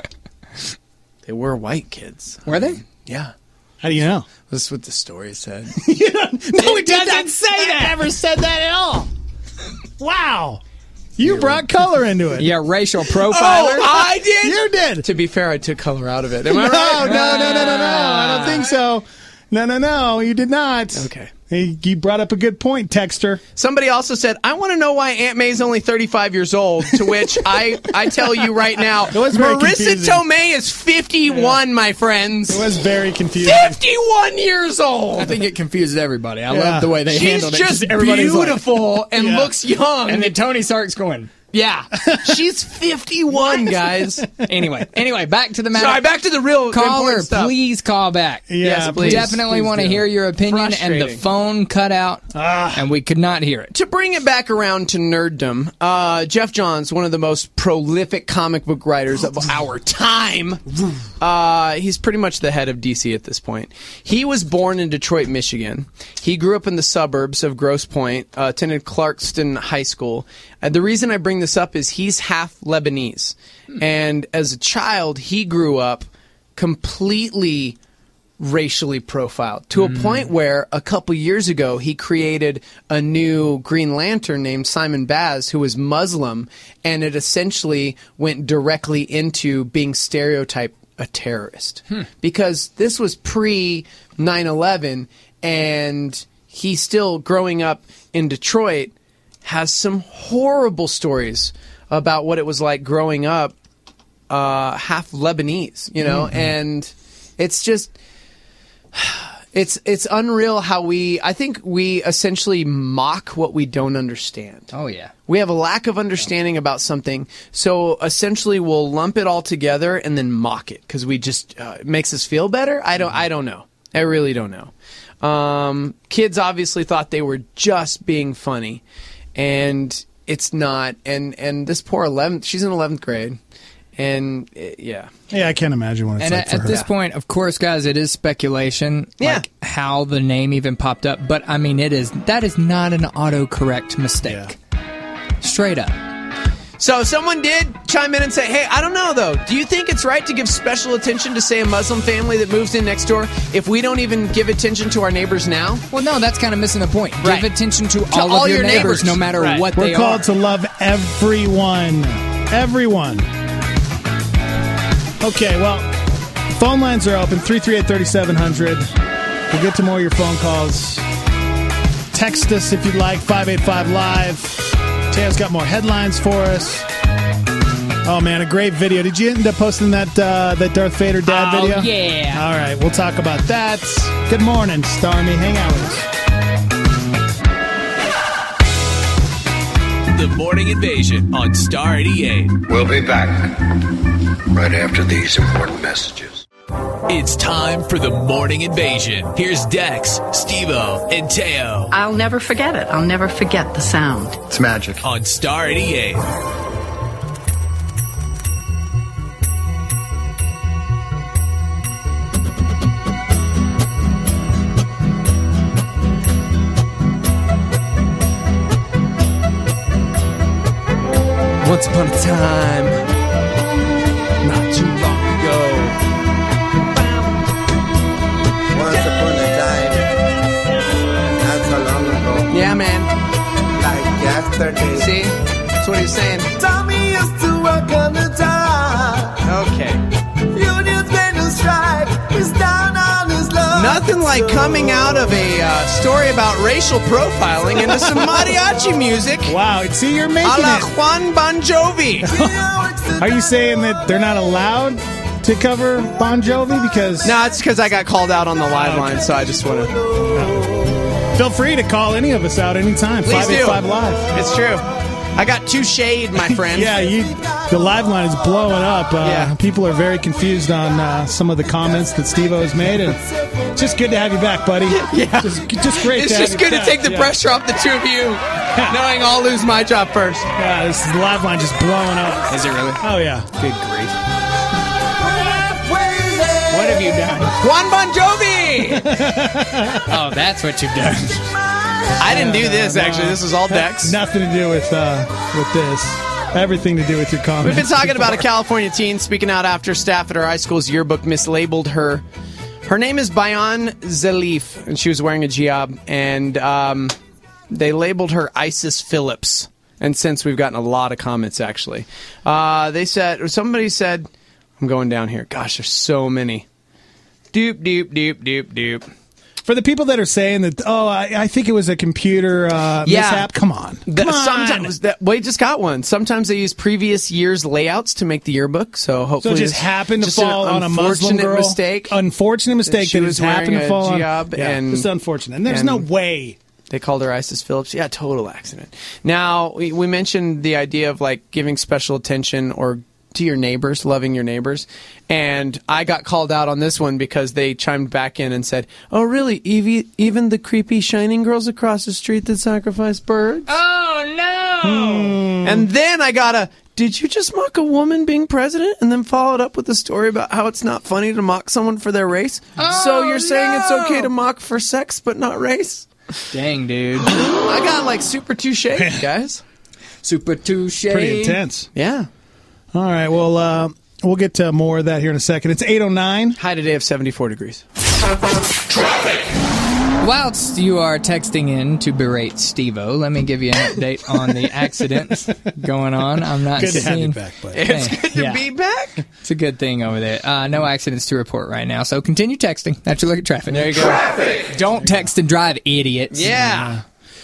they were white kids. Were they? Yeah. How do you know? That's what the story said. No, it doesn't say that. I never said that at all. Wow. You brought color into it. Yeah, racial profiler. Oh, I did? You did. To be fair, I took color out of it. Am I right? No. I don't think so. No, you did not. Okay. You brought up a good point, Texter. Somebody also said, I want to know why Aunt May's only 35 years old, to which I tell you right now, Marissa Tomei is 51, my friends. It was very confusing. 51 years old! I think it confuses everybody. I love the way they handled it. She's just beautiful and looks young. And then Tony Stark's going, Yeah. She's 51, guys. Anyway, back to the matter. Sorry, back to the real caller. stuff. Please call back. Yes, please. Definitely want to hear your opinion. And the phone cut out, and we could not hear it. To bring it back around to nerddom, Jeff Johns, one of the most prolific comic book writers of our time, he's pretty much the head of DC at this point. He was born in Detroit, Michigan. He grew up in the suburbs of Grosse Pointe, attended Clarkston High School. The reason I bring this up is he's half Lebanese. And as a child, he grew up completely racially profiled to a point where a couple years ago he created a new Green Lantern named Simon Baz, who was Muslim, and it essentially went directly into being stereotyped a terrorist. Because this was pre 9/11, and he's still growing up in Detroit, has some horrible stories about what it was like growing up half Lebanese, you know, and it's just it's unreal how I think we essentially mock what we don't understand. Oh yeah. We have a lack of understanding about something, so essentially we'll lump it all together and then mock it because we just it makes us feel better. I don't know. I really don't know. Kids obviously thought they were just being funny. And it's not. And this poor 11th, she's in 11th grade. And yeah. Yeah, I can't imagine what it's like for her. At this point, of course, guys, it is speculation. Like how the name even popped up. But I mean, that is not an autocorrect mistake. Yeah. Straight up. So someone did chime in and say, hey, I don't know, though. Do you think it's right to give special attention to, say, a Muslim family that moves in next door if we don't even give attention to our neighbors now? Well, no, that's kind of missing the point. Right. Give attention to all of your neighbors, no matter what they are. We're called to love everyone. Everyone. Okay, well, phone lines are open, 338-3700. We'll get to more of your phone calls. Text us if you'd like, 585-LIVE. Teo's got more headlines for us. Oh, man, a great video. Did you end up posting that Darth Vader dad video? Oh, yeah. All right, we'll talk about that. Good morning, Starmy. Hang out with us. The Morning Invasion on Star 88. We'll be back right after these important messages. It's time for the Morning Invasion. Here's Dex, Steve-O, and Teo. I'll never forget it. I'll never forget the sound. It's magic. On Star 88. Once upon a time, not too long ago. Once upon a time, not so long ago. Yeah, man. Like yesterday. See? That's what he's saying. Tommy used to work on the dock. Okay. Union's been to strike. He's down on his luck. Nothing like coming out of a story about racial profiling into some mariachi music. Wow, see, you're making a la it. Juan Bon Jovi. Are you saying that they're not allowed to cover Bon Jovi? Because No, it's because I got called out on the live line, so I just want to... Feel free to call any of us out anytime. Please 585 do. Live. It's true. I got too shade, my friend. Yeah, the live line is blowing up. People are very confused on some of the comments that Steve-O has made, and it's just good to have you back, buddy. Yeah. Just great It's to just have you good to back. take the pressure off the two of you, knowing I'll lose my job first. Yeah, this is the live line just blowing up. Is it really? Oh, yeah. Good grief. What have you done? Juan Bon Jovi! Oh, that's what you've done. I didn't do this, actually. This was all Dex. Nothing to do with this. Everything to do with your comments. We've been talking about a California teen speaking out after staff at her high school's yearbook mislabeled her. Her name is Bayan Zalif, and she was wearing a hijab, and they labeled her Isis Phillips. And since we've gotten a lot of comments, actually. Somebody said, I'm going down here. Gosh, there's so many. Doop, doop, doop, doop, doop. For the people that are saying that, I think it was a computer mishap, come on. Sometimes we just got one. Sometimes they use previous year's layouts to make the yearbook, so hopefully it just happened to fall on a Muslim girl. Mistake. Unfortunate mistake that has happened to fall on. And it's unfortunate. And there's no way They called her Isis Phillips. Yeah, total accident. Now, we mentioned the idea of like giving special attention or to your neighbors, loving your neighbors. And I got called out on this one because they chimed back in and said, oh, really? Even the creepy shining girls across the street that sacrifice birds? Oh, no! And then I got a, did you just mock a woman being president? And then followed up with a story about how it's not funny to mock someone for their race? So you're saying it's okay to mock for sex but not race? Dang, dude. I got like super touche, guys. Super touche. Pretty intense. Yeah. All right, well, we'll get to more of that here in a second. It's 8:09. High today of 74 degrees. Traffic. Whilst you are texting in to berate Steve-O, let me give you an update on the accidents going on. I'm not good to have you seeing... back, buddy. It's good to be back. It's a good thing over there. No accidents to report right now, so continue texting. That's your look at traffic. There you go. Traffic. Don't text and drive, idiots. Yeah.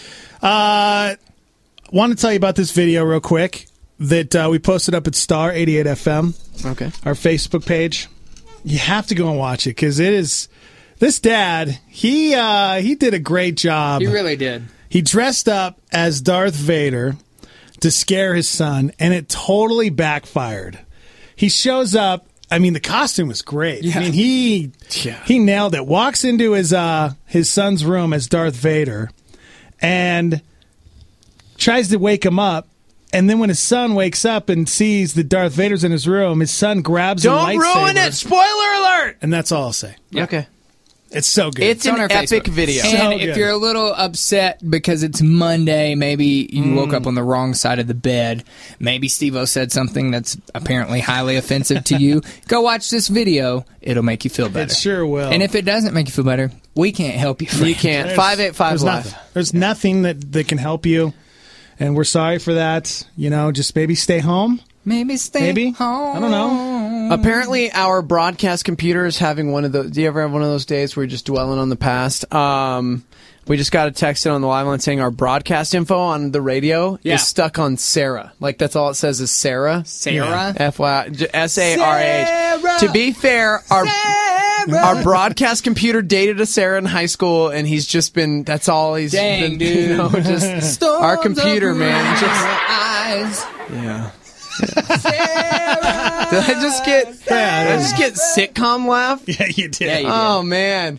Want to tell you about this video real quick that we posted up at Star 88 FM. Okay. Our Facebook page. You have to go and watch it because it is... This dad, he did a great job. He really did. He dressed up as Darth Vader to scare his son, and it totally backfired. He shows up. I mean, the costume was great. Yeah. I mean, he nailed it. Walks into his son's room as Darth Vader and tries to wake him up. And then when his son wakes up and sees that Darth Vader's in his room, his son grabs a lightsaber. Don't ruin it! Spoiler alert! And that's all I'll say. Yeah. Okay. It's so good. It's an epic video. And So if good. you're a little upset because it's Monday, maybe you woke up on the wrong side of the bed, maybe Steve-O said something that's apparently highly offensive to you, go watch this video. It'll make you feel better. It sure will. And if it doesn't make you feel better, we can't help you. Friend. You can't. There's 585 Live. nothing. There's nothing that can help you. And we're sorry for that. You know, just maybe stay home. Maybe stay home. I don't know. Apparently, our broadcast computer is having one of those. Do you ever have one of those days where you're just dwelling on the past? We just got a text in on the live line saying our broadcast info on the radio is stuck on Sarah. Like, that's all it says is Sarah. Sarah? F-Y, S-A-R-A-H. To be fair, our broadcast computer dated a Sarah in high school, and he's just been, that's all he's been, dude. you know, just our computer, man. Just, yeah. Did I just get sitcom laugh? Yeah, you did. Yeah, you did. Oh, man.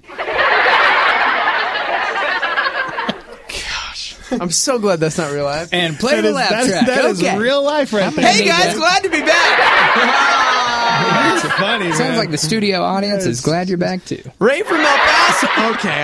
Gosh. I'm so glad that's not real life. And play the laugh track. That is real life right there. Hey, guys, glad to be back. That's funny, man. Sounds like the studio audience is glad you're back, too. Ray from El Paso. Okay,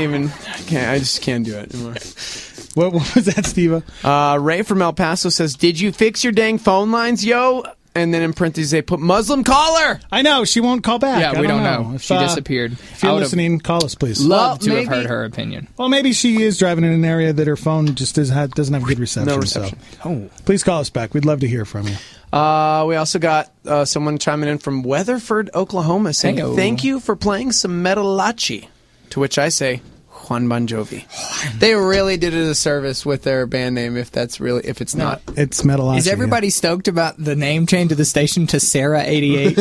I just can't do it anymore. What was that, Steve-O? Ray from El Paso says, did you fix your dang phone lines, yo? And then in parentheses, they put Muslim caller. I know. She won't call back. Yeah, we don't know. If, She disappeared. If you're listening, call us, please. Love to have maybe- heard her opinion. Well, maybe she is driving in an area that her phone just doesn't have good reception. No reception. So please call us back. We'd love to hear from you. We also got someone chiming in from Weatherford, Oklahoma, saying, Hey-o. thank you for playing some Metalachi. To which I say, Juan Bon Jovi. They really did it a service with their band name, if it's not. It's Metalachi. Is everybody stoked about the name change of the station to Sarah 88?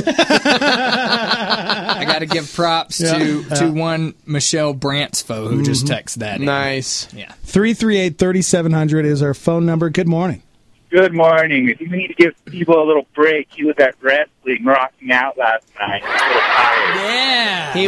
I got to give props to one Michelle Brantsfo who just texted that in. Nice. Yeah. 338-3700 is our phone number. Good morning. Good morning. If you need to give people a little break, he was at wrestling rocking out last night. A little tired. Yeah. He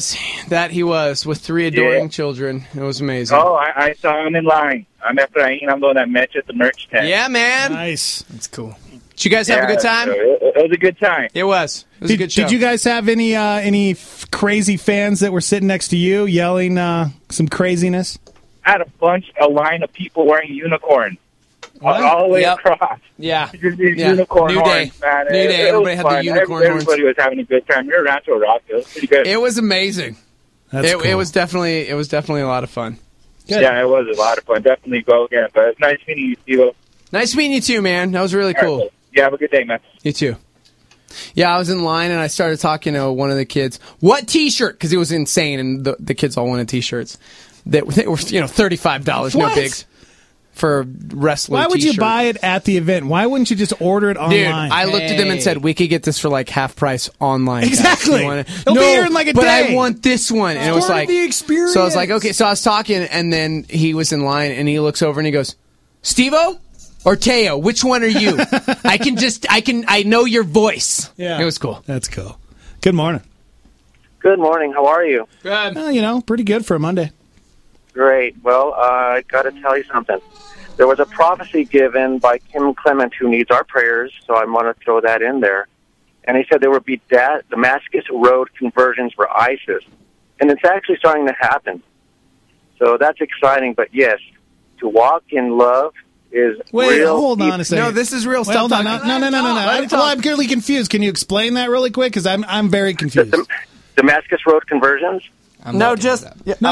was with 3 adoring children. It was amazing. Oh, I saw him in line. I'm Efrain. I'm the one that met you at the merch tent. Yeah, man. Nice. That's cool. Did you guys have a good time? It was a good time. It was. It was a good show. Did you guys have any crazy fans that were sitting next to you yelling some craziness? I had a line of people wearing unicorns. All the way across. Yeah. Unicorn New horns, day. man. New day. Everybody had the unicorn horns. Everybody was having a good time. You're around to a rock. It was pretty good. It was amazing. It was definitely a lot of fun. Good. Yeah, it was a lot of fun. Definitely go again. But it's nice meeting you, Steve. Nice meeting you too, man. That was really cool. Right, yeah, have a good day, man. You too. Yeah, I was in line and I started talking to one of the kids. What T-shirt? Because it was insane, and the kids all wanted T-shirts. They were $35. What? No bigs. for wrestler Why would you t-shirt. buy it at the event? Why wouldn't you just order it online? Dude, I looked at them and said, we could get this for like half price online. Exactly. It'll be here in like a but day. I want this one. And it was Part of like, the experience. so I was like, okay. So I was talking, and then he was in line, and he looks over and he goes, Steve-O or Teo? Which one are you? I know your voice. Yeah. It was cool. That's cool. Good morning. Good morning. How are you? Good. Well, pretty good for a Monday. Great. Well, I got to tell you something. There was a prophecy given by Kim Clement, who needs our prayers, so I want to throw that in there. And he said there would be Damascus Road conversions for ISIS. And it's actually starting to happen. So that's exciting. But yes, to walk in love is real. Hold on a second. No, this is real Wait, stuff. hold on. No. I'm really confused. Can you explain that really quick? Because I'm very confused. Damascus Road conversions? No, just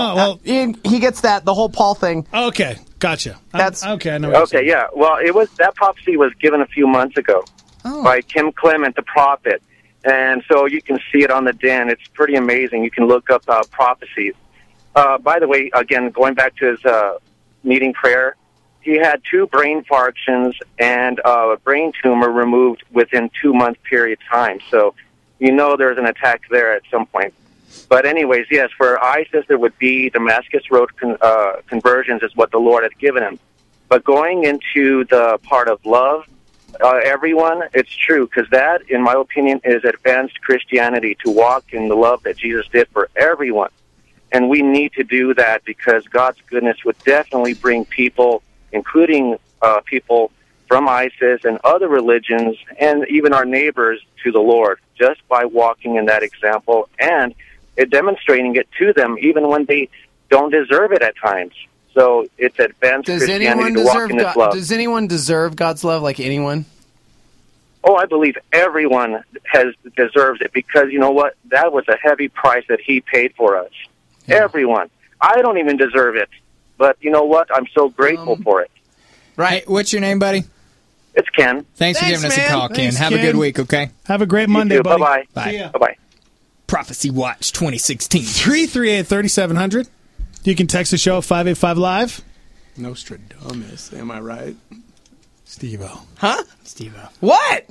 he gets that the whole Paul thing. Okay, gotcha. That's okay. I know. What Okay, yeah. Well, that prophecy was given a few months ago by Kim Clement, the prophet, and so you can see it on the Den. It's pretty amazing. You can look up prophecies. By the way, again, going back to his needing prayer, he had 2 brain infarctions and a brain tumor removed within 2-month period time. So there's an attack there at some point. But anyways, yes, for ISIS, there would be Damascus Road conversions is what the Lord had given him. But going into the part of love, everyone, it's true, because that, in my opinion, is advanced Christianity, to walk in the love that Jesus did for everyone. And we need to do that because God's goodness would definitely bring people, including people from ISIS and other religions, and even our neighbors, to the Lord, just by walking in that example and demonstrating it to them, even when they don't deserve it at times. So it's advanced Christianity to walk in this love. Does anyone deserve God's love like anyone? Oh, I believe everyone deserves it, because you know what? That was a heavy price that he paid for us. Yeah. Everyone. I don't even deserve it. But you know what? I'm so grateful for it. Right. Hey, what's your name, buddy? It's Ken. Thanks for giving us a call, Ken. Have a good week, okay? Have a great Monday, buddy. Bye-bye. Bye. Bye-bye. Prophecy Watch 2016. 338-3700. You can text the show at 585-LIVE. Nostradamus, am I right? Steve-O. Huh? Steve-O. What?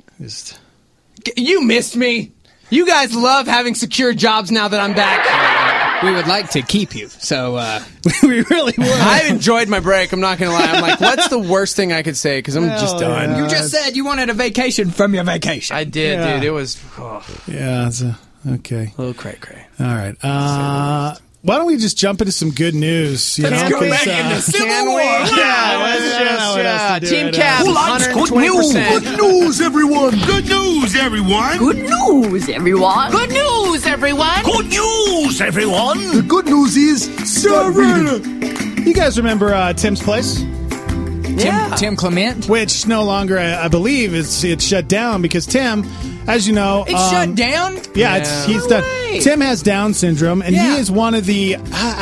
You missed me. You guys love having secure jobs now that I'm back. We would like to keep you, so... we really would. I enjoyed my break, I'm not going to lie. I'm like, what's the worst thing I could say? Because I'm just done. You just said you wanted a vacation from your vacation. I did, dude. It was... Yeah, it's okay. A little cray-cray. All right. Why don't we just jump into some good news? Let's go back into Civil War. Team Cavs, Who likes 120%. good news? Good news, everyone. Good news, everyone. Good news, everyone. Good news, everyone. Good news, everyone. The good news is Savannah. You guys remember Tim's Place? Tim Clement? Which no longer, I believe, it's shut down because Tim, as you know... It's shut down? Yeah, he's done. Tim has Down syndrome, and he is one of the...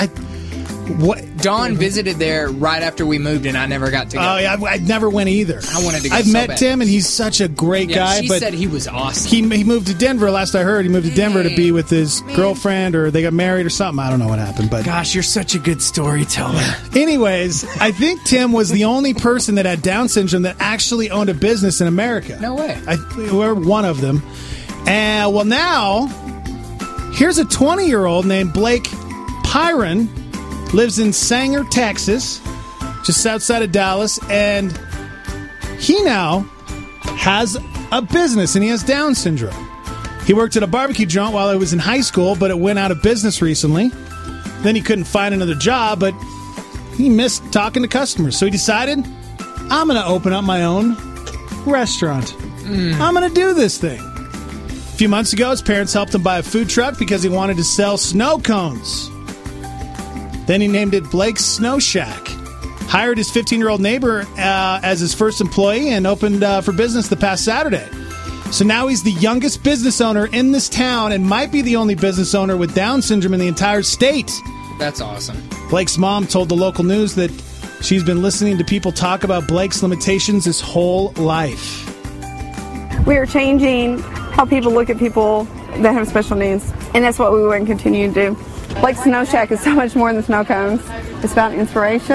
Dawn visited there right after we moved, and I never got to go. Oh, yeah, I never went either. I wanted to go. I've so met bad. Tim, and he's such a great guy. She but said he was awesome. He moved to Denver, last I heard. He moved to Denver to be with his girlfriend, or they got married or something. I don't know what happened. But gosh, you're such a good storyteller. Anyways, I think Tim was the only person that had Down syndrome that actually owned a business in America. No way. We're one of them. And, well, now, here's a 20-year-old named Blake Pyron. Lives in Sanger, Texas, just outside of Dallas, and he now has a business, and he has Down syndrome. He worked at a barbecue joint while he was in high school, but it went out of business recently. Then he couldn't find another job, but he missed talking to customers. So he decided, I'm going to open up my own restaurant. I'm going to do this thing. A few months ago, his parents helped him buy a food truck because he wanted to sell snow cones. Then he named it Blake's Snow Shack. Hired his 15-year-old neighbor as his first employee and opened for business the past Saturday. So now he's the youngest business owner in this town and might be the only business owner with Down syndrome in the entire state. That's awesome. Blake's mom told the local news that she's been listening to people talk about Blake's limitations his whole life. We are changing how people look at people that have special needs, and that's what we want to continue to do. Blake's Snow Shack is so much more than snow cones. It's about inspiration.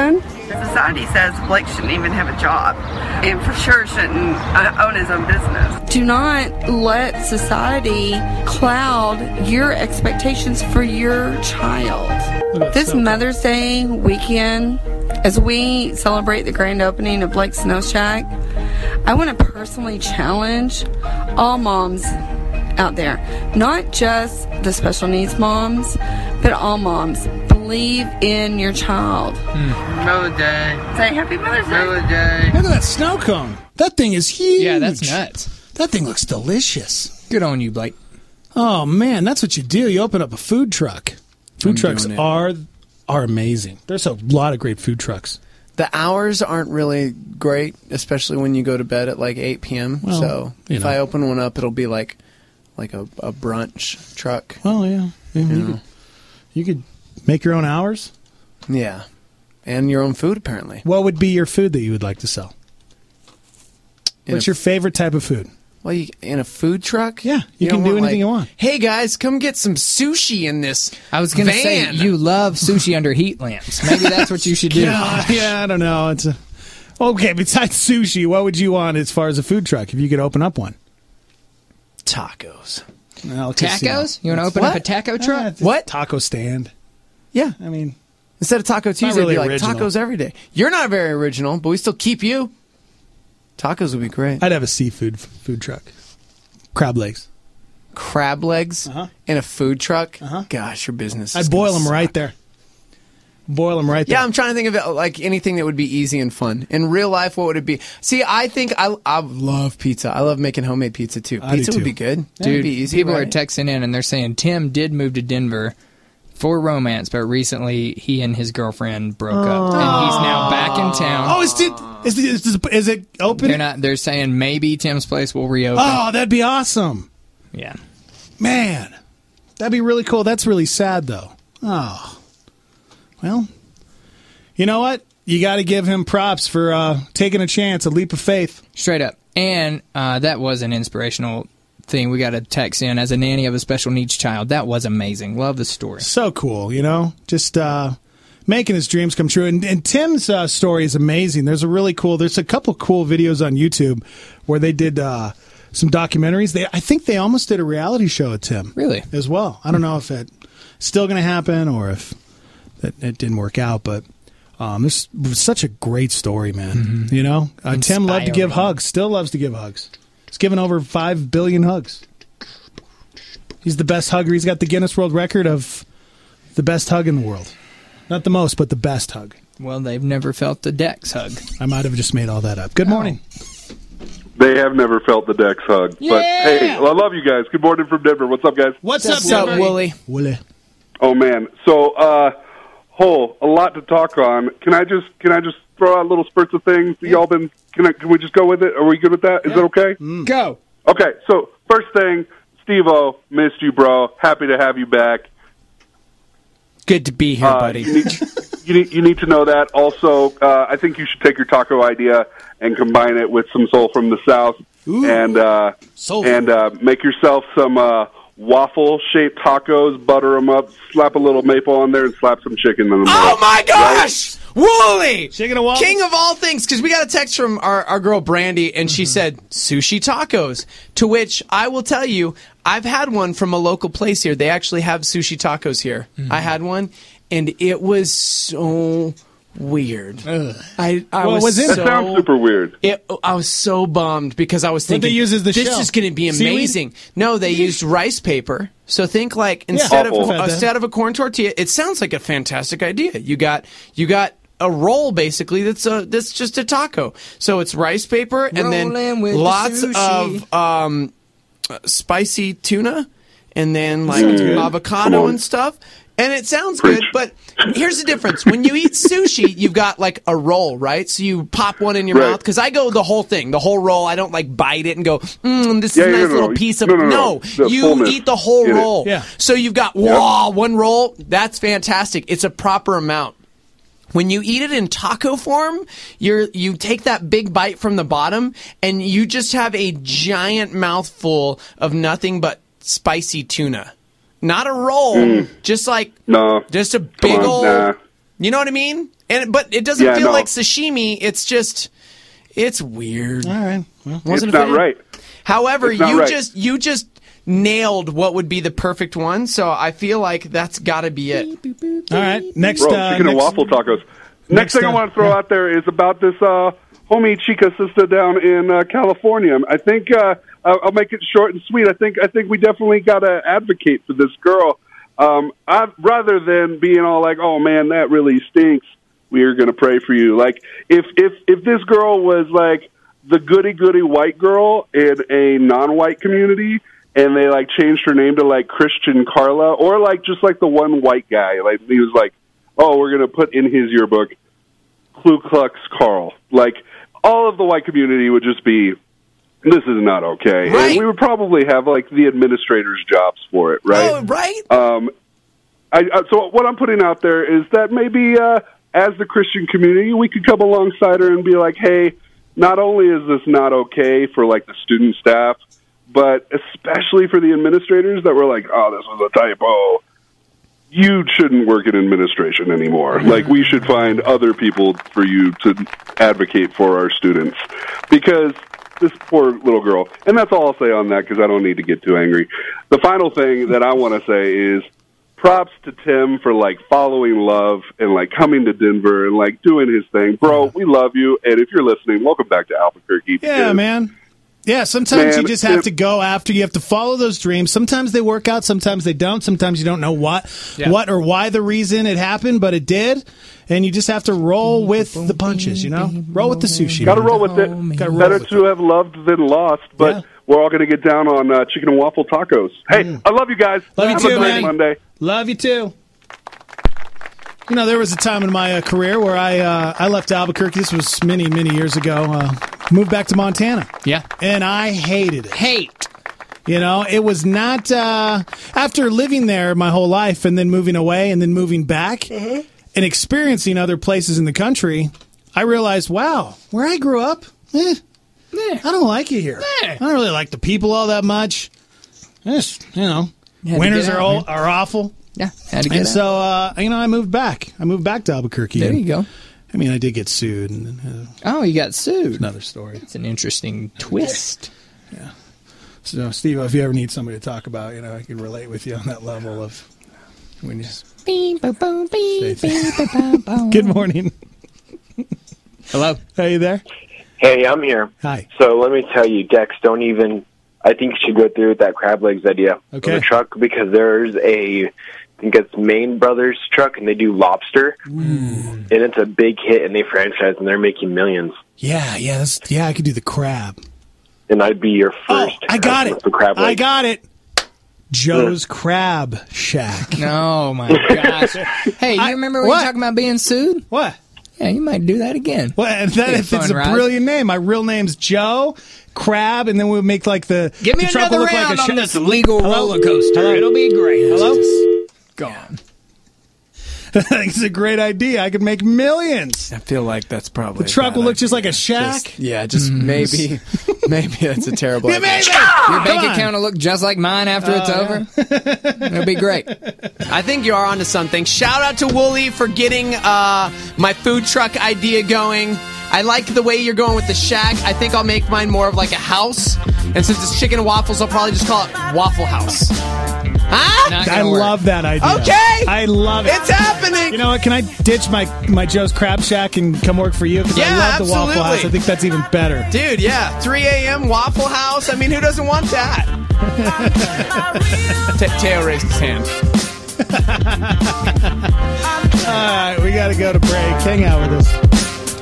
Society says Blake shouldn't even have a job, and for sure shouldn't own his own business. Do not let society cloud your expectations for your child. This Mother's Day weekend, as we celebrate the grand opening of Blake's Snow Shack, I want to personally challenge all moms out there, not just the special needs moms, but all moms. Believe in your child. Mother's Day. Say Happy Mother's Day. Mother's Day. Look at that snow cone. That thing is huge. Yeah, that's nuts. That thing looks delicious. Good on you, Blake. Oh, man, that's what you do. You open up a food truck. Food trucks are amazing. There's a lot of great food trucks. The hours aren't really great, especially when you go to bed at like 8 p.m. Well, so if I open one up, it'll be like a brunch truck. Oh, yeah. You could make your own hours? Yeah. And your own food, apparently. What would be your food that you would like to sell? What's your favorite type of food? Well, in a food truck? Yeah, you can do anything you want. Hey, guys, come get some sushi in this I was going to say, you love sushi under heat lamps. Maybe that's what you should do. Yeah, I don't know. Okay, besides sushi, what would you want as far as a food truck if you could open up one? Tacos. Tacos? You want to open up a taco truck? What? Taco stand. Yeah. I mean, instead of Taco Tuesday, really it'd be like original. tacos every day. You're not very original, but we still keep you. Tacos would be great. I'd have a seafood food truck. Crab legs. Crab legs in a food truck? Gosh, your business is I'd boil gonna them right suck. there. Boil them right there. Yeah, I'm trying to think of it like anything that would be easy and fun. In real life, what would it be? See, I think I love pizza. I love making homemade pizza, too. Pizza would be good. Dude, It'd be easy, people are right? texting in and they're saying Tim did move to Denver for romance, but recently he and his girlfriend broke up, and he's now back in town. Oh, is it open? They're saying maybe Tim's place will reopen. Oh, that'd be awesome. Yeah. Man, that'd be really cool. That's really sad, though. Oh. Well, you know what? You got to give him props for taking a chance, a leap of faith. Straight up. And that was an inspirational thing. We got a text in as a nanny of a special needs child. That was amazing. Love the story. So cool, just making his dreams come true. And Tim's story is amazing. There's a couple cool videos on YouTube where they did some documentaries. I think they almost did a reality show with Tim. Really? As well. I don't know if it's still going to happen or if it didn't work out, but this was such a great story, man. Mm-hmm. Tim loved to give hugs, still loves to give hugs. He's given over 5 billion hugs. He's the best hugger. He's got the Guinness World Record of the best hug in the world. Not the most, but the best hug. Well, they've never felt the Dex hug. I might have just made all that up. Good morning. They have never felt the Dex hug. Yeah! But, hey, I love you guys. Good morning from Denver. What's up, guys? What's up, Denver? Wooly? Wooly. Oh, man. So, a lot to talk on. Can I just throw out little spurts of things that y'all been? Can we just go with it? Are we good with that? Is it okay? Go. Okay. So first thing, Steve-O, missed you, bro. Happy to have you back. Good to be here, buddy. You need to know that. Also, I think you should take your taco idea and combine it with some soul from the South. Ooh, and make yourself some waffle-shaped tacos, butter them up, slap a little maple on there, and slap some chicken in the middle. Oh, my gosh! Right? Wooly! Chicken and waffles? King of all things, because we got a text from our girl Brandy, and she said, sushi tacos. To which I will tell you, I've had one from a local place here. They actually have sushi tacos here. I had one, and it was so weird. I was it? That sounds super weird. I was so bummed because I was thinking, they use as the this shell? is going to be amazing. Seaweed? No, they used rice paper. So think like instead of a corn tortilla, it sounds like a fantastic idea. You got a roll basically that's just a taco. So it's rice paper and then lots of spicy tuna and then like avocado and stuff. And it sounds good, but here's the difference. When you eat sushi, you've got like a roll, right? So you pop one in your mouth. Because I go the whole thing, the whole roll. I don't like bite it and go, this is a nice little piece of... No, you fullness. eat the whole roll. Yeah. So you've got, one roll. That's fantastic. It's a proper amount. When you eat it in taco form, you take that big bite from the bottom, and you just have a giant mouthful of nothing but spicy tuna. Not a roll, just a big old... You know what I mean? But it doesn't feel like sashimi. It's just, it's weird. All right. Well, it's not right. However, you just nailed what would be the perfect one, so I feel like that's got to be it. All right. Next, chicken and waffle tacos. Next thing I want to throw out there is about this homie Chica Sister down in California. I think I'll make it short and sweet. I think we definitely got to advocate for this girl. Rather than being all like, "Oh man, that really stinks," we are going to pray for you. Like if this girl was like the goody white girl in a non-white community, and they like changed her name to like Christian Carla, or like just like the one white guy, like he was like, "Oh, we're going to put in his yearbook Ku Klux Carl." Like all of the white community would just be, this is not okay. Right. And we would probably have like the administrators' jobs for it, right? Oh, right. So what I'm putting out there is that maybe as the Christian community, we could come alongside her and be like, hey, not only is this not okay for like the student staff, but especially for the administrators that were like, oh, this was a typo. You shouldn't work in administration anymore. Like, we should find other people for you to advocate for our students. Because this poor little girl, and that's all I'll say on that because I don't need to get too angry. The final thing that I want to say is props to Tim for, like, following love and, like, coming to Denver and, like, doing his thing. Bro, we love you, and if you're listening, welcome back to Albuquerque. Yeah, man. Yeah, sometimes you just have to go after. You have to follow those dreams. Sometimes they work out, sometimes they don't. Sometimes you don't know what or why the reason it happened, but it did. And you just have to roll with the punches, you know? Roll with the sushi. Got to roll with it. Better to have loved than lost, but we're all going to get down on chicken and waffle tacos. Hey, I love you guys. Love you too, have a great man. Monday. Love you too. You know, there was a time in my career where I left Albuquerque. This was many, many years ago. Moved back to Montana. Yeah. And I hated it. Hate. You know, it was not... after living there my whole life and then moving away and then moving back and experiencing other places in the country, I realized, wow, where I grew up, I don't like it here. I don't really like the people all that much. Just, you know, winters are awful. Yeah, had to get and out. So, you know, I moved back. I moved back to Albuquerque. There you go. I mean, I did get sued. And, you got sued. Another story. It's an interesting twist. Yeah. So, Steve, if you ever need somebody to talk about, you know, I can relate with you on that level of when you just Good morning. Hello. Are you there? Hey, I'm here. Hi. So let me tell you, Dex, I think you should go through with that crab legs idea of the truck because there's I think it's Main Brothers truck, and they do lobster, and it's a big hit, and they franchise, and they're making millions. Yeah, I could do the crab. And I'd be your first. I got it. The crab legs. I got it. Joe's Crab Shack. Oh, my gosh. Hey, you remember when you were talking about being sued? What? Yeah, you might do that again. Well, it's a brilliant name. My real name's Joe Crab, and then we'll make like the Give me the truck another will look round like on this legal roller coaster. Hello? It'll be great. Hello? Gone. I think it's a great idea. I could make millions. I feel like that's probably the truck will look just like a shack. Maybe that's a terrible idea. Your bank account will look just like mine after it's over. It'll be great. I think you are onto something. Shout out to Wooly for getting my food truck idea going. I like the way you're going with the shack. I think I'll make mine more of like a house. And since it's chicken and waffles, I'll probably just call it Waffle House. Huh? I love that idea. Okay. I love it. It's happening. You know what? Can I ditch my Joe's Crab Shack and come work for you? Because I love the Waffle House. I think that's even better. Dude, yeah. 3 a.m. Waffle House. I mean, who doesn't want that? Teo raised his hand. All right, we got to go to break. Hang out with us.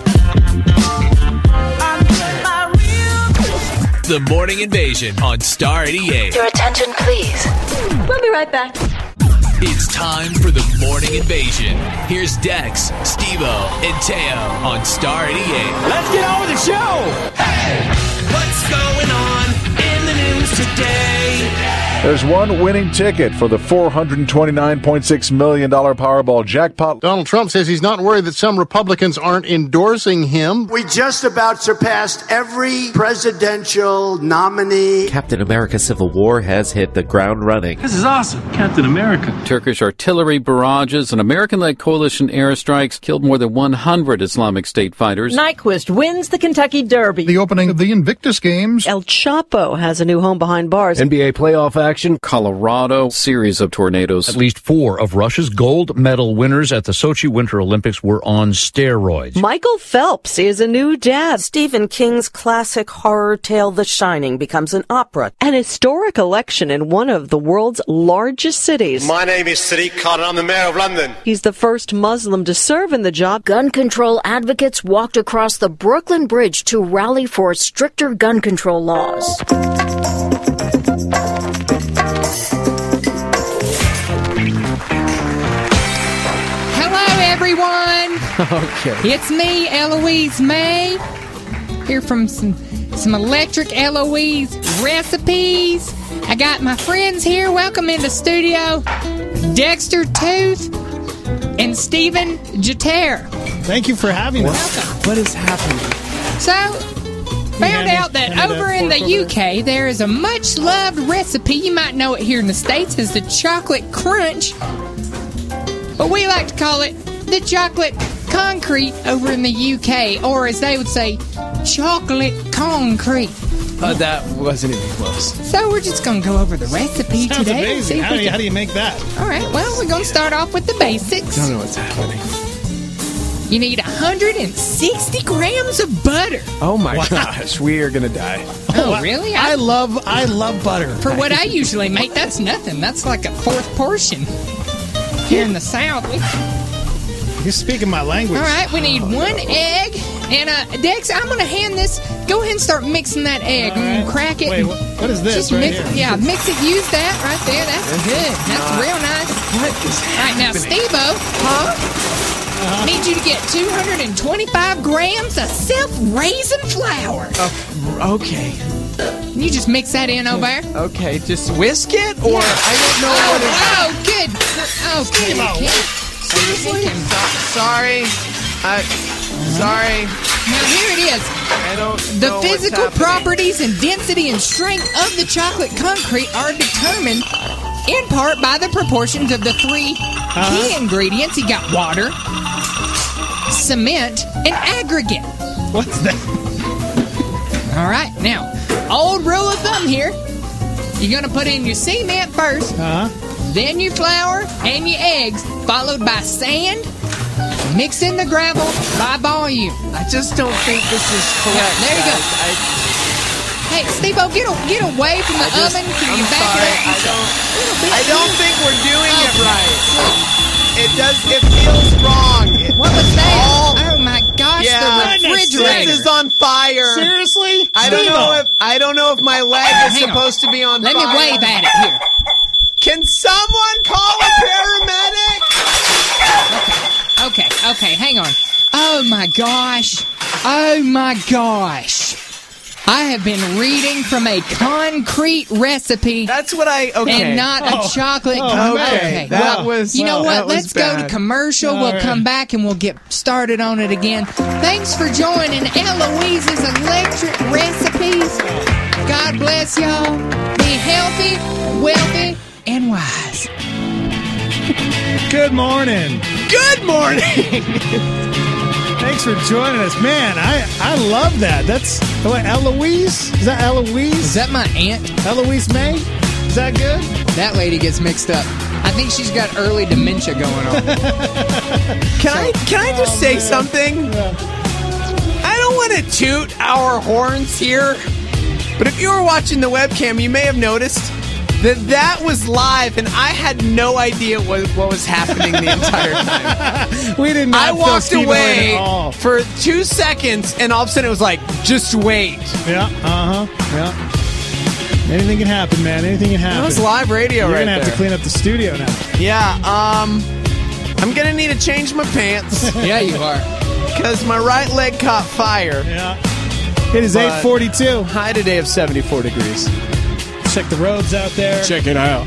The Morning Invasion on Star 88. Your attention, please. We'll be right back. It's time for the Morning Invasion. Here's Dex, Steve-O, and Teo on Star 88. Let's get on with the show. Hey, what's going on in the news today? There's one winning ticket for the $429.6 million Powerball jackpot. Donald Trump says he's not worried that some Republicans aren't endorsing him. We just about surpassed every presidential nominee. Captain America Civil War has hit the ground running. This is awesome. Captain America. Turkish artillery barrages and American-led coalition airstrikes killed more than 100 Islamic State fighters. Nyquist wins the Kentucky Derby. The opening of the Invictus Games. El Chapo has a new home behind bars. NBA playoff action. Colorado, series of tornadoes. At least 4 of Russia's gold medal winners at the Sochi Winter Olympics were on steroids. Michael Phelps is a new dad. Stephen King's classic horror tale The Shining becomes an opera. An historic election in one of the world's largest cities. My name is Sadiq Khan and I'm the Mayor of London. He's the first Muslim to serve in the job. Gun control advocates walked across the Brooklyn Bridge to rally for stricter gun control laws. Everyone, okay. It's me, Eloise May, here from some Electric Eloise recipes. I got my friends here. Welcome into studio, Dexter Tooth and Stephen Jeter. Thank you for having us. Welcome. What is happening? So, found out that over in the UK there is a much loved recipe. You might know it here in the States as the chocolate crunch, but we like to call it the chocolate concrete over in the UK, or as they would say, chocolate concrete. That wasn't even close. So we're just going to go over the recipe Sounds today. Amazing. How do you make that? All right, well, we're going to start off with the basics. I don't know what's happening. You need 160 grams of butter. Oh my gosh, we are going to die. Oh, really? I love butter. For what I usually make, that's nothing. That's like a fourth portion. Here in the South, you're speaking my language. All right, we need 1 egg. And, Dex, I'm going to hand this. Go ahead and start mixing that egg. Right. Crack it. Wait, what is this? Just right mix here? it. Yeah, mix it. Use that right there. That's good. That's real nice. What is All right, now, Steve-O. I need you to get 225 grams of self-raising flour. Okay. You just mix that in over there. Okay, just whisk it, or I don't know what it is. Oh, good. Okay. Seriously? Sorry. Sorry. Now, here it is. I don't The know physical what's happening. properties and density and strength of the chocolate concrete are determined in part by the proportions of the 3 key ingredients. You got water, cement, and aggregate. What's that? All right, now, old rule of thumb here. You're going to put in your cement first, then your flour and your eggs, followed by sand, mix in the gravel by volume. I just don't think this is correct. There you go. Hey, Steve-O, get away from the oven. Can you back it up? I don't think we're doing it right. It feels wrong. What was that? Oh my gosh, the refrigerator. This is on fire. Seriously? I don't know if my leg is supposed to be on fire. Let me wave at it here. Can someone call a paramedic? Okay, hang on. Oh my gosh. I have been reading from a concrete recipe. That's what and not a chocolate. Okay. Well, you know what? Let's go to commercial. We'll come back and we'll get started on it again. Thanks for joining Eloise's Electric Recipes. God bless y'all. Be healthy, wealthy, and wise. Good morning. Good morning. Thanks for joining us. Man, I love that. That's what, Eloise? Is that Eloise? Is that my aunt? Eloise May? Is that good? That lady gets mixed up. I think she's got early dementia going on. Can I just say something? I don't want to toot our horns here, but if you were watching the webcam, you may have noticed that was live, and I had no idea what was happening the entire time. We did not. I walked away for 2 seconds, and all of a sudden it was like, just wait. Yeah, yeah. Anything can happen, man. Anything can happen. That was live radio right there. You're going to have to clean up the studio now. Yeah, I'm going to need to change my pants. Yeah, you are. Because my right leg caught fire. Yeah. It is 8:42. High today of 74 degrees. Check the roads out there. Check it out.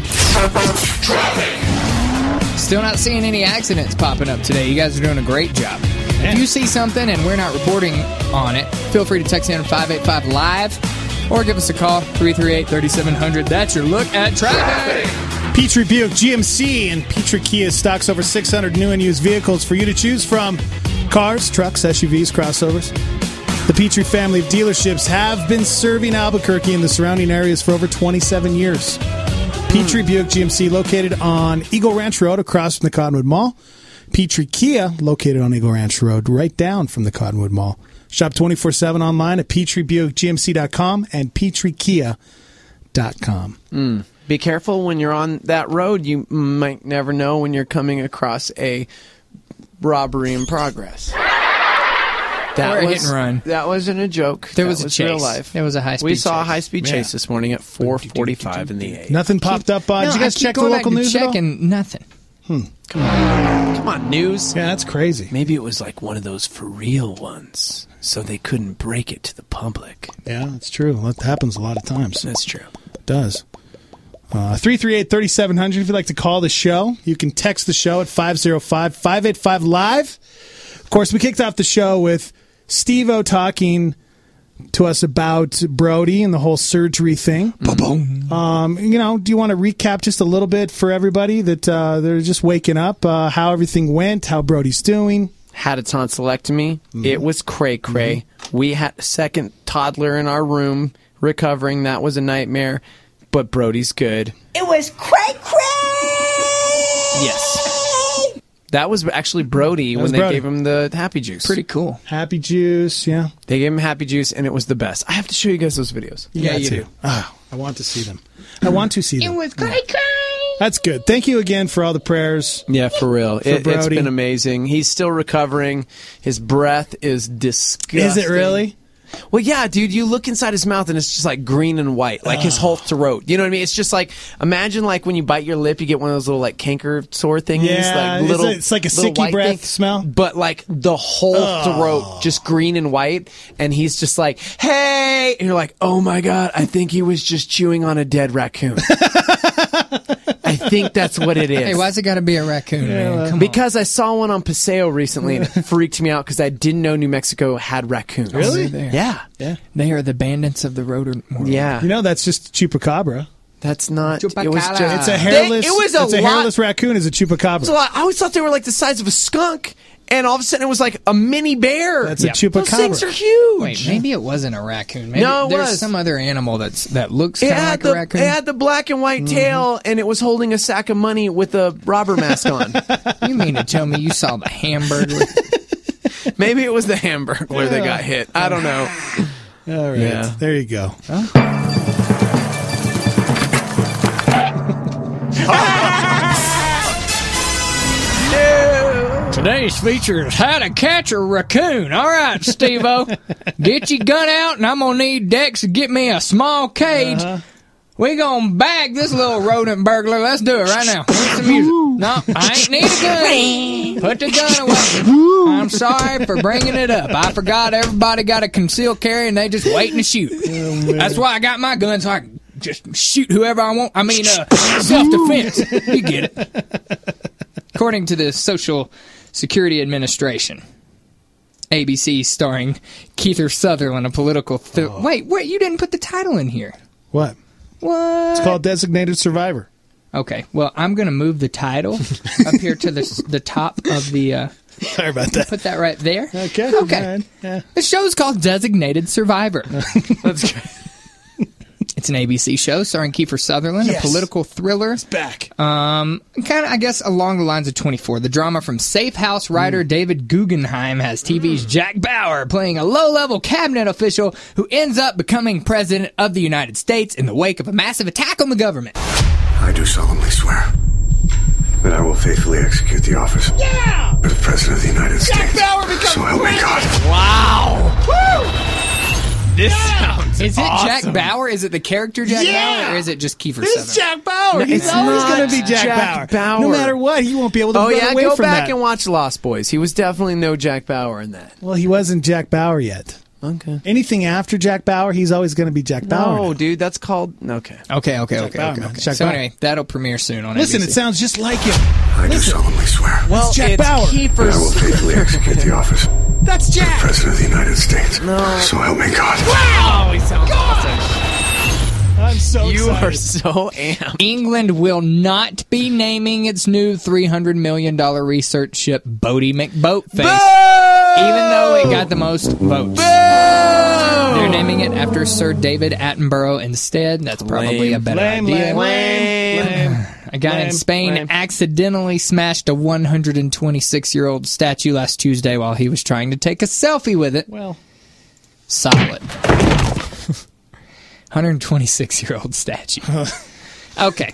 Still not seeing any accidents popping up today. You guys are doing a great job. If you see something and we're not reporting on it, feel free to text in 585-LIVE or give us a call, 338-3700. That's your look at traffic. Petrie Buick GMC and Petrie Kia stocks over 600 new and used vehicles for you to choose from. Cars, trucks, SUVs, crossovers. The Petrie family of dealerships have been serving Albuquerque and the surrounding areas for over 27 years. Petrie Buick GMC located on Eagle Ranch Road across from the Cottonwood Mall. Petrie Kia located on Eagle Ranch Road right down from the Cottonwood Mall. Shop 24/7 online at PetrieBuickGMC.com and PetrieKia.com. Be careful when you're on that road. You might never know when you're coming across a robbery in progress. That Or a was hit and run. That wasn't a joke. There was a was chase. real life. There was a high-speed We saw a chase. high-speed chase this morning at 4:45 in the AM. Nothing popped up. Did you guys check the local news at all? Checking nothing. Come on, news. Yeah, that's crazy. Maybe it was like one of those for real ones, so they couldn't break it to the public. Yeah, that's true. That happens a lot of times. That's true. It does. 338-3700 if you'd like to call the show. You can text the show at 505-585-LIVE. Of course, we kicked off the show with Steve-O talking to us about Brody and the whole surgery thing. Do you want to recap just a little bit for everybody that they're just waking up, how everything went, how Brody's doing? Had a tonsillectomy. It was cray-cray. We had a second toddler in our room recovering. That was a nightmare. But Brody's good. It was cray-cray! Yes. That was actually Brody when they gave him the Happy Juice. Pretty cool. Happy Juice, yeah. They gave him Happy Juice, and it was the best. I have to show you guys those videos. Yeah, you do. I want to see them. I want to see them. It was cray-cray! That's good. Thank you again for all the prayers. Yeah, for real. It's Brody. been amazing. He's still recovering. His breath is disgusting. Is it really? Well, yeah, dude, you look inside his mouth and it's just like green and white, like his whole throat. You know what I mean? It's just like, imagine like when you bite your lip, you get one of those little like canker sore things. Yeah, like little, it's like a little sicky white breath thing. smell. But like the whole throat, just green and white. And he's just like, hey! And you're like, oh my God, I think he was just chewing on a dead raccoon. I think that's what it is. Hey, why's it got to be a raccoon, man? Come Because I saw one on Paseo recently and it freaked me out because I didn't know New Mexico had raccoons. Really? Yeah. They are the bandits of the road. Yeah. You know, that's just chupacabra. That's not. Chupacabra. It was just. It's a hairless. It's a hairless raccoon. Is a chupacabra. I always thought they were like the size of a skunk, and all of a sudden it was like a mini bear. That's a chupacabra. Those things are huge. Wait, maybe it wasn't a raccoon. Maybe No, it there's was. some other animal that looks kind of like a raccoon. It had the black and white tail, and it was holding a sack of money with a robber mask on. You mean to tell me you saw the Hamburglar? Maybe it was the Hamburglar that got hit. I don't know. All right. Yeah. There you go. Today's feature is how to catch a raccoon. All right, Steve-O. Get your gun out, and I'm going to need Dex to get me a small cage. We going to bag this little rodent burglar. Let's do it right now. Here's some music. No, I ain't need a gun. Put the gun away. I'm sorry for bringing it up. I forgot everybody got a concealed carry, and they just waiting to shoot. That's why I got my gun, so I can just shoot whoever I want. I mean, self-defense. You get it. According to the Social Security Administration, ABC starring Kiefer Sutherland, a political... Wait, you didn't put the title in here. What? What? It's called Designated Survivor. Okay, well, I'm going to move the title up here to the top of the... Sorry about that. Put that right there. Okay. Yeah. The show's called Designated Survivor. That's great. It's an ABC show starring Kiefer Sutherland, a political thriller. It's back. Kind of, I guess, along the lines of 24. The drama from Safe House writer David Guggenheim has TV's Jack Bauer playing a low-level cabinet official who ends up becoming president of the United States in the wake of a massive attack on the government. I do solemnly swear that I will faithfully execute the office of the President of the United States. Bauer becomes so help me God. Wow! Woo! This sounds Is it awesome. Jack Bauer? Is it the character Jack Bauer, or is it just Kiefer Sutherland? It's Jack Bauer. No, He's always going to be Jack Bauer. No matter what, he won't be able to run away go from back that. and watch Lost Boys. He was definitely no Jack Bauer in that. Well, he wasn't Jack Bauer yet. Okay. Anything after Jack Bauer, he's always going to be Jack Bauer. No, dude, that's called... Okay. Okay. Bauer, man. Jack So Bauer. anyway, that'll premiere soon on Listen, ABC. it sounds just like him. I do solemnly swear Well, Jack it's Bauer. that I Kiefer's... will faithfully execute the office of That's Jack. President of the United States. No. So help me God. Oh, he sounds awesome. I'm so You excited. are so amped. England will not be naming its new $300 million research ship Boaty McBoatface, even though it got the most votes. They're naming it after Sir David Attenborough instead. That's probably a better idea. A guy in Spain accidentally smashed a 126-year-old statue last Tuesday while he was trying to take a selfie with it. Well, solid. 126-year-old statue. Okay.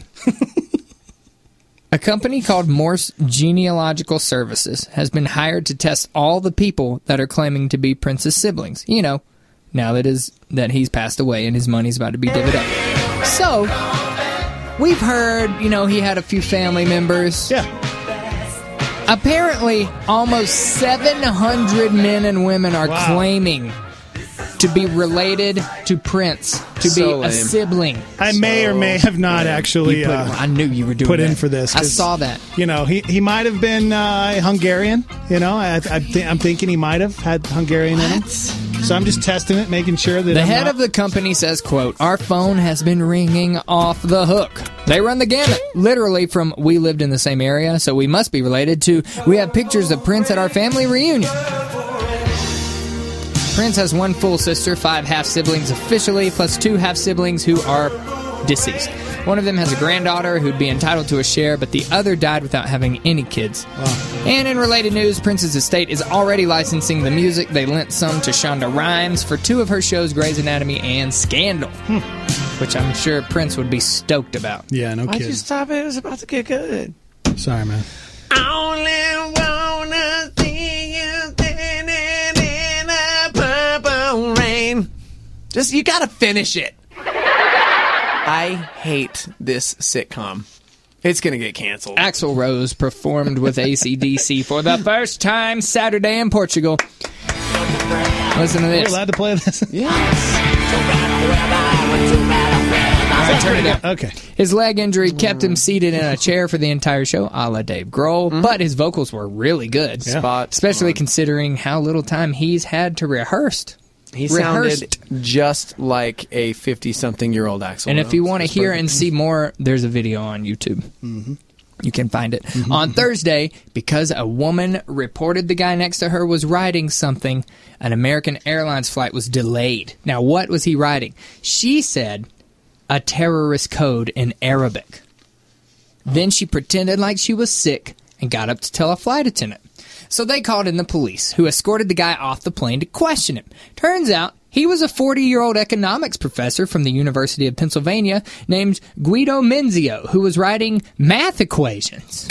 A company called Morse Genealogical Services has been hired to test all the people that are claiming to be Prince's siblings. You know, now that he's passed away and his money's about to be divvied up. So, we've heard, he had a few family members. Yeah. Apparently, almost 700 men and women are claiming to be related to Prince, to be a sibling. I may or may have not actually. I knew you were doing put that. in for this. I saw that. He might have been Hungarian. I'm thinking he might have had Hungarian in him. So I'm just testing it, making sure that the head of the company says, quote, "Our phone has been ringing off the hook." They run the gamut, literally from "we lived in the same area, so we must be related" to "we have pictures of Prince at our family reunion." Prince has one full sister, 5 half-siblings officially, plus 2 half-siblings who are deceased. One of them has a granddaughter who'd be entitled to a share, but the other died without having any kids. Wow. And in related news, Prince's estate is already licensing the music. They lent some to Shonda Rhimes for 2 of her shows, Grey's Anatomy and Scandal, which I'm sure Prince would be stoked about. Yeah, no kidding. Why'd you stop it? It was about to get good. Sorry, man. I only wanna see you standing in a purple rain. Just, you gotta finish it. I hate this sitcom. It's gonna get canceled. Axl Rose performed with AC/DC for the first time Saturday in Portugal. Listen to this. We're allowed to play this? Yes. All right, turn it up. Okay. His leg injury kept him seated in a chair for the entire show, a la Dave Grohl, but his vocals were really good. Yeah. Especially considering how little time he's had to rehearse. He sounded just like a 50-something-year-old Axl And Rose. if you want to hear and see more, there's a video on YouTube. You can find it. On Thursday, because a woman reported the guy next to her was writing something, an American Airlines flight was delayed. Now, what was he writing? She said a terrorist code in Arabic. Then she pretended like she was sick and got up to tell a flight attendant. So they called in the police, who escorted the guy off the plane to question him. Turns out, he was a 40-year-old economics professor from the University of Pennsylvania named Guido Menzio, who was writing math equations.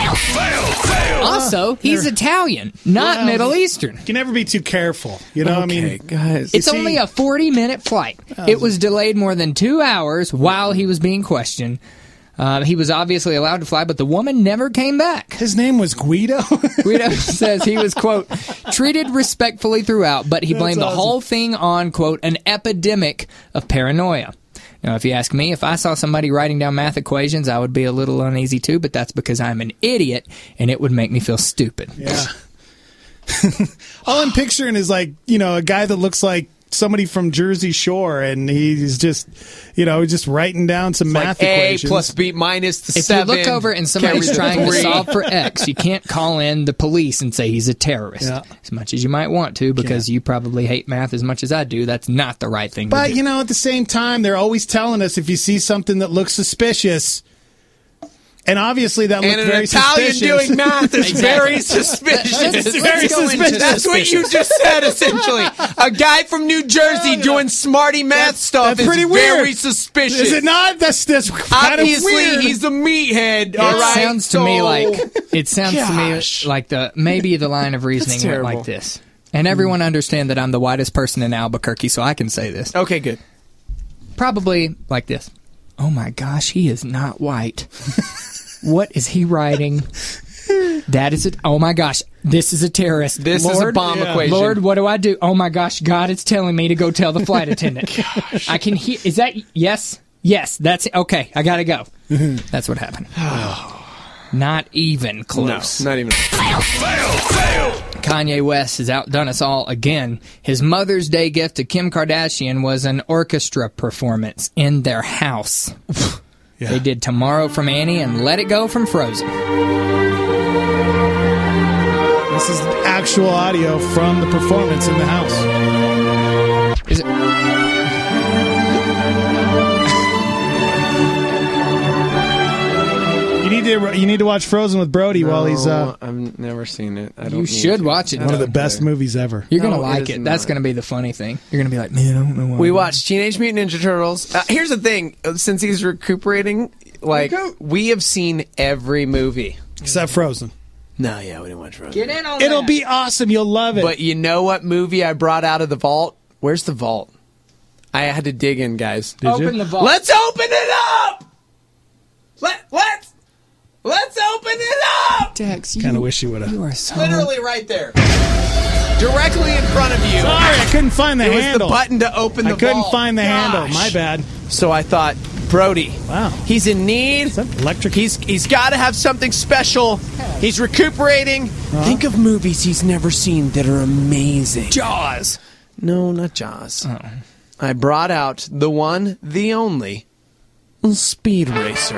Also, he's Italian, not Middle Eastern. You can never be too careful. Guys. It's only a 40-minute flight. It was delayed more than 2 hours while he was being questioned. He was obviously allowed to fly, but the woman never came back. His name was Guido? Guido says he was, quote, treated respectfully throughout, but he blamed the whole thing on, quote, an epidemic of paranoia. Now, if you ask me, if I saw somebody writing down math equations, I would be a little uneasy too, but that's because I'm an idiot, and it would make me feel stupid. Yeah. All I'm picturing is like, a guy that looks like somebody from Jersey Shore, and he's just, just writing down some math equations. A plus B minus the if 7. you look over and somebody's trying to solve for X, you can't call in the police and say he's a terrorist. Yeah. As much as you might want to, because you probably hate math as much as I do. That's not the right thing to do. At the same time, they're always telling us if you see something that looks suspicious. And obviously that looked very suspicious. And an Italian doing math is very suspicious. Very suspicious. That's what you just said, essentially. A guy from New Jersey doing smarty math stuff is pretty weird. very suspicious. Is it not? That's kind Obviously, of weird. he's a meathead. It sounds to me like maybe the line of reasoning went like this. And everyone understand that I'm the whitest person in Albuquerque, so I can say this. Okay, good. Probably like this. Oh my gosh, he is not white. What is he writing? That is it. Oh my gosh, this is a terrorist. This is a bomb equation. Lord, what do I do? Oh my gosh, God is telling me to go tell the flight attendant. I can hear. Is that yes? Yes, that's it. Okay. I gotta go. That's what happened. Not even close. No, not even. Fail. Kanye West has outdone us all again. His Mother's Day gift to Kim Kardashian was an orchestra performance in their house. Yeah. They did Tomorrow from Annie and Let It Go from Frozen. This is actual audio from the performance in the house. Is it? You need to watch Frozen with Brody while he's. I've never seen it. I don't. You should watch it. One of the best movies ever. You're gonna like it. That's gonna be the funny thing. You're gonna be like, man, I don't know why. We watched Teenage Mutant Ninja Turtles. Here's the thing: since he's recuperating, we have seen every movie except Frozen. No, yeah, we didn't watch Frozen. Get in on It'll that. be awesome. You'll love it. But you know what movie I brought out of the vault? Where's the vault? I had to dig in, guys. Open the vault. Let's open it up. Let's open it up! Dex, kind of wish you would have. You are so... Literally right there. Directly in front of you. Sorry, I couldn't find the handle. handle. It was the button to open the vault. I couldn't find the handle. My bad. So I thought, Brody. Wow. He's in need. Is that electric? He's got to have something special. He's recuperating. Think of movies he's never seen that are amazing. Jaws. No, not Jaws. Oh. I brought out the one, the only, Speed Racer.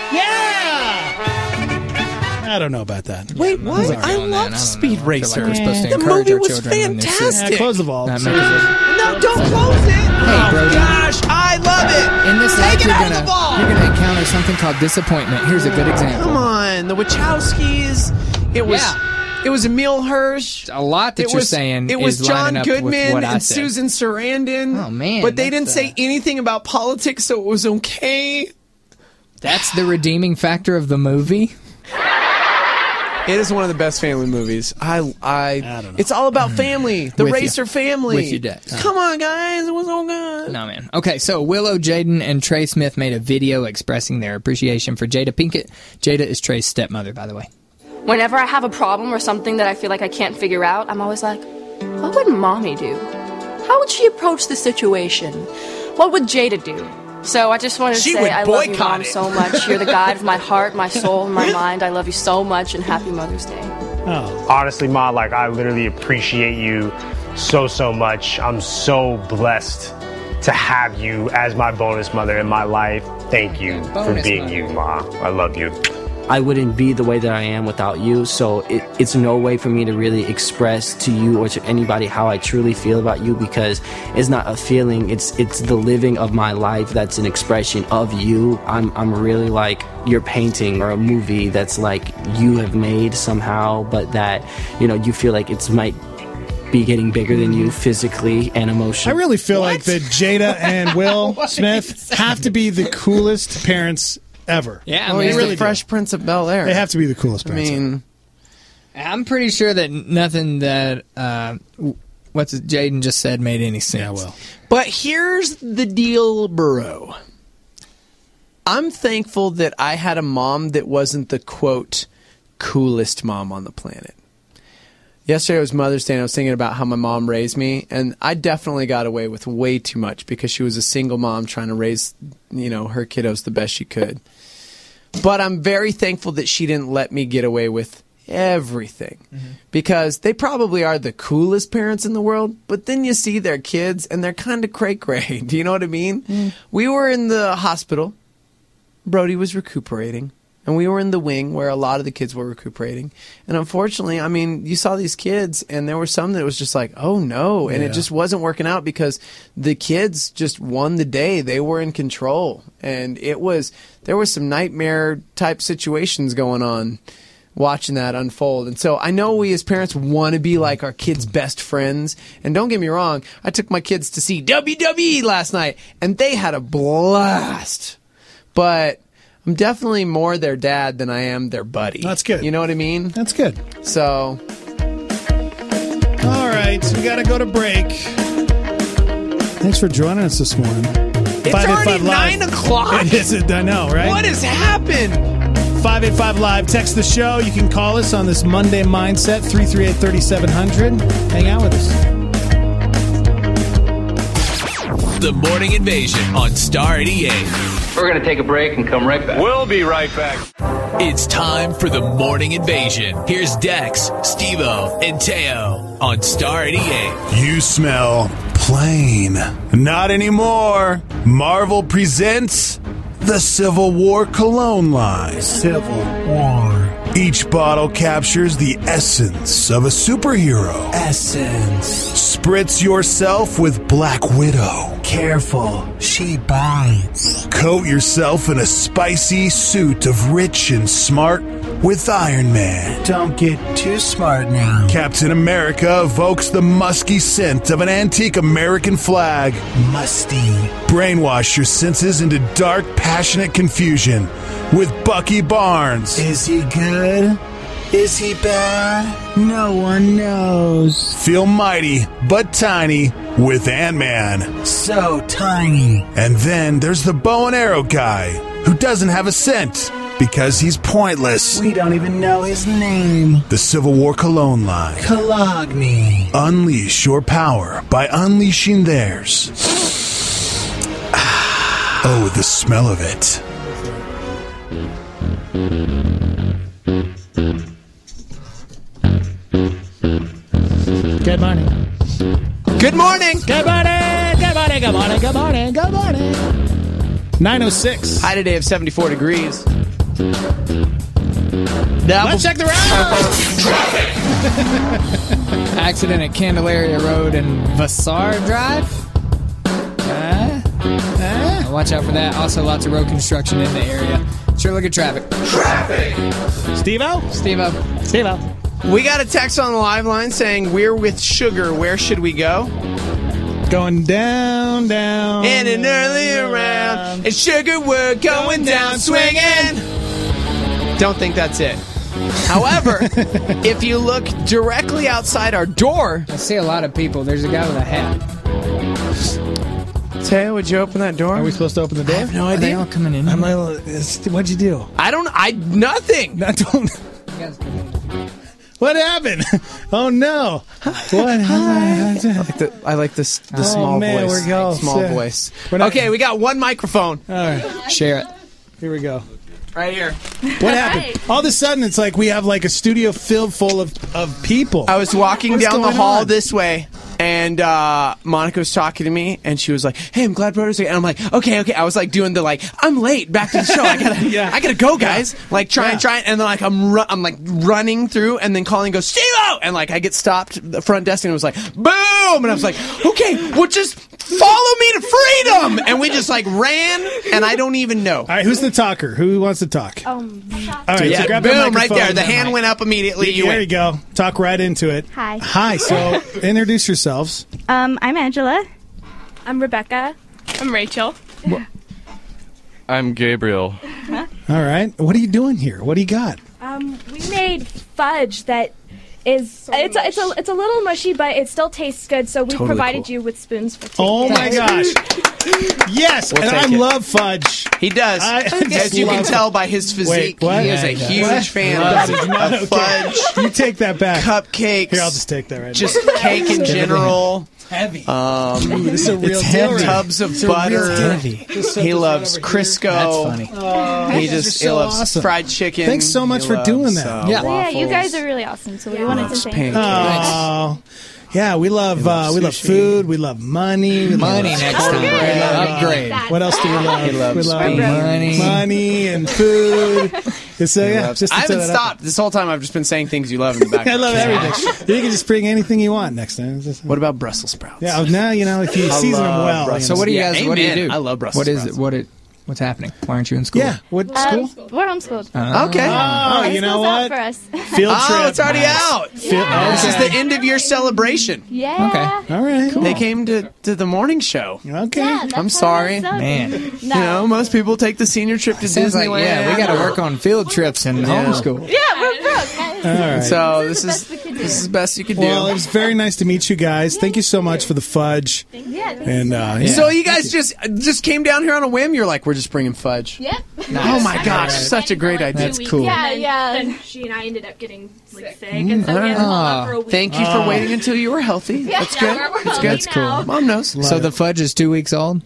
I don't know about that. Wait, what? I love Speed Racer. Like we're supposed to the encourage movie our was children fantastic. Yeah, close the vault. No, don't close it. Hey, Brody. Gosh, I love it. In this Take life, it out of the vault. you're gonna encounter something called disappointment. Here's a good example. Come on, the Wachowskis. It was Emile Hirsch. A lot that you're saying. It was is John lining up Goodman with what I and said. Susan Sarandon. Oh man! But they didn't say anything about politics, so it was okay. That's the redeeming factor of the movie. It is one of the best family movies. I don't know. It's all about family. The Racer family. With you, Dex. Come on, guys. It was all good. No, man. Okay, so Willow, Jaden, and Trey Smith made a video expressing their appreciation for Jada Pinkett. Jada is Trey's stepmother, by the way. Whenever I have a problem or something that I feel like I can't figure out, I'm always like, what would Mommy do? How would she approach the situation? What would Jada do? So I just wanted to say I love you, Mom, so much. You're the guide of my heart, my soul, and my mind. I love you so much, and happy Mother's Day. Oh. Honestly, Ma, I literally appreciate you so much. I'm so blessed to have you as my bonus mother in my life. Thank you for being you, Ma. I love you. I wouldn't be the way that I am without you, so it's no way for me to really express to you or to anybody how I truly feel about you, because it's not a feeling, it's the living of my life that's an expression of you. I'm really like your painting or a movie that's like you have made somehow, but that, you feel like it might be getting bigger than you physically and emotionally. I really feel like that Jada and Will Smith have to be the coolest parents ever. Yeah, I mean, he's the Fresh Prince of Bel-Air. They have to be the coolest parents. I'm pretty sure that nothing that Jaden just said made any sense. Yeah, well. But here's the deal, bro. I'm thankful that I had a mom that wasn't the, quote, coolest mom on the planet. Yesterday was Mother's Day, and I was thinking about how my mom raised me, and I definitely got away with way too much because she was a single mom trying to raise, her kiddos the best she could. But I'm very thankful that she didn't let me get away with everything, because they probably are the coolest parents in the world, but then you see their kids, and they're kind of cray-cray. Do you know what I mean? We were in the hospital. Brody was recuperating. And we were in the wing where a lot of the kids were recuperating. And unfortunately, you saw these kids, and there were some that was just like, oh, no. And it just wasn't working out because the kids just won the day. They were in control. And there was some nightmare-type situations going on watching that unfold. And so I know we as parents want to be like our kids' best friends. And don't get me wrong, I took my kids to see WWE last night, and they had a blast. But I'm definitely more their dad than I am their buddy. That's good. You know what I mean? That's good. So. All right, we got to go to break. Thanks for joining us this morning. It's already 9 o'clock? It is, I know, right? What has happened? 585 Live. Text the show. You can call us on this Monday Mindset, 338-3700. Hang out with us. The Morning Invasion on Star 88. We're going to take a break and come right back. We'll be right back. It's time for the Morning Invasion. Here's Dex, Steve-O, and Teo on Star 88. You smell plain. Not anymore. Marvel presents the Civil War Cologne line. Civil War. Each bottle captures the essence of a superhero. Essence. Spritz yourself with Black Widow. Careful, she bites. Coat yourself in a spicy suit of rich and smart with Iron Man. Don't get too smart now. Captain America evokes the musky scent of an antique American flag. Musty. Brainwash your senses into dark, passionate confusion with Bucky Barnes. Is he good? Is he bad? No one knows. Feel mighty but tiny with Ant-Man. So tiny. And then there's the bow and arrow guy who doesn't have a scent because he's pointless. We don't even know his name. The Civil War Cologne line. Cologne. Unleash your power by unleashing theirs. Oh, the smell of it. Good morning. Good morning. Good morning. Good morning. Good morning. Good morning. Good morning. 9:06. High today of 74 degrees. Let's check the road. Traffic. Accident at Candelaria Road and Vassar Drive. Watch out for that. Also, lots of road construction in the area. Sure, look at traffic. Traffic. Steve-O? Steve-O. Steve-O. We got a text on the live line saying, we're with Sugar. Where should we go? Going down. In an early round. And Sugar, we're going down swinging. Don't think that's it. However, if you look directly outside our door, I see a lot of people. There's a guy with a hat. Teo, would you open that door? Are we supposed to open the door? I have no idea. Are they all coming in? What'd you do? Nothing. What happened? Oh no! What? I like the small voice. We're going. Small voice. Okay, we got one microphone. All right, share it. Here we go. Right here. What happened? All of a sudden, it's like we have like a studio filled full of people. I was walking down the hall this way, and Monica was talking to me, and she was like, "Hey, I'm glad Broder's here." And I'm like, "Okay." I was like doing the I'm late. Back to the show. I gotta go, guys. Yeah. Like trying, and then like I'm like running through, and then Colleen goes, "Steve-O!" And like I get stopped at the front desk, and it was like, "Boom!" And I was like, "Okay, well just follow me to freedom." And we just like ran, and I don't even know. All right, who's the talker? Who wants to talk? All right, so grab boom, right there. The hand went up immediately. There you go. Talk right into it. Hi. So introduce yourselves. I'm Angela. I'm Rebecca. I'm Rachel. I'm Gabriel. All right. What are you doing here? What do you got? We made fudge that is it's a little mushy, but it still tastes good. So we provided you with spoons for tea. Oh my gosh! Yes, and I love fudge. He does, as you can tell by his physique. Wait, he is a huge fan of fudge. You take that back. Cupcakes. Here, I'll just take that right. Just cake in general. Heavy. This is a real deal. Tubs of butter. He loves Crisco. That's funny. He loves fried chicken. Thanks so much for doing that. Yeah, you guys are really awesome. So we wanted to thank you. Oh. Yeah, we love food. We love money. Money next time. Upgrade. What else do we love? He loves money and food. So, I haven't stopped this whole time. I've just been saying things you love in the background. I love everything. You can just bring anything you want next time. What about Brussels sprouts? Yeah, now if you season them well. So what do you guys? What do you do? I love Brussels sprouts. What's happening? Why aren't you in school? Yeah, what school? We're homeschooled. Okay. Oh, you know what? For us. Field trip. Oh, it's already out. This is the end of your celebration. Yeah. Okay. All right. Cool. They came to the morning show. Okay. Yeah, I'm sorry, man. No. You know, most people take the senior trip to Disneyland. We got to work on field trips and homeschool. Yeah, we're broke. All right. So This is the best you could do. Well, it was very nice to meet you guys. Thank you so much for the fudge. So you guys just came down here on a whim? You're like, we're just bringing fudge. Yep. Oh my gosh, such a great idea. That's cool. Yeah. Then she and I ended up getting sick, and so we had to hold up for a week. Thank you for waiting until you were healthy. Yeah, That's good. we're That's healthy good. That's cool. Mom knows. So the fudge is 2 weeks old?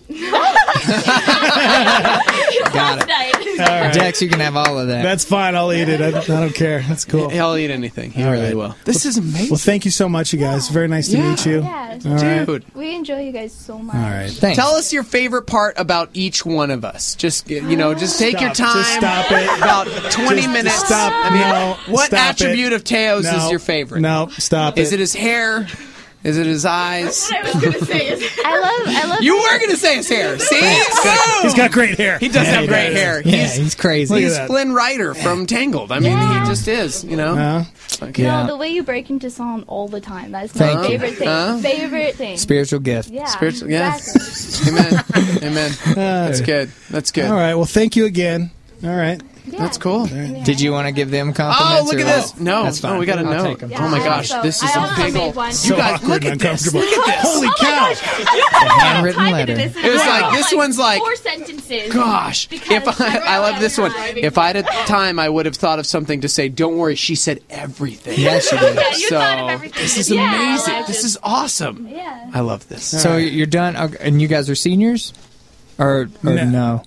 Got it. All right. Dex, you can have all of that. That's fine. I'll eat it. I don't care. That's cool. He'll eat anything. He All really right. will. This is amazing. Well, thank you so much, you guys. Very nice to meet you. Yeah. All right. Dude. We enjoy you guys so much. All right. Thanks. Tell us your favorite part about each one of us. Just just take your time. Just stop it. About 20 minutes. Stop. I mean, No. what Stop attribute it. of Teo's No. is your favorite? No. Stop Is it. it his hair? Is it his eyes? I was gonna say I love. You were going to say his hair. See? He's got great hair. He does Yeah, have he great does. hair. Yeah, he's crazy. Look at He's that. Flynn Rider from Tangled. I mean, he just is, Okay. No, the way you break into song all the time. That's Thank my you. favorite thing. Favorite thing. Spiritual gift. Yeah. Spiritual, yeah. Exactly. Amen. That's good. That's good. All right. Well, thank you again. All right. That's cool. Did you want to give them compliments? Oh, look at this. No. That's fine. Oh, we got a I'll note. take 'em. Oh, my gosh. This is a big old... So You guys, awkward look and at this. uncomfortable. Look at this. Holy cow. Handwritten letter. It was like, this one's like... 4 sentences. Gosh, if I love this one. If I had time, I would have thought of something to say. Don't worry, she said everything. Yes, she did. Yeah, you thought of everything. This is Yeah, amazing. I This just- is awesome. Yeah. I love this. So you're done, and you guys are seniors, or no?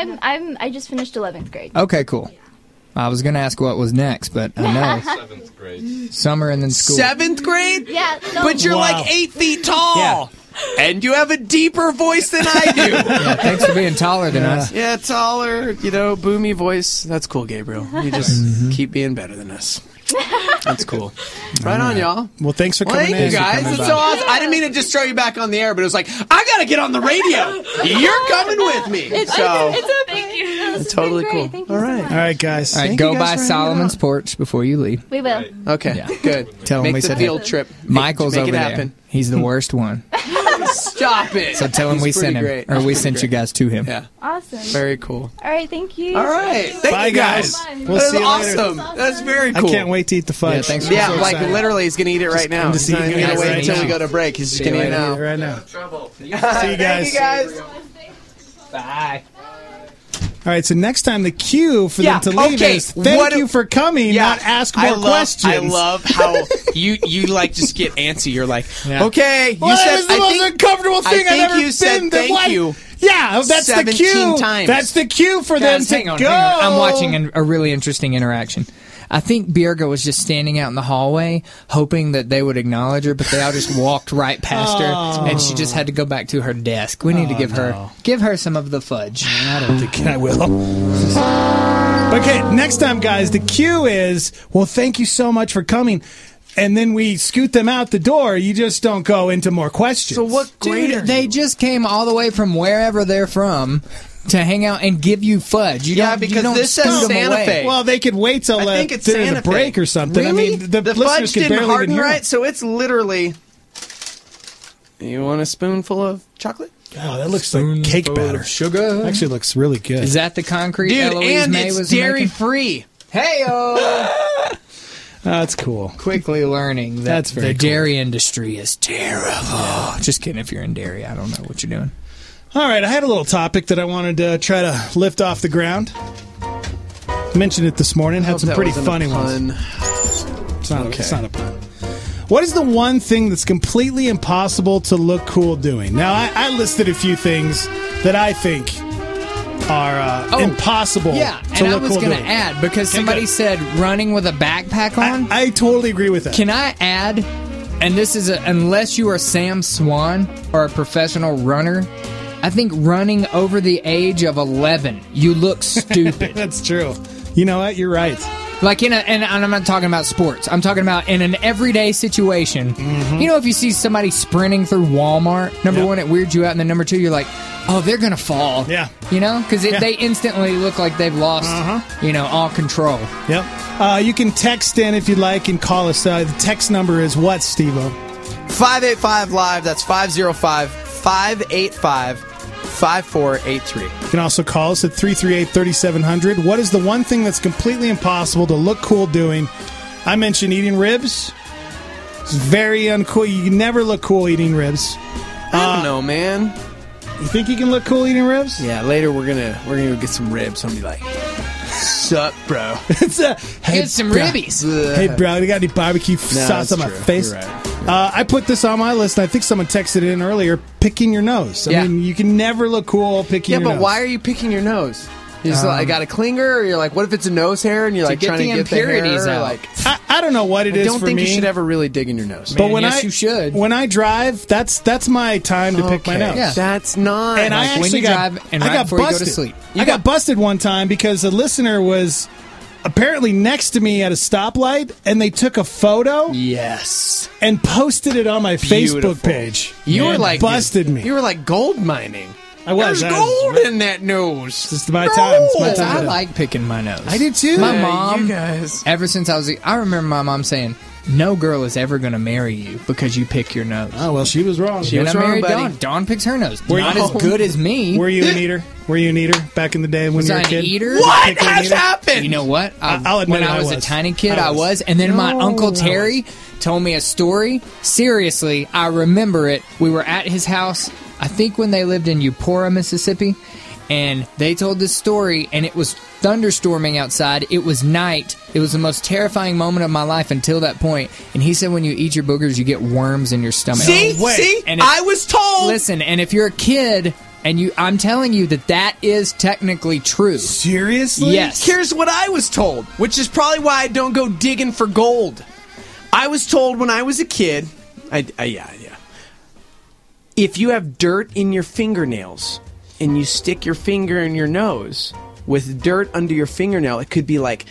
I just finished 11th grade. Okay, cool. I was going to ask what was next, but I know 7th grade. summer and then school. 7th grade? Yeah. No, But you're Wow. like 8 feet tall. Yeah. And you have a deeper voice than I do. Yeah, thanks for being taller than us. Yeah, taller, boomy voice. That's cool, Gabriel. You just keep being better than us. That's cool. Right on, y'all. Well, thanks for coming Thank in. you guys. It's so awesome. I didn't mean to just throw you back on the air, but it was like, I got to get on the radio. You're coming with me. Thank you. It's totally cool. Thank you All so right. much. All right, guys. All right, Thank go you guys by for hanging Solomon's out. porch before you leave. We will. Okay, good. Tell him Make we the said field hey. trip. Michael's Make over it there. happen. He's the worst one. Stop it. So tell him He's we sent pretty him, great. or we He's sent pretty you guys to him. Yeah. Awesome. Very cool. All right. Thank you. All right. Thank Bye, you guys. guys. That We'll is see you later. awesome. That's very cool. I can't wait to eat the fudge. Yeah, thanks for Yeah, I'm so like excited. literally, he's gonna eat it right now. just He's not eating even it gonna wait right until now. we go to break. He's just gonna eat it now. Right now. See you guys. Thank you guys. Bye. All right, so next time the cue for them to leave okay. is thank you for coming, not ask more questions. I love how you like just get antsy. You're like, Yeah. okay, Well, you that said was the I most think, uncomfortable thing I I've think ever you said been. thank Why- you. Yeah, that's the 17 cue. times. That's the cue for Guys, them hang to on, go. hang on. I'm watching a really interesting interaction. I think Birga was just standing out in the hallway, hoping that they would acknowledge her, but they all just walked right past her, and she just had to go back to her desk. We need to give her some of the fudge. I don't think I will. Okay, next time, guys, the cue is, well, thank you so much for coming. And then we scoot them out the door. You just don't go into more questions. So what grade? Dude, they just came all the way from wherever they're from to hang out and give you fudge. You Yeah, don't, because you don't this says scoot 'em Santa away. Fe. Well, they could wait till I think it's during Santa the break Fe. or something. Really? I mean, the The listeners fudge could didn't barely harden even hear. right, so it's literally. You want a spoonful of chocolate? Oh, that looks like cake batter. Sugar. Actually, looks really good. Is that the concrete Dude, Eloise and May it's was dairy making? free. Hey-o! That's cool. Quickly learning that That's very the cool. dairy industry is terrible. Just kidding if you're in dairy. I don't know what you're doing. All right, I had a little topic that I wanted to try to lift off the ground. Mentioned it this morning. Had some That pretty wasn't funny a ones. pun. It's not a pun. What is the one thing that's completely impossible to look cool doing? Now, I listed a few things that I think are impossible Yeah, to and I look was cool going to doing. add, because Okay, somebody good. said running with a backpack on. I totally agree with that. Can I add, and this is unless you are Sam Swan or a professional runner, I think running over the age of 11, you look stupid. That's true. You know what? You're right. Like and I'm not talking about sports. I'm talking about in an everyday situation. Mm-hmm. You know, if you see somebody sprinting through Walmart, number one, it weirds you out, and then number two, you're like, oh, they're gonna fall. Yeah. You know, because they instantly look like they've lost, all control. Yep. You can text in if you'd like and call us. The text number is what, Steve-O? 585-LIVE. That's 505-585-5483. You can also call us at 338-3700. What is the one thing that's completely impossible to look cool doing? I mentioned eating ribs. It's very uncool. You can never look cool eating ribs. I don't know, man. You think you can look cool eating ribs? Yeah, later we're gonna go get some ribs. I'm gonna be like, sup, bro? Get some ribbies. Hey, bro, you got any barbecue sauce on my face? You're right. I put this on my list, and I think someone texted in earlier, picking your nose. I mean, you can never look cool picking your nose. Yeah, but why are you picking your nose? You just I got a clinger, or you're like, what if it's a nose hair, and you're like trying to get the impurities out? Like, I don't know what it is for me. I don't think you should ever really dig in your nose. But you should. When I drive, that's my time to pick my nose. Yeah. That's not. And I actually got busted. To sleep. I got busted one time because a listener was apparently next to me at a stoplight, and they took a photo. Yes. And posted it on my Facebook page. You were like busted me. You were like gold mining. I was. There's gold in that nose. It's my time. It's my time. I like picking my nose. I do too. My mom, you guys. ever since I remember my mom saying, no girl is ever going to marry you because you pick your nose. Oh, well, she was wrong. She was wrong, buddy. Dawn. Dawn picks her nose. Not as good as me. Were you an eater? Were you an eater back in the day when you were a kid? Was I an eater? What has happened? You know what? I'll admit when I was a tiny kid, I was. And then my Uncle Terry told me a story. Seriously, I remember it. We were at his house, I think when they lived in Eupora, Mississippi, and they told this story, and it was thunderstorming outside. It was night. It was the most terrifying moment of my life until that point. And he said when you eat your boogers, you get worms in your stomach. See? And I was told. Listen, and if you're a kid, and I'm telling you that is technically true. Seriously? Yes. Here's what I was told, which is probably why I don't go digging for gold. I was told when I was a kid, if you have dirt in your fingernails and you stick your finger in your nose with dirt under your fingernail, it could be like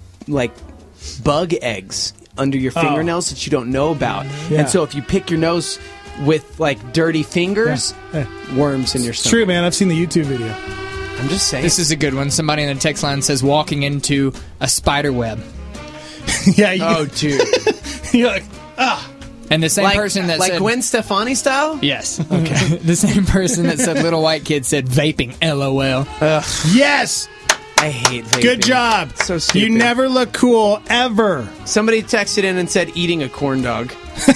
bug eggs under your fingernails that you don't know about. Yeah. And so if you pick your nose with like dirty fingers, worms in your stomach. It's true, man. I've seen the YouTube video. I'm just saying. This is a good one. Somebody in the text line says walking into a spider web. Oh, dude. You're like, And the same person that said... Like Gwen Stefani style? Yes. Okay. The same person that said little white kid said vaping, LOL. Yes! I hate vaping. Good job. So stupid. You never look cool, ever. Somebody texted in and said eating a corn dog.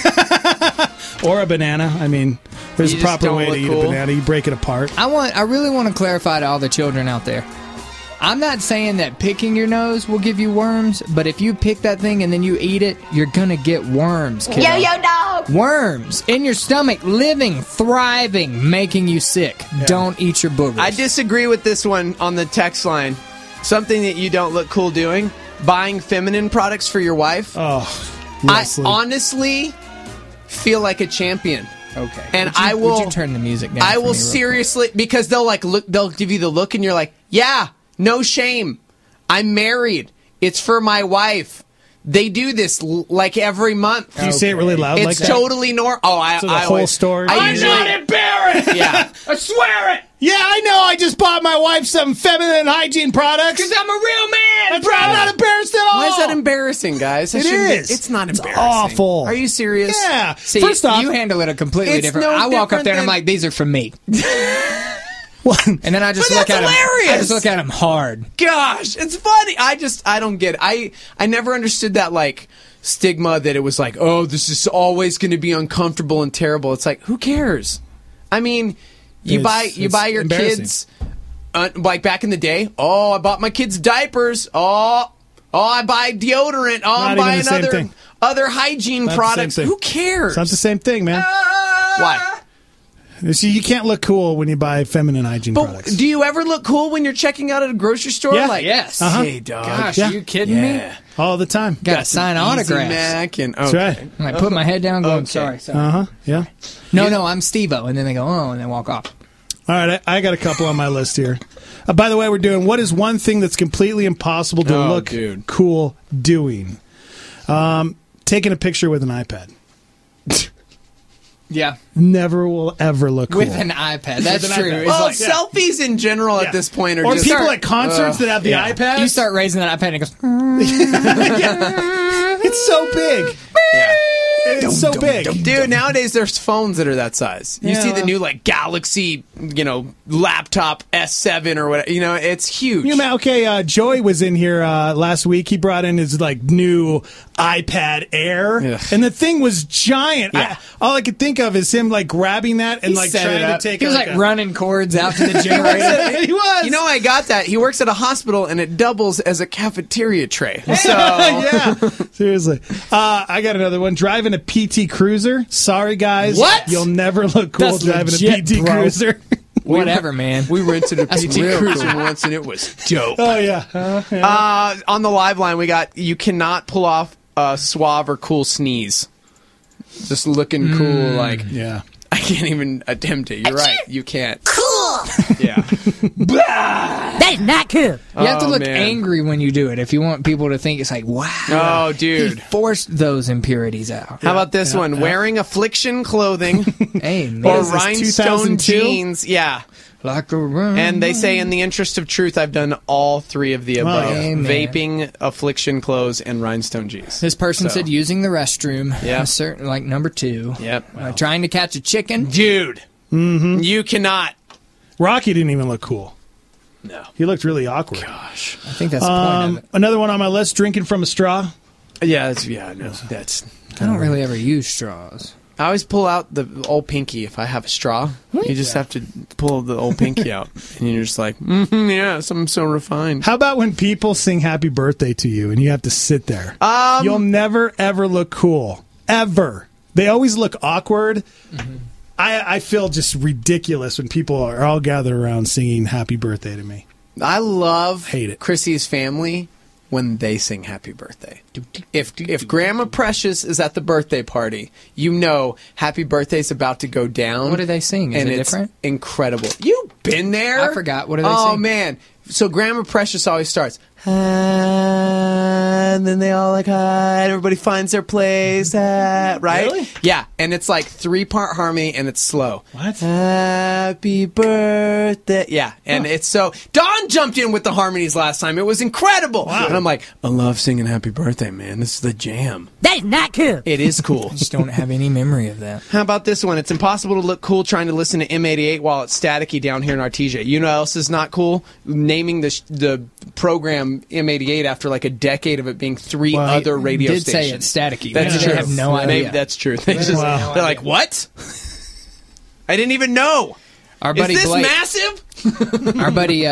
Or a banana. I mean, there's a proper way to eat a banana. You break it apart. I really want to clarify to all the children out there. I'm not saying that picking your nose will give you worms, but if you pick that thing and then you eat it, you're going to get worms, kiddo. Yo-yo dog! Worms in your stomach, living, thriving, making you sick. Yeah. Don't eat your boogers. I disagree with this one on the text line. Something that you don't look cool doing, buying feminine products for your wife. Oh, Leslie. I honestly feel like a champion. Okay. And would you turn the music down? I will seriously, because they'll give you the look and you're like, yeah. No shame. I'm married. It's for my wife. They do this like every month. Do you say it really loud like that? It's totally normal. Oh, so the whole story. I'm not embarrassed. Yeah. I swear it. Yeah, I know. I just bought my wife some feminine hygiene products. Because I'm a real man, bro. I'm not embarrassed at all. Why is that embarrassing, guys? It is. It's not embarrassing. It's awful. Are you serious? Yeah. See, first off, you handle it completely different. I walk up there and I'm like, these are for me. And then I just look at him. I just look at him hard. Gosh, it's funny. I don't get it. I never understood that like stigma that it was like, oh, this is always going to be uncomfortable and terrible. It's like, who cares? I mean, you buy your kids like back in the day. Oh, I bought my kids diapers. Oh, I buy deodorant. Oh, I'm buying other hygiene products. Who cares? It's not the same thing, man. Why? See, you can't look cool when you buy feminine hygiene products. Do you ever look cool when you're checking out at a grocery store? Yeah. Like, yes. Hey, dog. Gosh, are you kidding me? All the time. Got to sign autographs. Mac and, That's right. And I put my head down going, sorry. Yeah. No, I'm Steve-O. And then they go, oh, and then walk off. All right, I got a couple on my list here. By the way, we're doing what is one thing that's completely impossible to look cool doing? Taking a picture with an iPad. Yeah. Never will ever look cool. With an iPad. That's true. Well, selfies in general at this point are or just... Or people at concerts that have the iPad. You start raising that iPad and it goes... It's so big. It's so big. Dude, nowadays there's phones that are that size. You see the new like Galaxy, laptop S7 or whatever. It's huge. Joey was in here last week. He brought in his like new iPad Air, and the thing was giant. Yeah. All I could think of is him like grabbing that and like trying to take. He was like running cords out to the generator. He was. I got that. He works at a hospital and it doubles as a cafeteria tray. So yeah, seriously. I got another one. Driving a PT Cruiser. Sorry, guys. What? You'll never look cool driving a PT Cruiser. Whatever, man. We rented a PT Cruiser once and it was dope. Oh, yeah. On the live line, we got, you cannot pull off a suave or cool sneeze. Just looking cool, like... Yeah. I can't even attempt it. You're right. You can't. Cool. Yeah. That is not cool. You have to look angry when you do it if you want people to think it's like, wow. Oh, dude. He forced those impurities out. How about this one? Wearing affliction clothing hey, man. or rhinestone jeans. Yeah. Like a run. And they say, in the interest of truth, I've done all three of the above. Vaping, affliction clothes, and rhinestone jeans. This person said using the restroom. Yeah. Certain, like number 2. Yep. Trying to catch a chicken. Dude. Mm-hmm. You cannot. Rocky didn't even look cool. No. He looked really awkward. Gosh. I think that's the point of it. Another one on my list, drinking from a straw. Yeah, that's... I don't really ever use straws. I always pull out the old pinky if I have a straw. You just have to pull the old pinky out. And you're just like, yes, I'm so refined. How about when people sing happy birthday to you and you have to sit there? You'll never, ever look cool. Ever. They always look awkward. Mm-hmm. I feel just ridiculous when people are all gathered around singing happy birthday to me. I hate it. Chrissy's family when they sing happy birthday. If Grandma Precious is at the birthday party, happy birthday's about to go down. What do they sing? Is it different? Incredible. You've been there? I forgot. What do they sing? Oh, man. So Grandma Precious always starts, and then they all like, and everybody finds their place, right? Really? Yeah, and it's like 3-part harmony, and it's slow. What? Happy birthday. Yeah, and it's so... Dawn jumped in with the harmonies last time. It was incredible. Wow. And I'm like, I love singing happy birthday, man. This is the jam. That is not cool. It is cool. I just don't have any memory of that. How about this one? It's impossible to look cool trying to listen to M88 while it's staticky down here in Artesia. You know what else is not cool? Naming the program M88 after like a decade of it being 3 other radio stations. Did say it's staticky. That's true. They have no idea. Maybe that's true. They're like, what? I didn't even know. Our buddy is this Blake, massive? Our buddy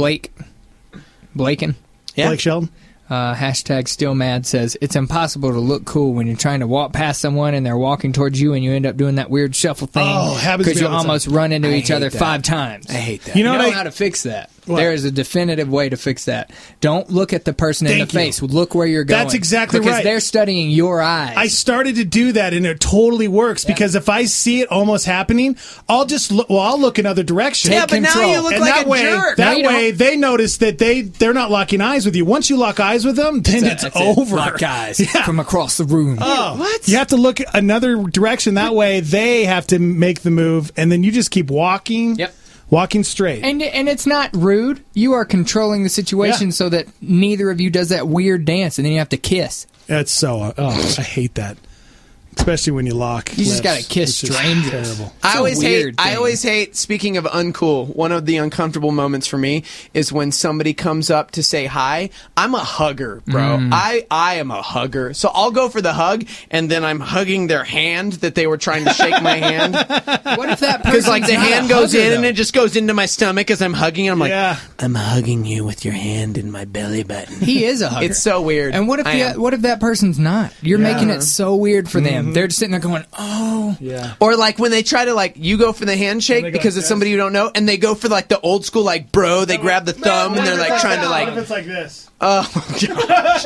Blaken. Yeah. Blake Sheldon. Hashtag still mad says it's impossible to look cool when you're trying to walk past someone and they're walking towards you and you end up doing that weird shuffle thing because you almost run into each other 5 times. I hate that. You know how to fix that. What? There is a definitive way to fix that. Don't look at the person in the face. Look where you're going. That's exactly because right. They're studying your eyes. I started to do that, and it totally works because if I see it almost happening, I'll just look. Well, I'll look in other directions. Yeah, but now you look and like that a jerk. That way, they notice that they're not locking eyes with you. Once you lock eyes with them, then it's over. Lock eyes from across the room. Oh, what? You have to look another direction. That way, they have to make the move, and then you just keep walking. Yep. Walking straight. And it's not rude. You are controlling the situation so that neither of you does that weird dance, and then you have to kiss. That's so... I hate that. Especially when you lock. You just got to kiss strangers. Terrible. I always hate, speaking of uncool, one of the uncomfortable moments for me is when somebody comes up to say hi. I'm a hugger, bro. I am a hugger. So I'll go for the hug, and then I'm hugging their hand that they were trying to shake my hand. What if that Because like the hand goes in and it it just goes into my stomach as I'm hugging. I'm like, I'm hugging you with your hand in my belly button. He is a hugger. It's so weird. And what if that person's not? You're making it so weird for them. They're just sitting there going, oh. Yeah. Or like when they try to you go for the handshake because it's somebody you don't know, and they go for the old school bro, they grab the thumb and they're trying to What if it's like this? Oh gosh.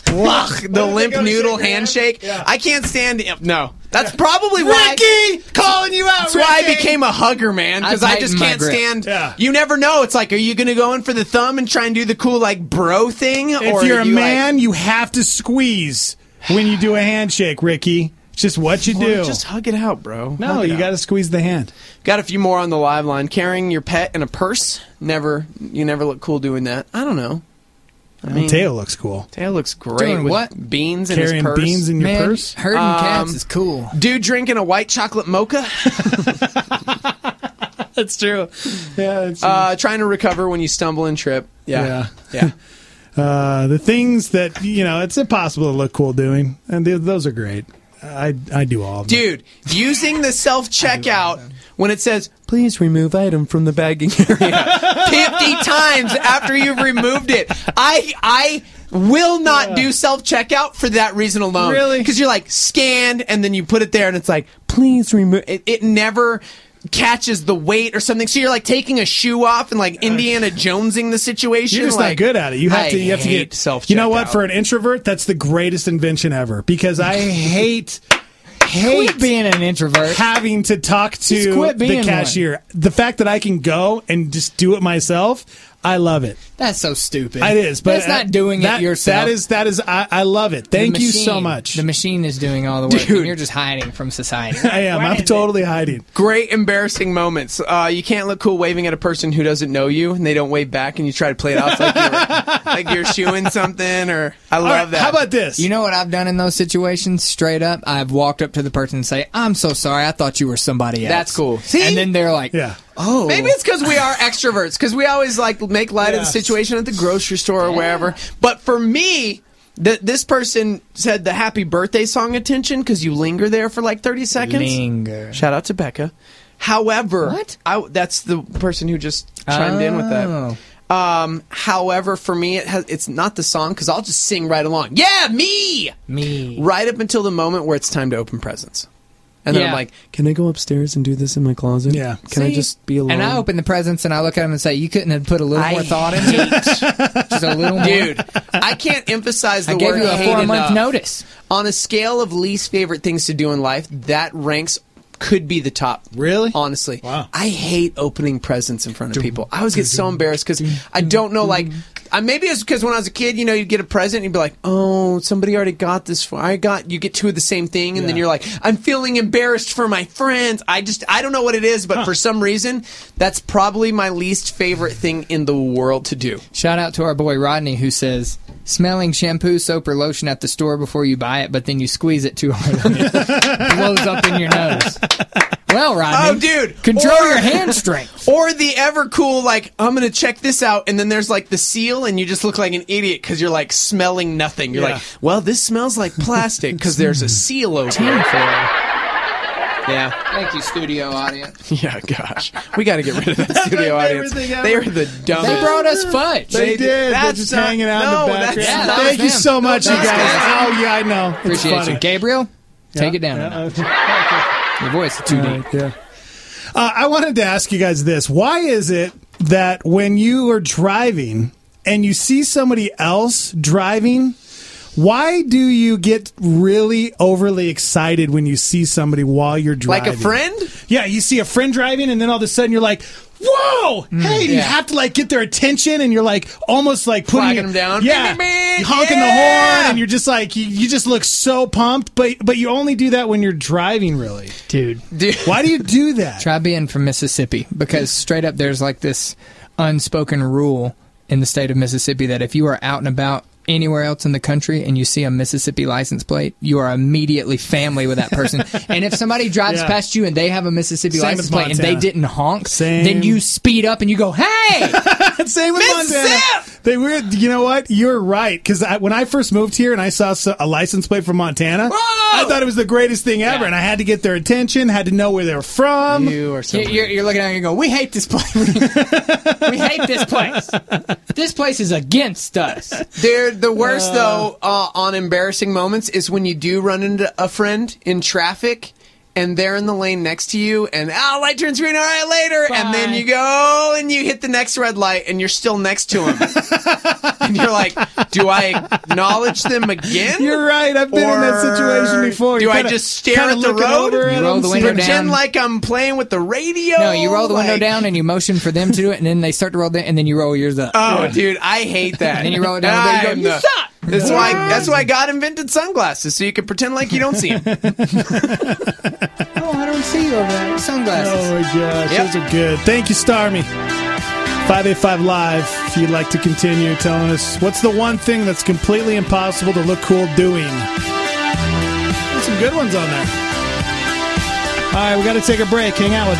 The limp noodle handshake. Yeah. I can't stand it. No. That's probably why Ricky! Calling you out, That's why I became a hugger, man, because I just can't stand. Yeah. You never know. It's like, are you going to go in for the thumb and try and do the cool bro thing? If you're a man, you have to squeeze when you do a handshake, Ricky. It's just what you do. Just hug it out, bro. No, you got to squeeze the hand. Got a few more on the live line. Carrying your pet in a purse. You never look cool doing that. I don't know. Teo looks cool. Teo looks great. Doing with what? Beans in Carrying his purse. beans in your purse? Herding cats is cool. Dude drinking a white chocolate mocha. That's true. Yeah. Trying to recover when you stumble and trip. Yeah. The things that, it's impossible to look cool doing. And those are great. I do all of them. Dude, using the self-checkout when it says, please remove item from the bagging area 50 times after you've removed it. I will not do self-checkout for that reason alone. Really? Because you're like, scanned, and then you put it there, and it's like, please remove. It never catches the weight or something. So you're like taking a shoe off and like Indiana Jonesing the situation. You're just like, not good at it. You have to get self-checkout. You know what? For an introvert, that's the greatest invention ever. Because I hate Quit being an introvert. Having to talk to the cashier. The fact that I can go and just do it myself, I love it. That's so stupid. It is, but that's not doing it yourself. That is. I love it. Thank you so much. The machine is doing all the work, and you're just hiding from society. I am. I'm totally hiding. Great embarrassing moments. You can't look cool waving at a person who doesn't know you, and they don't wave back, and you try to play it off like you're shooing something. Or I love that. How about this? You know what I've done in those situations? Straight up, I've walked up to the person and say, "I'm so sorry. I thought you were somebody else." That's cool. See? And then they're like, "Yeah." Oh, maybe it's because we are extroverts, because we always like make light of the situation at the grocery store or wherever. But for me, this person said the happy birthday song attention because you linger there for like 30 seconds. Linger. Shout out to Becca. However, what? that's the person who just chimed in with that. However, for me, it's not the song because I'll just sing right along. Yeah, me. Right up until the moment where it's time to open presents. And then I'm like, can I go upstairs and do this in my closet? Yeah. Can I just be alone? And I open the presents and I look at them and say, you couldn't have put a little more thought into it? Just a little more? Dude, I can't emphasize the word I gave you a hate 4-month enough. notice. On a scale of least favorite things to do in life, that ranks could be the top. Really? Honestly. Wow. I hate opening presents in front of people. I always get so embarrassed because I don't know, like, maybe it's because when I was a kid, you'd get a present and you'd be like, oh, somebody already got this for you get two of the same thing, and then you're like, I'm feeling embarrassed for my friends. I don't know what it is, but for some reason, that's probably my least favorite thing in the world to do. Shout out to our boy Rodney, who says, smelling shampoo, soap, or lotion at the store before you buy it, but then you squeeze it too hard and it blows up in your nose. Well, Rodney. Oh, dude. Control your hand strength. Or the ever cool, like, I'm going to check this out, and then there's, like, the seal, and you just look like an idiot because you're, like, smelling nothing. You're like, well, this smells like plastic because there's a seal over there. Yeah. Thank you, studio audience. Yeah, gosh. We got to get rid of that studio audience. They are the dumbest. They brought us fudge. They did. They're just hanging out in the background. Thank you so much, you guys. Oh, yeah, I know. Appreciate you. Gabriel, take it down. Your voice is too deep. Yeah. I wanted to ask you guys this. Why is it that when you are driving and you see somebody else driving, why do you get really overly excited when you see somebody while you're driving? Like a friend? Yeah, you see a friend driving and then all of a sudden you're like, whoa! Hey, you have to like get their attention and you're like almost like putting them down. Yeah, you're honking the horn and you're just like you just look so pumped, but you only do that when you're driving, really, dude. Why do you do that? Try being from Mississippi, because straight up there's like this unspoken rule in the state of Mississippi that if you are out and about anywhere else in the country and you see a Mississippi license plate, you are immediately family with that person. And if somebody drives past you and they have a Mississippi license plate and they didn't honk, then you speed up and you go, hey! Same with Montana. They were, you know what? You're right. Because when I first moved here and I saw a license plate from Montana, I thought it was the greatest thing ever. And I had to get their attention, had to know where they were from. You're looking at it and you go, we hate this place. We hate this place. This place is against us. Dude, the worst, though, on embarrassing moments is when you do run into a friend in traffic and they're in the lane next to you and, light turns green, all right, later. Bye. And then you go and you hit the next red light and you're still next to him. And you're like, do I acknowledge them again? You're right. I've been in that situation before. Do I just stare at the road? You roll the window pretend down. like I'm playing with the radio? No, you roll the window down and you motion for them to do it, and then they start to roll down, and then you roll yours up. Oh, dude, I hate that. And then you roll it down, and you go, you suck! That's why God invented sunglasses, so you can pretend like you don't see them. Oh, I don't see you over there. Sunglasses. Oh, my gosh. Those are good. Thank you, Starmy. 585 Live, if you'd like to continue telling us what's the one thing that's completely impossible to look cool doing. There's some good ones on there. All right, we got to take a break. Hang out with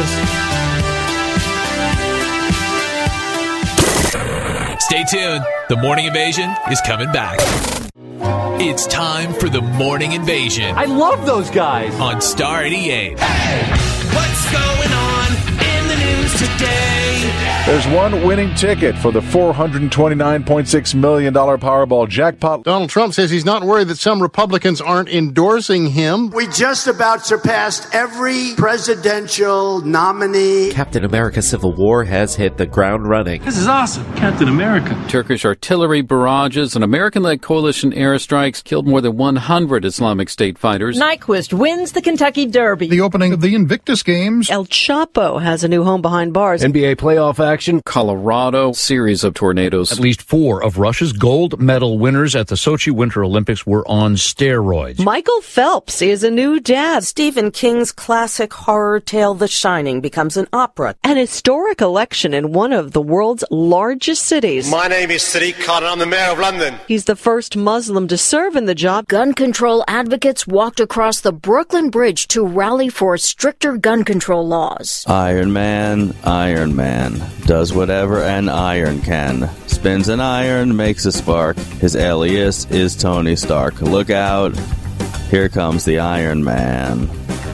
us. Stay tuned. The Morning Invasion is coming back. It's time for the Morning Invasion. I love those guys. On Star 88. Hey, what's going on in the news today? There's one winning ticket for the $429.6 million Powerball jackpot. Donald Trump says he's not worried that some Republicans aren't endorsing him. We just about surpassed every presidential nominee. Captain America Civil War has hit the ground running. This is awesome. Captain America. Turkish artillery barrages and American-led coalition airstrikes killed more than 100 Islamic State fighters. Nyquist wins the Kentucky Derby. The opening of the Invictus Games. El Chapo has a new home behind bars. NBA playoff action. Colorado, series of tornadoes. At least 4 of Russia's gold medal winners at the Sochi Winter Olympics were on steroids. Michael Phelps is a new dad. Stephen King's classic horror tale The Shining becomes an opera. An historic election in one of the world's largest cities. My name is Sadiq Khan and I'm the mayor of London. He's the first Muslim to serve in the job. Gun control advocates walked across the Brooklyn Bridge to rally for stricter gun control laws. Iron Man does whatever an iron can. Spins an iron, makes a spark. His alias is Tony Stark. Look out, here comes the Iron Man.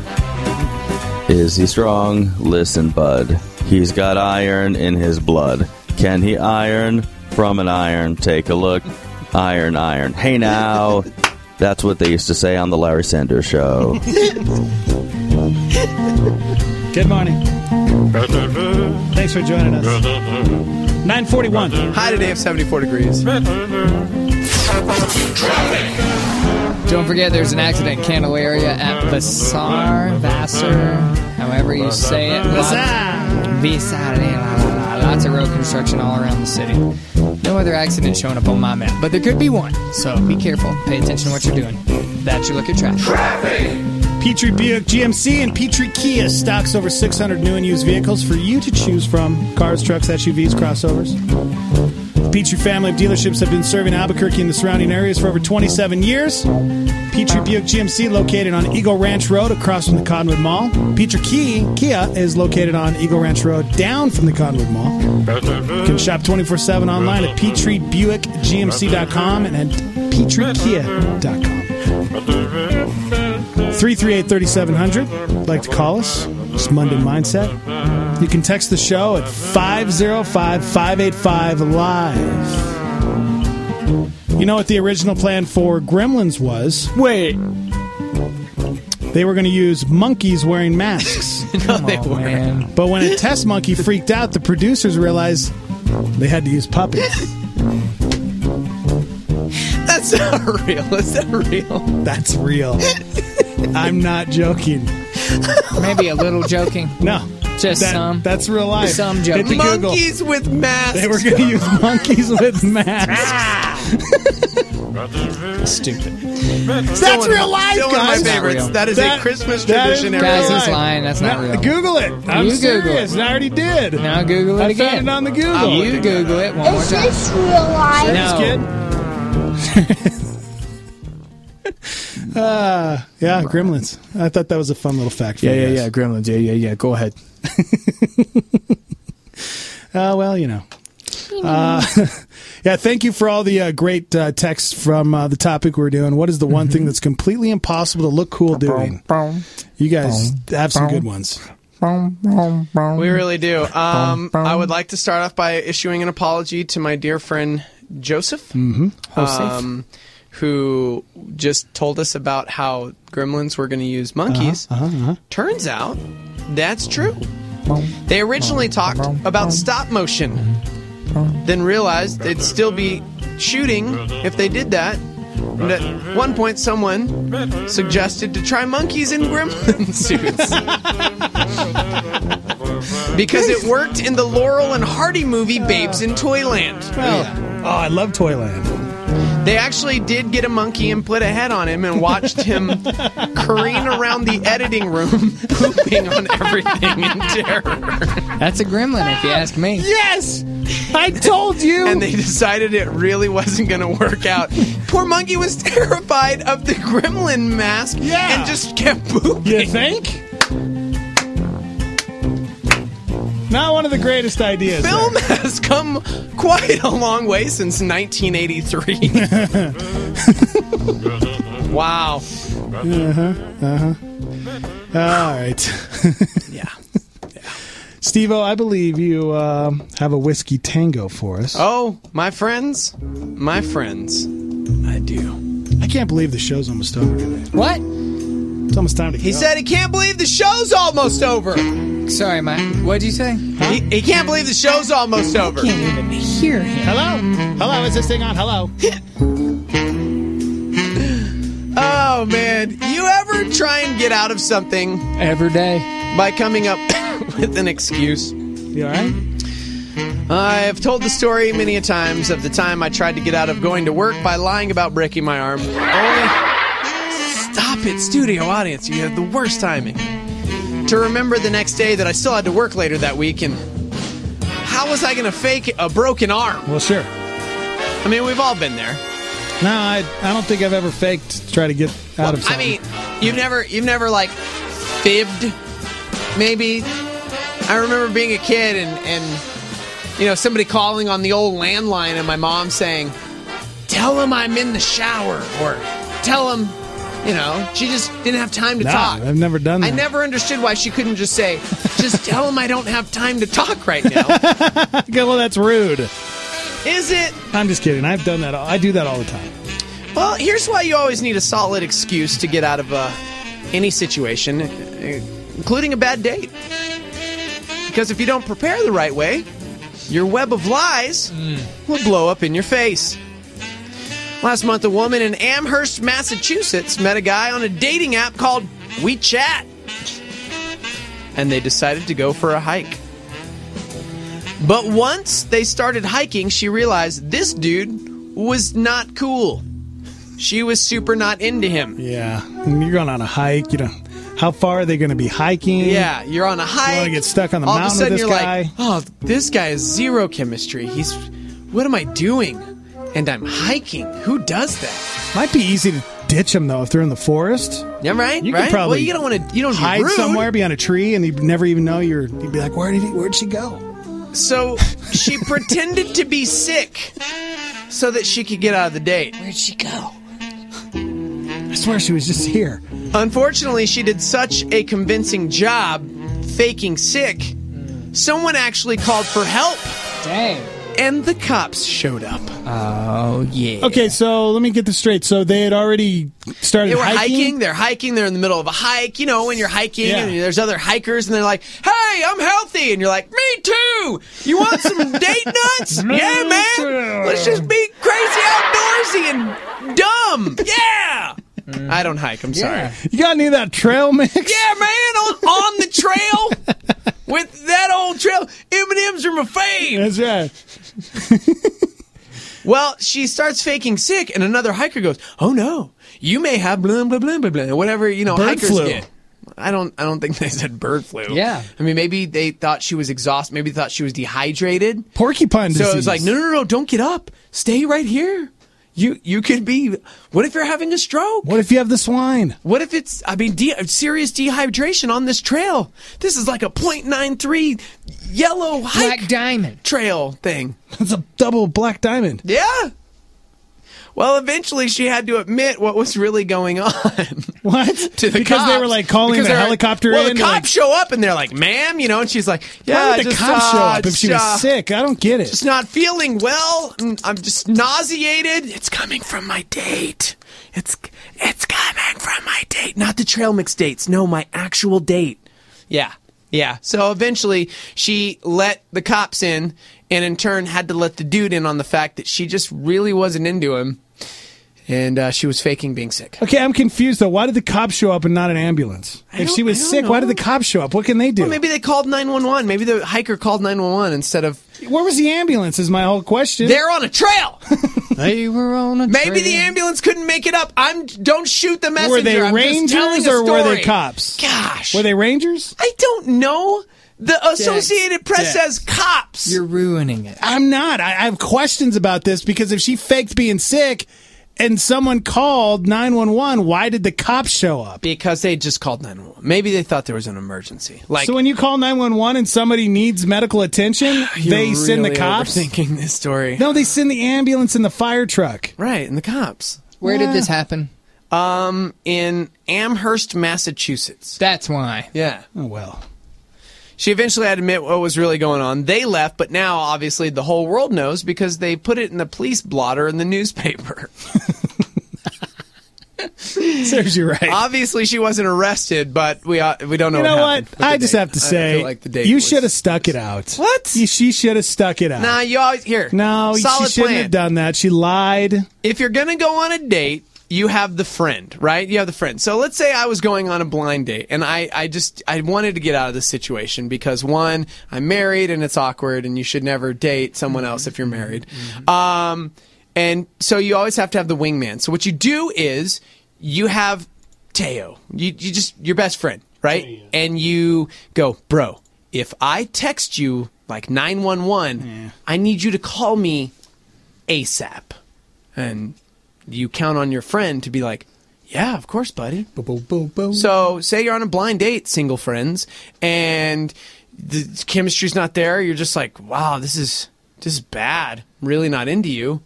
Is he strong? Listen, bud. He's got iron in his blood. Can he iron from an iron? Take a look. Iron, iron. Hey now. That's what they used to say on the Larry Sanders Show. Good morning. Thanks for joining us. 9:41. High today of 74 degrees. Don't forget there's an accident in Candelaria at Vassar, however you say it. Lots of road construction all around the city. No other accident showing up on my map, but there could be one. So be careful. Pay attention to what you're doing. That's your look at traffic. Petrie Buick GMC and Petrie Kia stocks over 600 new and used vehicles for you to choose from. Cars, trucks, SUVs, crossovers. The Petrie family of dealerships have been serving Albuquerque and the surrounding areas for over 27 years. Petrie Buick GMC located on Eagle Ranch Road across from the Cottonwood Mall. Petrie Kia is located on Eagle Ranch Road down from the Cottonwood Mall. You can shop 24/7 online at PetrieBuickGMC.com and at PetrieKia.com. 338-3700. Like to call us. It's Monday Mindset. You can text the show at 505-585-LIVE. You know what the original plan for Gremlins was? Wait. They were going to use monkeys wearing masks. No, they weren't. But when a test monkey freaked out, the producers realized they had to use puppets. That's not real. Is that real? That's real. I'm not joking. Maybe a little joking. No. Just some. That's real life. Some joking. Monkeys with masks. They were going to use monkeys with masks. Stupid. That's real life, still guys. One of my favorites. That is a Christmas tradition. Guys, he's lying. That's not real. Google it. I'm serious. I already did. Now Google it again. I found it on the Google. You Google it one more time. Is this real life? No. Yeah, Gremlins. I thought that was a fun little fact for you guys. Yeah, Gremlins. Yeah. Go ahead. Well, you know. Yeah, thank you for all the great texts from the topic we're doing. What is the one thing that's completely impossible to look cool doing? You guys have some good ones. We really do. I would like to start off by issuing an apology to my dear friend Joseph, who just told us about how Gremlins were going to use monkeys. Turns out that's true. They originally talked about stop motion, then realized they'd still be shooting if they did that. And at one point, someone suggested to try monkeys in Gremlin suits. Because it worked in the Laurel and Hardy movie Babes in Toyland. Oh, I love Toyland. They actually did get a monkey and put a head on him and watched him careen around the editing room, pooping on everything in terror. That's a gremlin, if you ask me. Yes! I told you. And they decided it really wasn't going to work out. Poor monkey was terrified of the gremlin mask and just kept pooping. You think? Not one of the greatest ideas. Film has come quite a long way since 1983. Wow. All right. Yeah. Steve-O, I believe you have a whiskey tango for us. Oh, my friends. I do. I can't believe the show's almost over today. What? It's almost time to go. He said he can't believe the show's almost over. Sorry, what'd you say? He can't believe the show's almost over. I can't even hear him. Hello, is this thing on? Hello. Oh, man. You ever try and get out of something? Every day. By coming up with an excuse. You all right? I've told the story many a times of the time I tried to get out of going to work by lying about breaking my arm. Stop it, studio audience. You have the worst timing. To remember the next day that I still had to work later that week, and how was I going to fake a broken arm? Well, sure. I mean, we've all been there. No, I don't think I've ever faked to try to get out of something. I mean, you've never like fibbed, maybe. I remember being a kid and you know, somebody calling on the old landline and my mom saying, "Tell him I'm in the shower," or tell him, you know, she just didn't have time to talk. I've never done that. I never understood why she couldn't just say, "Just tell him I don't have time to talk right now." Well, that's rude. Is it? I'm just kidding. I've done that. I do that all the time. Well, here's why you always need a solid excuse to get out of any situation, including a bad date. Because if you don't prepare the right way, your web of lies will blow up in your face. Last month, a woman in Amherst, Massachusetts met a guy on a dating app called WeChat. And they decided to go for a hike. But once they started hiking, she realized this dude was not cool. She was super not into him. Yeah. When you're going on a hike, you know, how far are they going to be hiking? Yeah, you're on a hike. You want to get stuck on the all mountain of a sudden with this you're guy? Like, oh, this guy has zero chemistry. What am I doing? And I'm hiking. Who does that? Might be easy to ditch them, though, if they're in the forest. Yeah, right? You right? could probably well, you don't want to. You don't hide be rude. somewhere behind a tree, and you'd never even know you'd be like, where'd she go? So she pretended to be sick so that she could get out of the date. Where'd she go? I swear she was just here. Unfortunately, she did such a convincing job faking sick, someone actually called for help. Dang. And the cops showed up. Oh, yeah. Okay, so let me get this straight. So they had already started They were hiking? They're hiking. They're in the middle of a hike. You know, when you're hiking Yeah. and there's other hikers and they're like, "Hey, I'm healthy." And you're like, "Me too. You want some date nuts?" Yeah, man. Let's just be crazy outdoorsy and dumb. Yeah. I don't hike. I'm sorry. You got any of that trail mix? Yeah, man. On the trail with that old trail. M&M's are my fave. That's right. Well, she starts faking sick, and another hiker goes, "Oh no, you may have blah blah blah blah blah." Whatever Bird hikers flu. get. I don't think they said bird flu. Yeah. I mean, maybe they thought she was exhausted. Maybe they thought she was dehydrated. Porcupine disease. So it was like, no, don't get up. Stay right here. You could be. What if you're having a stroke? What if you have the swine? What if it's, serious dehydration on this trail? This is like a .93 yellow hike Black diamond trail thing. It's a double black diamond. Yeah. Well, eventually she had to admit what was really going on. What? To the Because cops. they were like calling Because the they're helicopter well, in. the cops show up and they're like, "Ma'am," you know, and she's like, "Yeah, Why would the just, cops show up if she was just, sick? I don't get it. Just not feeling well. I'm just nauseated. It's coming from my date. It's coming from my date, not the trail mix dates. No, my actual date." Yeah. So eventually she let the cops in, and in turn had to let the dude in on the fact that she just really wasn't into him, and she was faking being sick. Okay, I'm confused, though. Why did the cops show up and not an ambulance? If she was sick, why did the cops show up? What can they do? Well, maybe they called 911. Maybe the hiker called 911 instead of... Where was the ambulance is my whole question. They're on a trail. They were on a Maybe trail. the ambulance couldn't make it up. Don't shoot the messenger. Were they I'm just telling rangers a or were story. they cops? Gosh. Were they rangers? I don't know. The Associated Press says cops. You're ruining it. I'm not. I have questions about this because if she faked being sick and someone called 911, why did the cops show up? Because they just called 911. Maybe they thought there was an emergency. So when you call 911 and somebody needs medical attention, they send the cops? Overthinking this story. No, they send the ambulance and the fire truck. Right, and the cops. Where did this happen? In Amherst, Massachusetts. That's why. Yeah. Oh, well. She eventually had to admit what was really going on. They left, but now, obviously, the whole world knows because they put it in the police blotter in the newspaper. Serves you right. Obviously, she wasn't arrested, but we don't know. You know what? I just have to say, feel like the date you was- should have stuck it out. What? She should have stuck it out. Nah, you always here. No, solid she shouldn't plan. have done that. She lied. If you're gonna go on a date, you have the friend, right? You have the friend. So let's say I was going on a blind date, and I wanted to get out of this situation because one, I'm married and it's awkward, and you should never date someone else if you're married. And so you always have to have the wingman. So what you do is you have Teo, you just your best friend, right? And you go, bro, if I text you like 911, I need you to call me ASAP. And you count on your friend to be like, yeah, of course, buddy. So say you're on a blind date, single friends, and the chemistry's not there. You're just like, wow, this is bad. I'm really not into you.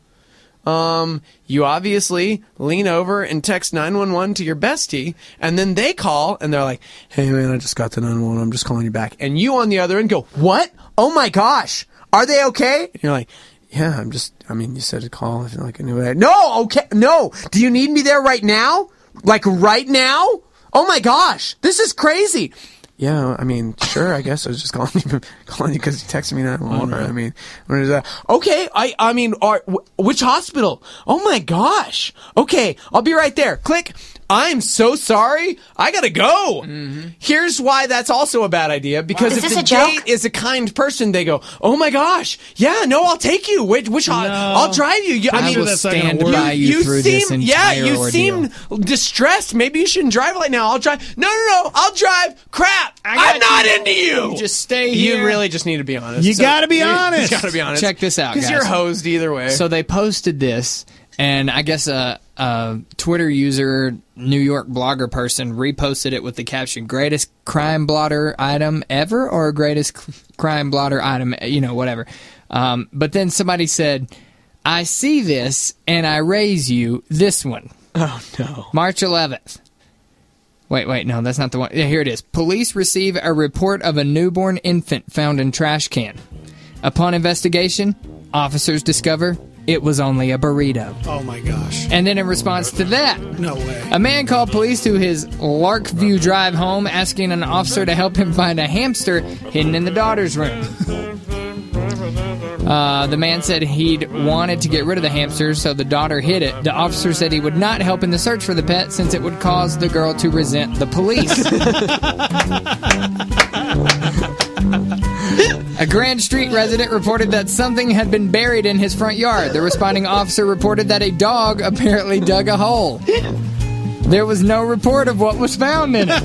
You obviously lean over and text 911 to your bestie, and then they call, and they're like, hey, man, I just got the 911. I'm just calling you back. And you on the other end go, what? Oh, my gosh. Are they okay? And you're like, yeah, you said to call if like anyway. No, okay, no. Do you need me there right now? Like right now? Oh my gosh, this is crazy. Yeah, sure. I guess I was just calling you because you texted me 911. What is that? Okay, which hospital? Oh my gosh. Okay, I'll be right there. Click. I'm so sorry. I gotta go. Mm-hmm. Here's why that's also a bad idea. Because if the date is a kind person, they go, "Oh my gosh, yeah, no, I'll take you. Which I'll drive you." I will stand by you through this entire you ordeal. seem distressed. Maybe you shouldn't drive right now. I'll drive. No, I'll drive. Crap, I'm not into you. You just stay here. You really just need to be honest. You gotta be honest. You gotta be honest. Check this out, because guys. you're hosed either way. So they posted this, and I guess a Twitter user, New York blogger person, reposted it with the caption, greatest crime blotter item ever, or greatest crime blotter item, whatever. But then somebody said, I see this, and I raise you this one. Oh, no. March 11th. Wait, no, that's not the one. Yeah, here it is. Police receive a report of a newborn infant found in trash can. Upon investigation, officers discover it was only a burrito. Oh, my gosh. And then in response to that, no way, a man called police to his Larkview drive home asking an officer to help him find a hamster hidden in the daughter's room. The man said he'd wanted to get rid of the hamster, so the daughter hid it. The officer said he would not help in the search for the pet since it would cause the girl to resent the police. A Grand Street resident reported that something had been buried in his front yard. The responding officer reported that a dog apparently dug a hole. There was no report of what was found in it.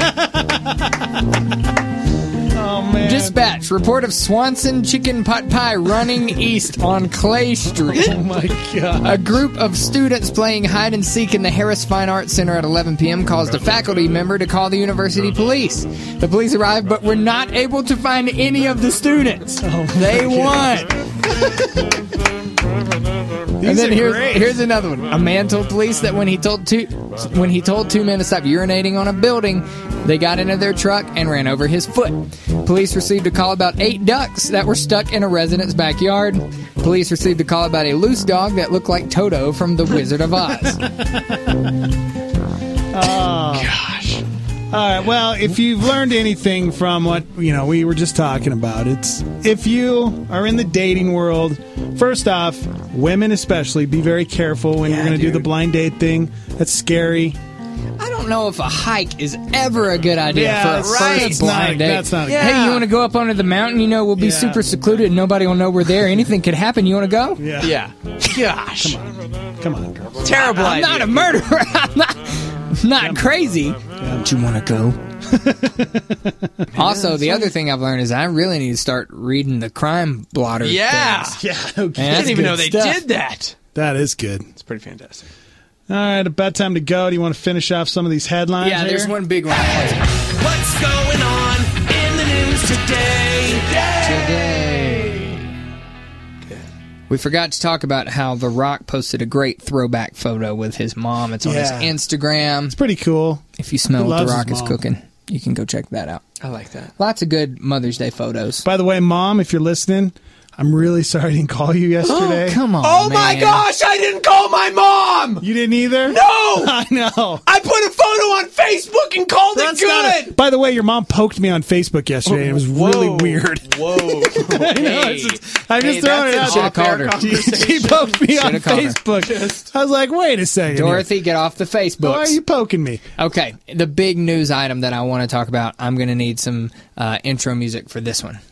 Oh, man. Dispatch, report of Swanson chicken pot pie running east on Clay Street. Oh, my God. A group of students playing hide and seek in the Harris Fine Arts Center at 11 p.m. caused a faculty member to call the university police. The police arrived but were not able to find any of the students. They won. And then here's another one. A man told police that when he told two men to stop urinating on a building, they got into their truck and ran over his foot. Police received a call about 8 ducks that were stuck in a resident's backyard. Police received a call about a loose dog that looked like Toto from The Wizard of Oz. Oh, gosh. All right, well, if you've learned anything from what, we were just talking about, it's if you are in the dating world, first off, women especially, be very careful when you're going to do the blind date thing. That's scary. I don't know if a hike is ever a good idea for a first blind date. That's not Hey, you want to go up onto the mountain? We'll be super secluded and nobody will know we're there. Anything could happen. You want to go? Yeah. Gosh. Come on, girl. Terrible I'm idea. not a murderer. I'm not crazy. Yeah. Don't you want to go? Also, the other thing I've learned is I really need to start reading the crime blotter. Yeah. things. Yeah, I didn't even know they did that. That is good. It's pretty fantastic. All right, about time to go. Do you want to finish off some of these headlines? Yeah, there's here? one big one. What's going on in the news today? We forgot to talk about how The Rock posted a great throwback photo with his mom. It's on his Instagram. It's pretty cool. If you smell what The loves Rock his is mom. cooking, you can go check that out. I like that. Lots of good Mother's Day photos. By the way, Mom, if you're listening, I'm really sorry I didn't call you yesterday. Come on, Oh my gosh, I didn't call my mom! You didn't either? No! I know. I put a photo on Facebook and called it good! By the way, your mom poked me on Facebook yesterday, and it was really weird. Whoa. I know, I'm just throwing it out. Should've called her. She poked me on Should've called her. Facebook. I was like, wait a second. Dorothy, get off the Facebook. Why are you poking me? Okay, the big news item that I want to talk about, I'm going to need some intro music for this one.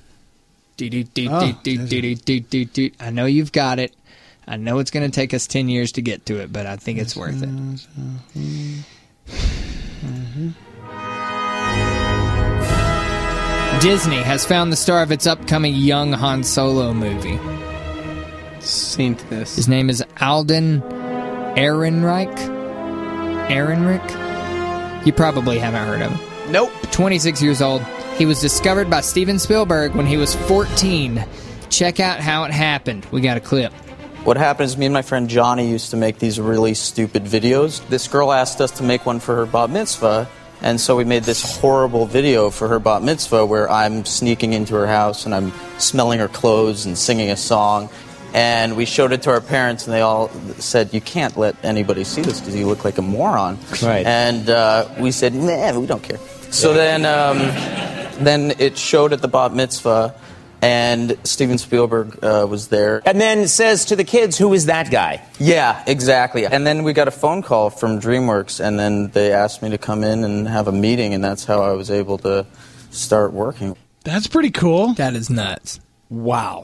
I know you've got it. I know it's going to take us 10 years to get to it, but I think it's worth it. Disney has found the star of its upcoming young Han Solo movie. Seen this. His name is Alden Ehrenreich. You probably haven't heard of him. Nope. 26 years old. He was discovered by Steven Spielberg when he was 14. Check out how it happened. We got a clip. What happened is me and my friend Johnny used to make these really stupid videos. This girl asked us to make one for her bat mitzvah, and so we made this horrible video for her bat mitzvah where I'm sneaking into her house and I'm smelling her clothes and singing a song. And we showed it to our parents, and they all said, "You can't let anybody see this because you look like a moron." Right. And we said, "Nah, we don't care." So then it showed at the bat mitzvah, and Steven Spielberg was there. And then says to the kids, "Who is that guy?" Yeah, exactly. And then we got a phone call from DreamWorks, and then they asked me to come in and have a meeting, and that's how I was able to start working. That's pretty cool. That is nuts. Wow.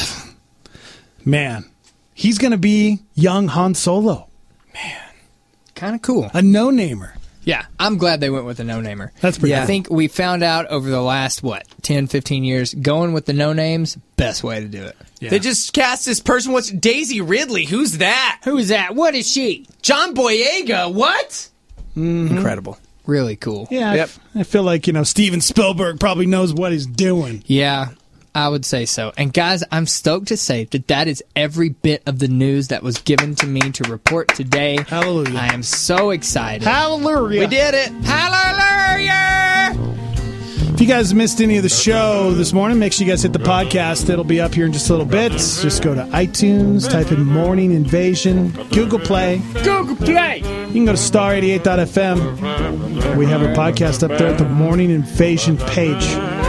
Man, he's going to be young Han Solo. Kind of cool. A no-namer. Yeah, I'm glad they went with a no-namer. That's pretty I cool. think we found out over the last, 10, 15 years, going with the no-names, best way to do it. Yeah. They just cast this person. What's Daisy Ridley? Who's that? Who is that? What is she? John Boyega. What? Mm-hmm. Incredible. Really cool. Yeah, Yep. I feel like, Steven Spielberg probably knows what he's doing. Yeah, I would say so. And guys, I'm stoked to say that is every bit of the news that was given to me to report today. Hallelujah. I am so excited. Hallelujah. We did it. Hallelujah! If you guys missed any of the show this morning, make sure you guys hit the podcast. It'll be up here in just a little bit. Just go to iTunes, type in Morning Invasion, Google Play. Google Play! You can go to star88.fm. We have our podcast up there at the Morning Invasion page.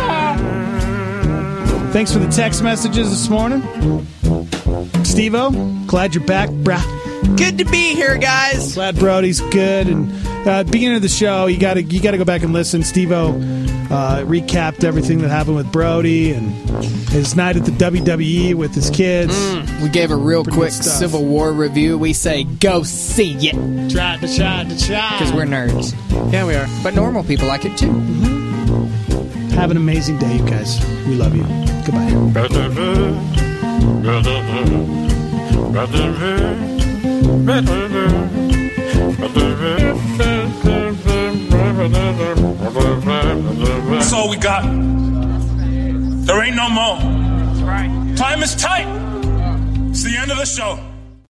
Thanks for the text messages this morning. Steve-O, glad you're back, brah. Good to be here, guys. Glad Brody's good. And beginning of the show, you got to go back and listen. Steve-O recapped everything that happened with Brody and his night at the WWE with his kids. We gave a real Pretty quick good stuff. Civil War review. We say, go see it. Try. Because we're nerds. Yeah, we are. But normal people like it too. Have an amazing day, you guys. We love you. Goodbye. That's all we got. There ain't no more. Time is tight. It's the end of the show.